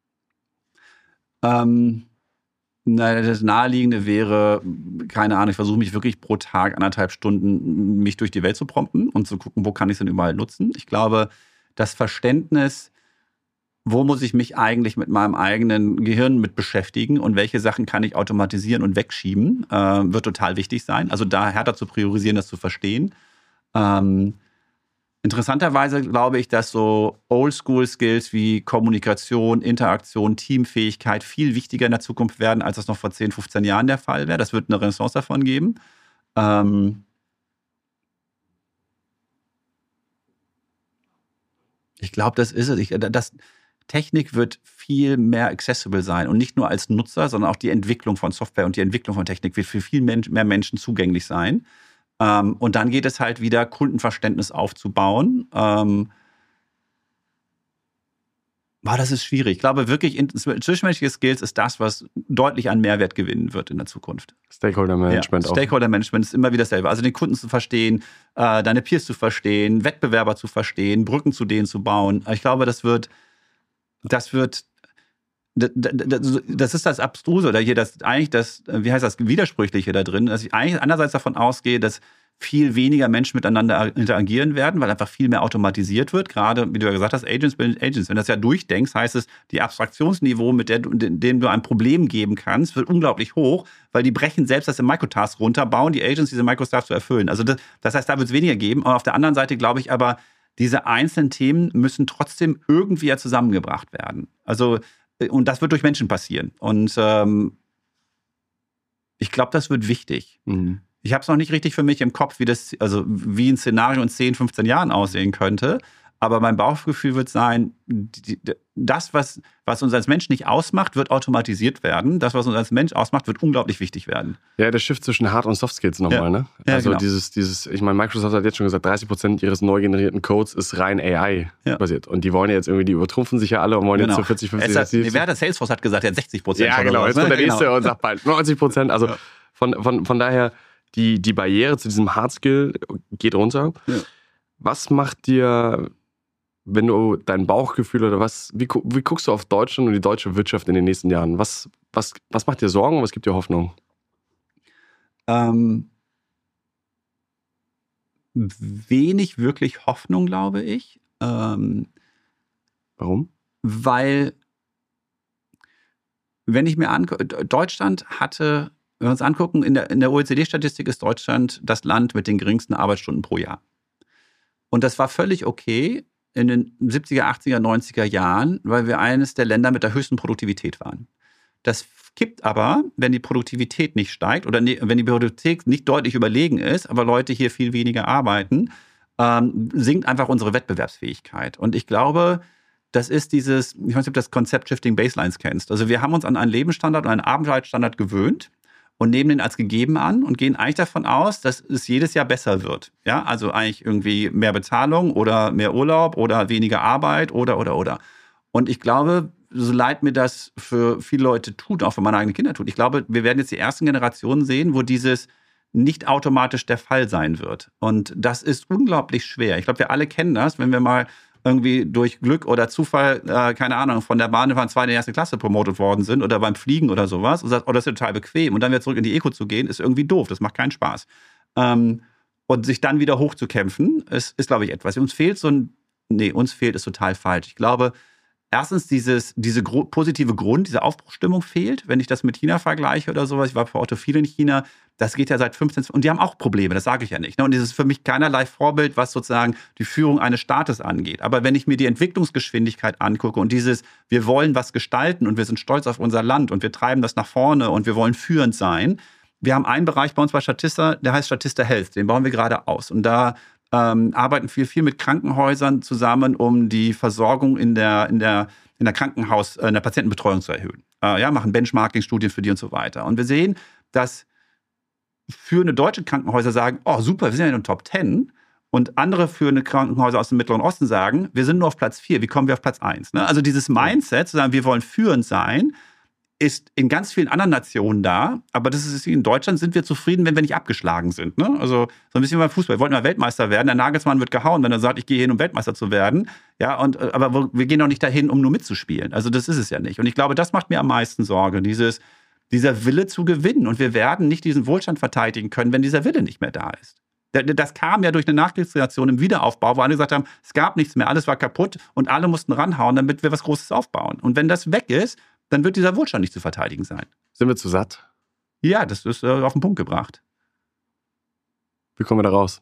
Das Naheliegende wäre, keine Ahnung, ich versuche mich wirklich pro Tag 1,5 Stunden mich durch die Welt zu prompten und zu gucken, wo kann ich es denn überall nutzen. Ich glaube, das Verständnis, wo muss ich mich eigentlich mit meinem eigenen Gehirn mit beschäftigen und welche Sachen kann ich automatisieren und wegschieben, wird total wichtig sein. Also da härter zu priorisieren, das zu verstehen. Interessanterweise glaube ich, dass so Oldschool-Skills wie Kommunikation, Interaktion, Teamfähigkeit viel wichtiger in der Zukunft werden, als das noch vor 10, 15 Jahren der Fall wäre. Das wird eine Renaissance davon geben. Ich glaube, das ist es. Technik wird viel mehr accessible sein und nicht nur als Nutzer, sondern auch die Entwicklung von Software und die Entwicklung von Technik wird für viel mehr Menschen zugänglich sein. Und dann geht es halt wieder, Kundenverständnis aufzubauen. Das ist schwierig. Ich glaube wirklich, zwischenmenschliche Skills ist das, was deutlich an Mehrwert gewinnen wird in der Zukunft.
Stakeholder Management auch.
Stakeholder Management ist immer wieder dasselbe. Also den Kunden zu verstehen, deine Peers zu verstehen, Wettbewerber zu verstehen, Brücken zu denen zu bauen. Ich glaube, das ist das Abstruse oder hier das Widersprüchliche da drin, dass ich eigentlich einerseits davon ausgehe, dass viel weniger Menschen miteinander interagieren werden, weil einfach viel mehr automatisiert wird. Gerade, wie du ja gesagt hast, Agents. Wenn du das ja durchdenkst, heißt es, die Abstraktionsniveau, mit dem du ein Problem geben kannst, wird unglaublich hoch, weil die brechen selbst das im Microtask runter, bauen die Agents, diese Microtasks zu erfüllen. Also das heißt, da wird es weniger geben. Und auf der anderen Seite glaube ich aber, diese einzelnen Themen müssen trotzdem irgendwie ja zusammengebracht werden. Also und das wird durch Menschen passieren. Und ich glaube, das wird wichtig. Mhm. Ich habe es noch nicht richtig für mich im Kopf, wie ein Szenario in 10, 15 Jahren aussehen könnte. Aber mein Bauchgefühl wird sein, das, was uns als Mensch nicht ausmacht, wird automatisiert werden. Das, was uns als Mensch ausmacht, wird unglaublich wichtig werden.
Ja, der Shift zwischen Hard- und Soft-Skills nochmal, ne?
Ja,
also
genau.
ich meine, Microsoft hat jetzt schon gesagt, 30% ihres neu generierten Codes ist rein AI-basiert. Und die wollen ja jetzt irgendwie, die übertrumpfen sich ja alle und wollen jetzt so 40, 50...
Wer hat Salesforce hat gesagt, er hat 60%.
Ja, genau. Jetzt kommt der nächste und sagt bald 90%. Also von daher, die Barriere zu diesem Hard-Skill geht runter. Ja. Was macht dir... Wenn du dein Bauchgefühl oder wie guckst du auf Deutschland und die deutsche Wirtschaft in den nächsten Jahren? Was macht dir Sorgen und was gibt dir Hoffnung?
Wenig wirklich Hoffnung, glaube ich.
Warum?
Weil, wenn ich mir angucke, Deutschland hatte, wenn wir uns angucken, in der OECD-Statistik ist Deutschland das Land mit den geringsten Arbeitsstunden pro Jahr. Und das war völlig okay in den 70er, 80er, 90er Jahren, weil wir eines der Länder mit der höchsten Produktivität waren. Das kippt aber, wenn die Produktivität nicht steigt oder wenn die Produktivität nicht deutlich überlegen ist, aber Leute hier viel weniger arbeiten, sinkt einfach unsere Wettbewerbsfähigkeit. Und ich glaube, das ist ich weiß nicht, ob du das Konzept Shifting Baselines kennst. Also wir haben uns an einen Lebensstandard und einen Arbeitsstandard gewöhnt und nehmen den als gegeben an und gehen eigentlich davon aus, dass es jedes Jahr besser wird. Ja, also eigentlich irgendwie mehr Bezahlung oder mehr Urlaub oder weniger Arbeit oder. Und ich glaube, so leid mir das für viele Leute tut, auch für meine eigenen Kinder tut, ich glaube, wir werden jetzt die ersten Generationen sehen, wo dieses nicht automatisch der Fall sein wird. Und das ist unglaublich schwer. Ich glaube, wir alle kennen das, wenn wir mal irgendwie durch Glück oder Zufall, keine Ahnung, von der Bahnbahn 2 in die erste Klasse promotet worden sind oder beim Fliegen oder sowas und sagt, oh, das ist total bequem. Und dann wieder zurück in die Eco zu gehen, ist irgendwie doof. Das macht keinen Spaß. Und sich dann wieder hochzukämpfen, ist glaube ich, etwas. Uns fehlt ist total falsch. Ich glaube, erstens, diese positive diese Aufbruchsstimmung fehlt, wenn ich das mit China vergleiche oder sowas. Ich war vor Ort viel in China. Das geht ja seit 15, und die haben auch Probleme, das sage ich ja nicht. Und das ist für mich keinerlei Vorbild, was sozusagen die Führung eines Staates angeht. Aber wenn ich mir die Entwicklungsgeschwindigkeit angucke und wir wollen was gestalten und wir sind stolz auf unser Land und wir treiben das nach vorne und wir wollen führend sein. Wir haben einen Bereich bei uns bei Statista, der heißt Statista Health, den bauen wir gerade aus. Und da arbeiten viel mit Krankenhäusern zusammen, um die Versorgung in der Patientenbetreuung zu erhöhen. Machen Benchmarking-Studien für die und so weiter. Und wir sehen, dass führende deutsche Krankenhäuser sagen, oh super, wir sind ja in den Top 10. Und andere führende Krankenhäuser aus dem Mittleren Osten sagen, wir sind nur auf Platz 4, wie kommen wir auf Platz 1? Ne? Also dieses Mindset, zu sagen, wir wollen führend sein, ist in ganz vielen anderen Nationen da, aber das ist in Deutschland sind wir zufrieden, wenn wir nicht abgeschlagen sind. Ne? Also so ein bisschen beim Fußball. Wir wollten mal Weltmeister werden, der Nagelsmann wird gehauen, wenn er sagt, ich gehe hin, um Weltmeister zu werden. Ja, aber wir gehen doch nicht dahin, um nur mitzuspielen. Also das ist es ja nicht. Und ich glaube, das macht mir am meisten Sorge, dieser Wille zu gewinnen. Und wir werden nicht diesen Wohlstand verteidigen können, wenn dieser Wille nicht mehr da ist. Das kam ja durch eine Nachkriegsreaktion im Wiederaufbau, wo alle gesagt haben, es gab nichts mehr, alles war kaputt und alle mussten ranhauen, damit wir was Großes aufbauen. Und wenn das weg ist, dann wird dieser Wohlstand nicht zu verteidigen sein.
Sind wir zu satt?
Ja, das ist auf den Punkt gebracht.
Wie kommen wir da raus?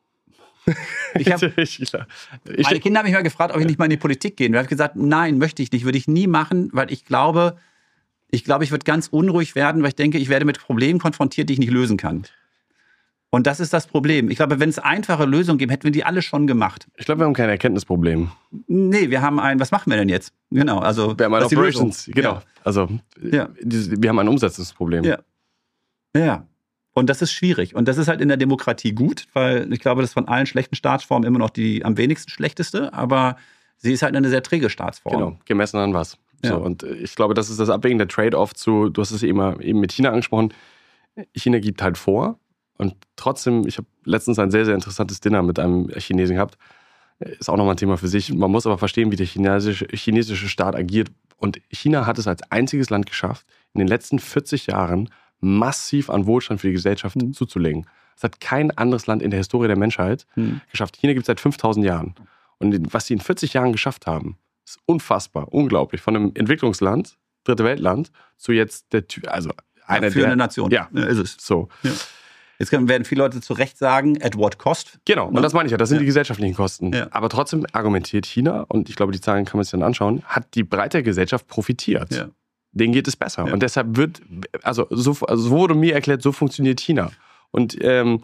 Meine Kinder haben mich mal gefragt, ob ich nicht mal in die Politik gehen will. Ich habe gesagt, nein, möchte ich nicht, würde ich nie machen, weil ich glaube, ich würde ganz unruhig werden, weil ich denke, ich werde mit Problemen konfrontiert, die ich nicht lösen kann. Und das ist das Problem. Ich glaube, wenn es einfache Lösungen gäbe, hätten wir die alle schon gemacht.
Ich glaube, wir haben kein Erkenntnisproblem.
Nee, wir haben was machen wir denn jetzt? Genau, also
wir haben ein Operations, genau.
Ja.
Also wir haben ein Umsetzungsproblem.
Ja. Und das ist schwierig. Und das ist halt in der Demokratie gut, weil ich glaube, das ist von allen schlechten Staatsformen immer noch die am wenigsten schlechteste, aber sie ist halt eine sehr träge Staatsform.
Genau, gemessen an was.
Ja.
So, und ich glaube, das ist das Abwägen der Trade-off du hast es eben mit China angesprochen, China gibt halt vor. Und trotzdem, ich habe letztens ein sehr, sehr interessantes Dinner mit einem Chinesen gehabt. Ist auch nochmal ein Thema für sich. Man muss aber verstehen, wie der chinesische Staat agiert. Und China hat es als einziges Land geschafft, in den letzten 40 Jahren massiv an Wohlstand für die Gesellschaft zuzulegen. Das hat kein anderes Land in der Historie der Menschheit geschafft. China gibt es seit 5000 Jahren. Und was sie in 40 Jahren geschafft haben, ist unfassbar, unglaublich. Von einem Entwicklungsland, dritte Weltland, zu jetzt
eine Nation.
Ja,
ist es.
So.
Ja. Jetzt werden viele Leute zu Recht sagen, at what cost?
Genau, und das meine ich ja, das sind die gesellschaftlichen Kosten.
Ja.
Aber trotzdem argumentiert China, und ich glaube, die Zahlen kann man sich dann anschauen, hat die breite Gesellschaft profitiert.
Ja.
Denen geht es besser.
Ja.
Und deshalb so wurde mir erklärt, so funktioniert China. Und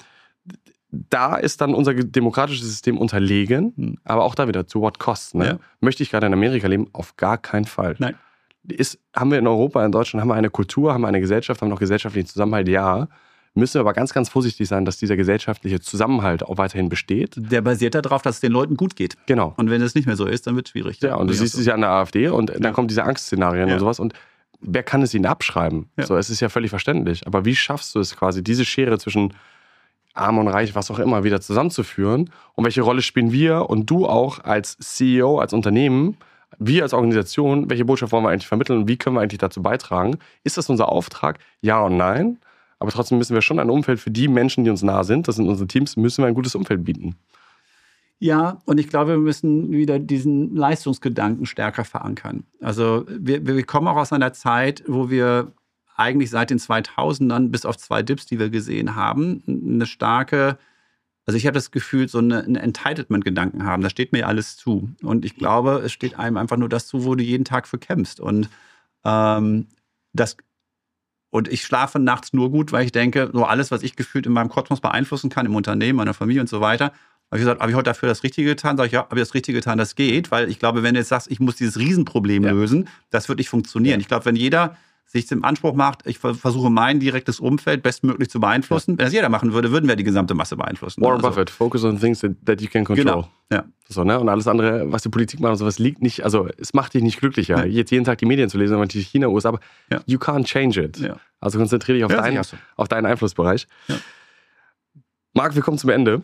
da ist dann unser demokratisches System unterlegen, aber auch da wieder, zu what cost? Ne?
Ja.
Möchte ich gerade in Amerika leben? Auf gar keinen Fall.
Nein.
Haben wir in Europa, in Deutschland, haben wir eine Kultur, haben wir eine Gesellschaft, haben wir noch gesellschaftlichen Zusammenhalt? Ja. Müssen wir aber ganz, ganz vorsichtig sein, dass dieser gesellschaftliche Zusammenhalt auch weiterhin besteht.
Der basiert darauf, dass es den Leuten gut geht.
Genau.
Und wenn es nicht mehr so ist, dann wird es schwierig.
Ja, und du siehst es ja an der AfD und dann kommen diese Angstszenarien und sowas. Und wer kann es ihnen abschreiben?
Ja.
So, es ist ja völlig verständlich. Aber wie schaffst du es quasi, diese Schere zwischen Arm und Reich, was auch immer, wieder zusammenzuführen? Und welche Rolle spielen wir und du auch als CEO, als Unternehmen, wir als Organisation, welche Botschaft wollen wir eigentlich vermitteln und wie können wir eigentlich dazu beitragen? Ist das unser Auftrag? Ja und nein. Aber trotzdem müssen wir schon ein Umfeld für die Menschen, die uns nahe sind, das sind unsere Teams, müssen wir ein gutes Umfeld bieten.
Ja, und ich glaube, wir müssen wieder diesen Leistungsgedanken stärker verankern. Also wir kommen auch aus einer Zeit, wo wir eigentlich seit den 2000ern, bis auf 2 Dips, die wir gesehen haben, eine starke, also ich habe das Gefühl, so einen Entitlement-Gedanken haben. Da steht mir alles zu. Und ich glaube, es steht einem einfach nur das zu, wo du jeden Tag für kämpfst. Und Und ich schlafe nachts nur gut, weil ich denke, so alles, was ich gefühlt in meinem Kosmos beeinflussen kann, im Unternehmen, meiner Familie und so weiter, habe ich gesagt, habe ich heute dafür das Richtige getan? Sage ich, ja, habe ich das Richtige getan, das geht. Weil ich glaube, wenn du jetzt sagst, ich muss dieses Riesenproblem lösen, das wird nicht funktionieren. Ja. Ich glaube, wenn jeder sich zum Anspruch macht, ich versuche mein direktes Umfeld bestmöglich zu beeinflussen. Wenn das jeder machen würde, würden wir die gesamte Masse beeinflussen.
Warren Buffett, focus on things that you can control.
Genau, ja.
So, ne? Und alles andere, was die Politik macht und sowas, liegt nicht, also es macht dich nicht glücklicher, jetzt jeden Tag die Medien zu lesen, aber natürlich China, USA, aber you can't change it. Ja. Also konzentriere dich auf deinen Einflussbereich. Ja. Marc, wir kommen zum Ende.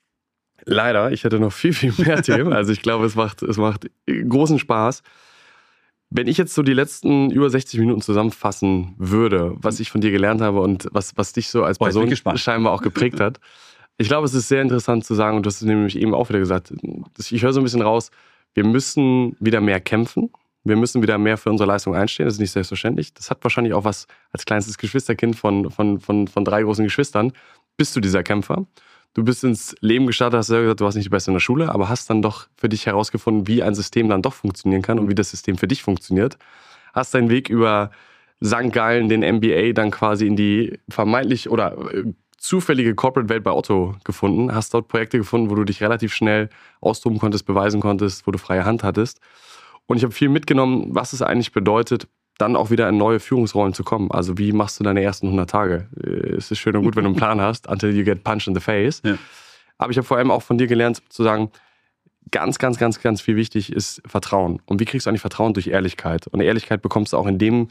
Leider, ich hätte noch viel, viel mehr Themen. Also ich glaube, es macht großen Spaß. Wenn ich jetzt so die letzten über 60 Minuten zusammenfassen würde, was ich von dir gelernt habe und was dich so als Person scheinbar auch geprägt hat. Ich glaube, es ist sehr interessant zu sagen, und du hast es nämlich eben auch wieder gesagt, ich höre so ein bisschen raus, wir müssen wieder mehr kämpfen. Wir müssen wieder mehr für unsere Leistung einstehen. Das ist nicht selbstverständlich. Das hat wahrscheinlich auch was als kleinstes Geschwisterkind von 3 großen Geschwistern. Bist du dieser Kämpfer? Du bist ins Leben gestartet, hast ja gesagt, du warst nicht der Beste in der Schule, aber hast dann doch für dich herausgefunden, wie ein System dann doch funktionieren kann und wie das System für dich funktioniert. Hast deinen Weg über St. Gallen, den MBA, dann quasi in die vermeintlich oder zufällige Corporate-Welt bei Otto gefunden. Hast dort Projekte gefunden, wo du dich relativ schnell austoben konntest, beweisen konntest, wo du freie Hand hattest. Und ich habe viel mitgenommen, was es eigentlich bedeutet, dann auch wieder in neue Führungsrollen zu kommen. Also wie machst du deine ersten 100 Tage? Es ist schön und gut, wenn du einen Plan hast, until you get punched in the face. Ja. Aber ich habe vor allem auch von dir gelernt zu sagen, ganz, ganz, ganz, ganz viel wichtig ist Vertrauen. Und wie kriegst du eigentlich Vertrauen? Durch Ehrlichkeit. Und Ehrlichkeit bekommst du auch, indem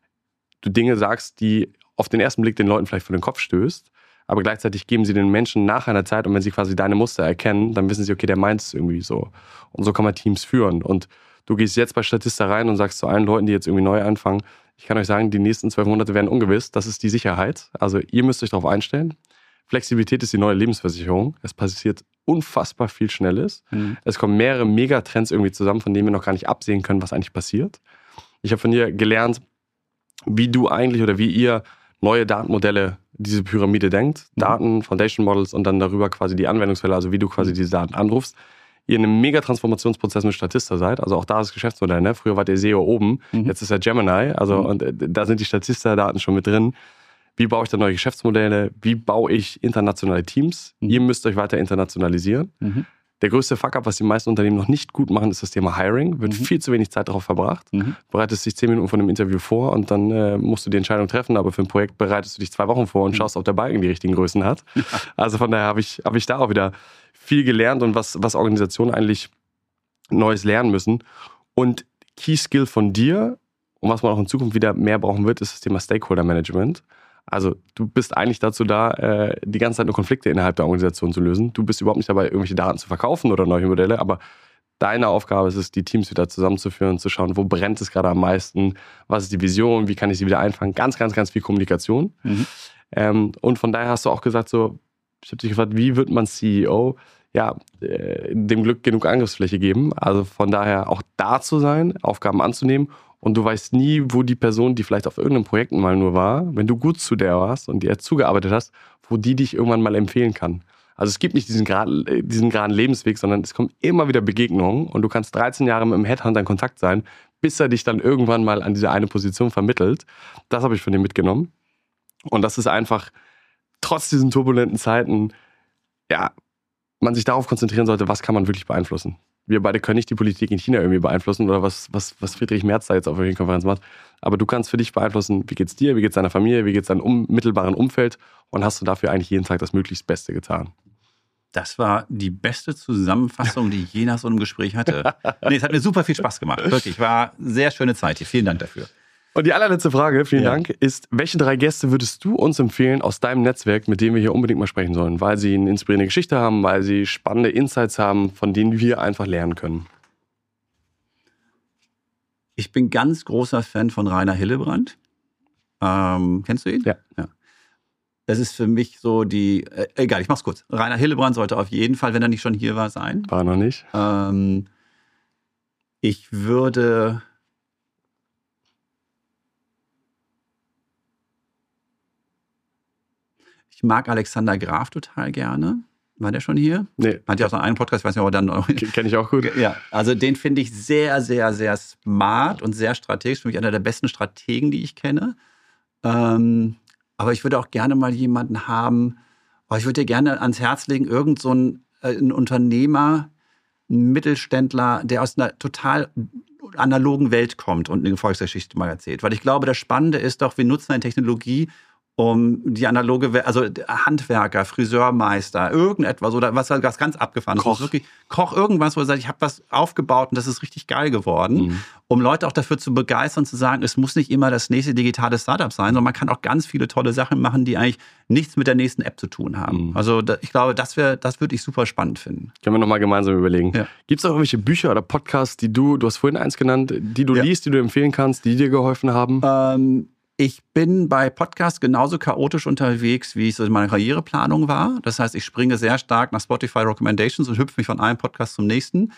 du Dinge sagst, die auf den ersten Blick den Leuten vielleicht vor den Kopf stößt. Aber gleichzeitig geben sie den Menschen nach einer Zeit, und wenn sie quasi deine Muster erkennen, dann wissen sie, okay, der meint es irgendwie so. Und so kann man Teams führen. Und du gehst jetzt bei Statista rein und sagst zu allen Leuten, die jetzt irgendwie neu anfangen, ich kann euch sagen, die nächsten 12 Monate werden ungewiss. Das ist die Sicherheit. Also ihr müsst euch darauf einstellen. Flexibilität ist die neue Lebensversicherung. Es passiert unfassbar viel Schnelles. Es kommen mehrere Megatrends irgendwie zusammen, von denen wir noch gar nicht absehen können, was eigentlich passiert. Ich habe von dir gelernt, wie du eigentlich oder wie ihr neue Datenmodelle, diese Pyramide denkt. Daten, Foundation Models und dann darüber quasi die Anwendungsfälle, also wie du quasi diese Daten anrufst. Ihr in einem Mega-Transformationsprozess mit Statista seid, also auch da ist das Geschäftsmodell, ne? Früher war der SEO oben, jetzt ist er Gemini, also und da sind die Statista-Daten schon mit drin. Wie baue ich da neue Geschäftsmodelle? Wie baue ich internationale Teams? Ihr müsst euch weiter internationalisieren. Der größte Fuck-up, was die meisten Unternehmen noch nicht gut machen, ist das Thema Hiring. Wird viel zu wenig Zeit darauf verbracht. Bereitest dich 10 Minuten von einem Interview vor und dann musst du die Entscheidung treffen. Aber für ein Projekt bereitest du dich 2 Wochen vor und schaust, ob der Balken die richtigen Größen hat. Also von daher habe ich da auch wieder viel gelernt und was Organisationen eigentlich Neues lernen müssen. Und Key Skill von dir und was man auch in Zukunft wieder mehr brauchen wird, ist das Thema Stakeholder Management. Also du bist eigentlich dazu da, die ganze Zeit nur Konflikte innerhalb der Organisation zu lösen. Du bist überhaupt nicht dabei, irgendwelche Daten zu verkaufen oder neue Modelle, aber deine Aufgabe ist es, die Teams wieder zusammenzuführen, zu schauen, wo brennt es gerade am meisten, was ist die Vision, wie kann ich sie wieder einfangen. Ganz, ganz, ganz viel Kommunikation. Und von daher hast du auch gesagt, so, ich habe dich gefragt, wie wird man CEO? Ja, dem Glück genug Angriffsfläche geben. Also von daher auch da zu sein, Aufgaben anzunehmen. Und du weißt nie, wo die Person, die vielleicht auf irgendeinem Projekt mal nur war, wenn du gut zu der warst und dir zugearbeitet hast, wo die dich irgendwann mal empfehlen kann. Also es gibt nicht diesen geraden Lebensweg, sondern es kommen immer wieder Begegnungen und du kannst 13 Jahre mit einem Headhunter in Kontakt sein, bis er dich dann irgendwann mal an diese eine Position vermittelt. Das habe ich von dir mitgenommen. Und das ist einfach, trotz diesen turbulenten Zeiten, ja, man sich darauf konzentrieren sollte, was kann man wirklich beeinflussen. Wir beide können nicht die Politik in China irgendwie beeinflussen oder was Friedrich Merz da jetzt auf irgendeiner Konferenz macht. Aber du kannst für dich beeinflussen, wie geht's dir, wie geht's deiner Familie, wie geht's deinem unmittelbaren Umfeld und hast du dafür eigentlich jeden Tag das möglichst Beste getan.
Das war die beste Zusammenfassung, die ich je nach so einem Gespräch hatte. Nee, es hat mir super viel Spaß gemacht. Wirklich, war eine sehr schöne Zeit hier. Vielen Dank dafür.
Und die allerletzte Frage, vielen Dank, ist, welche 3 Gäste würdest du uns empfehlen aus deinem Netzwerk, mit denen wir hier unbedingt mal sprechen sollen? Weil sie eine inspirierende Geschichte haben, weil sie spannende Insights haben, von denen wir einfach lernen können.
Ich bin ganz großer Fan von Rainer Hillebrand. Kennst du ihn?
Ja.
Das ist für mich so die, egal, ich mach's kurz. Rainer Hillebrand sollte auf jeden Fall, wenn er nicht schon hier war, sein.
War noch nicht.
Ich würde... Ich mag Alexander Graf total gerne. War der schon hier?
Nee.
Hat ja auch so einen Podcast, ich weiß nicht, ob er dann...
Kenne ich auch gut.
Ja, also den finde ich sehr, sehr, sehr smart und sehr strategisch. Für mich einer der besten Strategen, die ich kenne. Aber ich würde auch gerne mal jemanden haben, ich würde dir gerne ans Herz legen, irgend so ein Unternehmer, ein Mittelständler, der aus einer total analogen Welt kommt und eine Volksgeschichte mal erzählt. Weil ich glaube, das Spannende ist doch, wir nutzen eine Technologie, um die analoge Welt, also Handwerker, Friseurmeister, irgendetwas oder was ganz abgefahrenes.
Koch.
Wirklich Koch, irgendwas, wo er sagt, ich habe was aufgebaut und das ist richtig geil geworden. Um Leute auch dafür zu begeistern, zu sagen, es muss nicht immer das nächste digitale Startup sein, sondern man kann auch ganz viele tolle Sachen machen, die eigentlich nichts mit der nächsten App zu tun haben. Also ich glaube, das würde ich super spannend finden.
Können wir nochmal gemeinsam überlegen.
Ja.
Gibt es auch irgendwelche Bücher oder Podcasts, die du hast vorhin eins genannt, die du liest, die du empfehlen kannst, die dir geholfen haben?
Ich bin bei Podcasts genauso chaotisch unterwegs, wie es in meiner Karriereplanung war. Das heißt, ich springe sehr stark nach Spotify Recommendations und hüpfe mich von einem Podcast zum nächsten.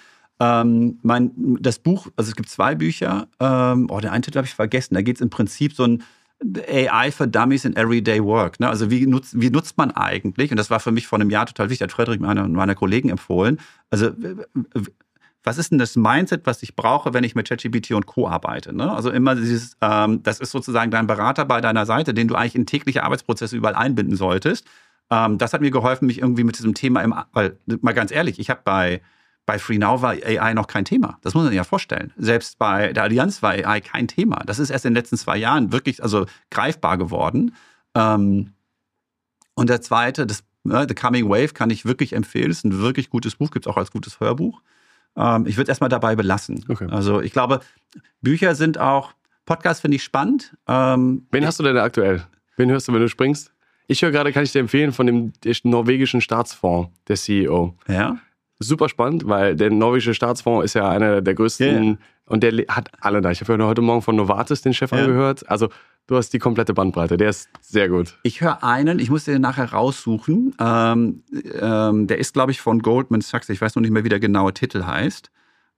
Das Buch, also es gibt 2 Bücher. Der eine Titel habe ich vergessen. Da geht es im Prinzip so ein AI für Dummies in Everyday Work. Ne? Also wie nutzt man eigentlich, und das war für mich vor einem Jahr total wichtig, hat Frederik meiner Kollegen empfohlen, also was ist denn das Mindset, was ich brauche, wenn ich mit ChatGPT und Co. arbeite? Ne? Also immer dieses, das ist sozusagen dein Berater bei deiner Seite, den du eigentlich in tägliche Arbeitsprozesse überall einbinden solltest. Das hat mir geholfen, mich irgendwie mit diesem Thema, weil, mal ganz ehrlich, ich habe bei FreeNow war AI noch kein Thema. Das muss man sich ja vorstellen. Selbst bei der Allianz war AI kein Thema. Das ist erst in den letzten 2 Jahren wirklich greifbar geworden. Und der zweite, The Coming Wave, kann ich wirklich empfehlen. Das ist ein wirklich gutes Buch, gibt es auch als gutes Hörbuch. Ich würde es erstmal dabei belassen.
Okay.
Also ich glaube, Bücher sind auch, Podcasts finde ich spannend.
Wen hast du denn aktuell? Wen hörst du, wenn du springst? Ich höre gerade, kann ich dir empfehlen, von dem norwegischen Staatsfonds, der CEO.
Ja.
Super spannend, weil der norwegische Staatsfonds ist ja einer der größten und der hat alle da. Ich habe ja heute Morgen von Novartis den Chef angehört. Also du hast die komplette Bandbreite. Der ist sehr gut. Ich
höre einen, ich muss den nachher raussuchen. Der ist, glaube ich, von Goldman Sachs. Ich weiß noch nicht mehr, wie der genaue Titel heißt.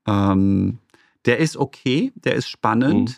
Der ist okay, der ist spannend.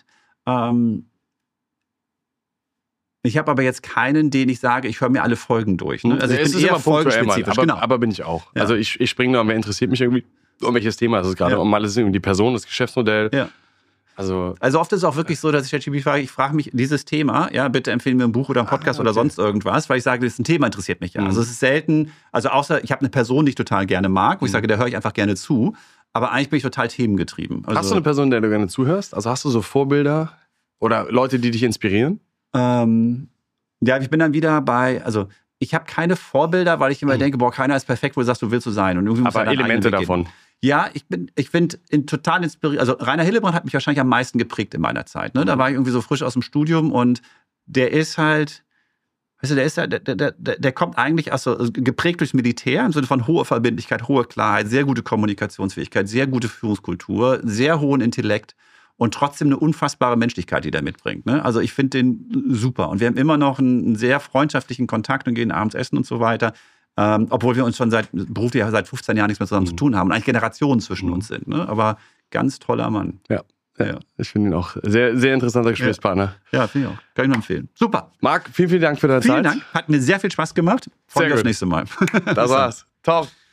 Ich habe aber jetzt keinen, den ich sage, ich höre mir alle Folgen durch. Ne? Also ich bin eher folgenspezifisch.
Aber bin ich auch. Ja. Also ich springe nur, wer interessiert mich irgendwie, um welches Thema ist es gerade. Und mal ist es irgendwie die Person, das Geschäftsmodell. Ja. Also oft ist es auch wirklich so, dass ich ChatGPT frage, ich frage mich dieses Thema, ja, bitte empfehlen mir ein Buch oder ein Podcast oder sonst irgendwas, weil ich sage, das ist ein Thema, interessiert mich ja. Also es ist selten, also außer ich habe eine Person, die ich total gerne mag, wo ich sage, der höre ich einfach gerne zu, aber eigentlich bin ich total themengetrieben. Also, hast du eine Person, der du gerne zuhörst? Also hast du so Vorbilder oder Leute, die dich inspirieren?
Ja, ich bin dann wieder also ich habe keine Vorbilder, weil ich immer denke, keiner ist perfekt, wo du sagst, du willst so sein. Und irgendwie
aber Elemente davon.
Ja, ich finde total inspiriert. Also Rainer Hillebrand hat mich wahrscheinlich am meisten geprägt in meiner Zeit. Ne? Da war ich irgendwie so frisch aus dem Studium und der ist halt, weißt du, der kommt eigentlich geprägt durchs Militär im Sinne von hoher Verbindlichkeit, hohe Klarheit, sehr gute Kommunikationsfähigkeit, sehr gute Führungskultur, sehr hohen Intellekt und trotzdem eine unfassbare Menschlichkeit, die der mitbringt. Ne? Also ich finde den super. Und wir haben immer noch einen sehr freundschaftlichen Kontakt und gehen abends essen und so weiter. Obwohl wir uns schon beruflich seit 15 Jahren nichts mehr zusammen zu tun haben und eigentlich Generationen zwischen uns sind. Ne? Aber ganz toller Mann.
Ja. Ich finde ihn auch sehr, sehr interessanter Gesprächspartner.
Ja, finde ich auch. Kann ich nur empfehlen. Super.
Marc, vielen, vielen Dank für deine Zeit.
Vielen Dank. Hat mir sehr viel Spaß gemacht. Freue mich aufs nächste Mal.
Das war's. Top.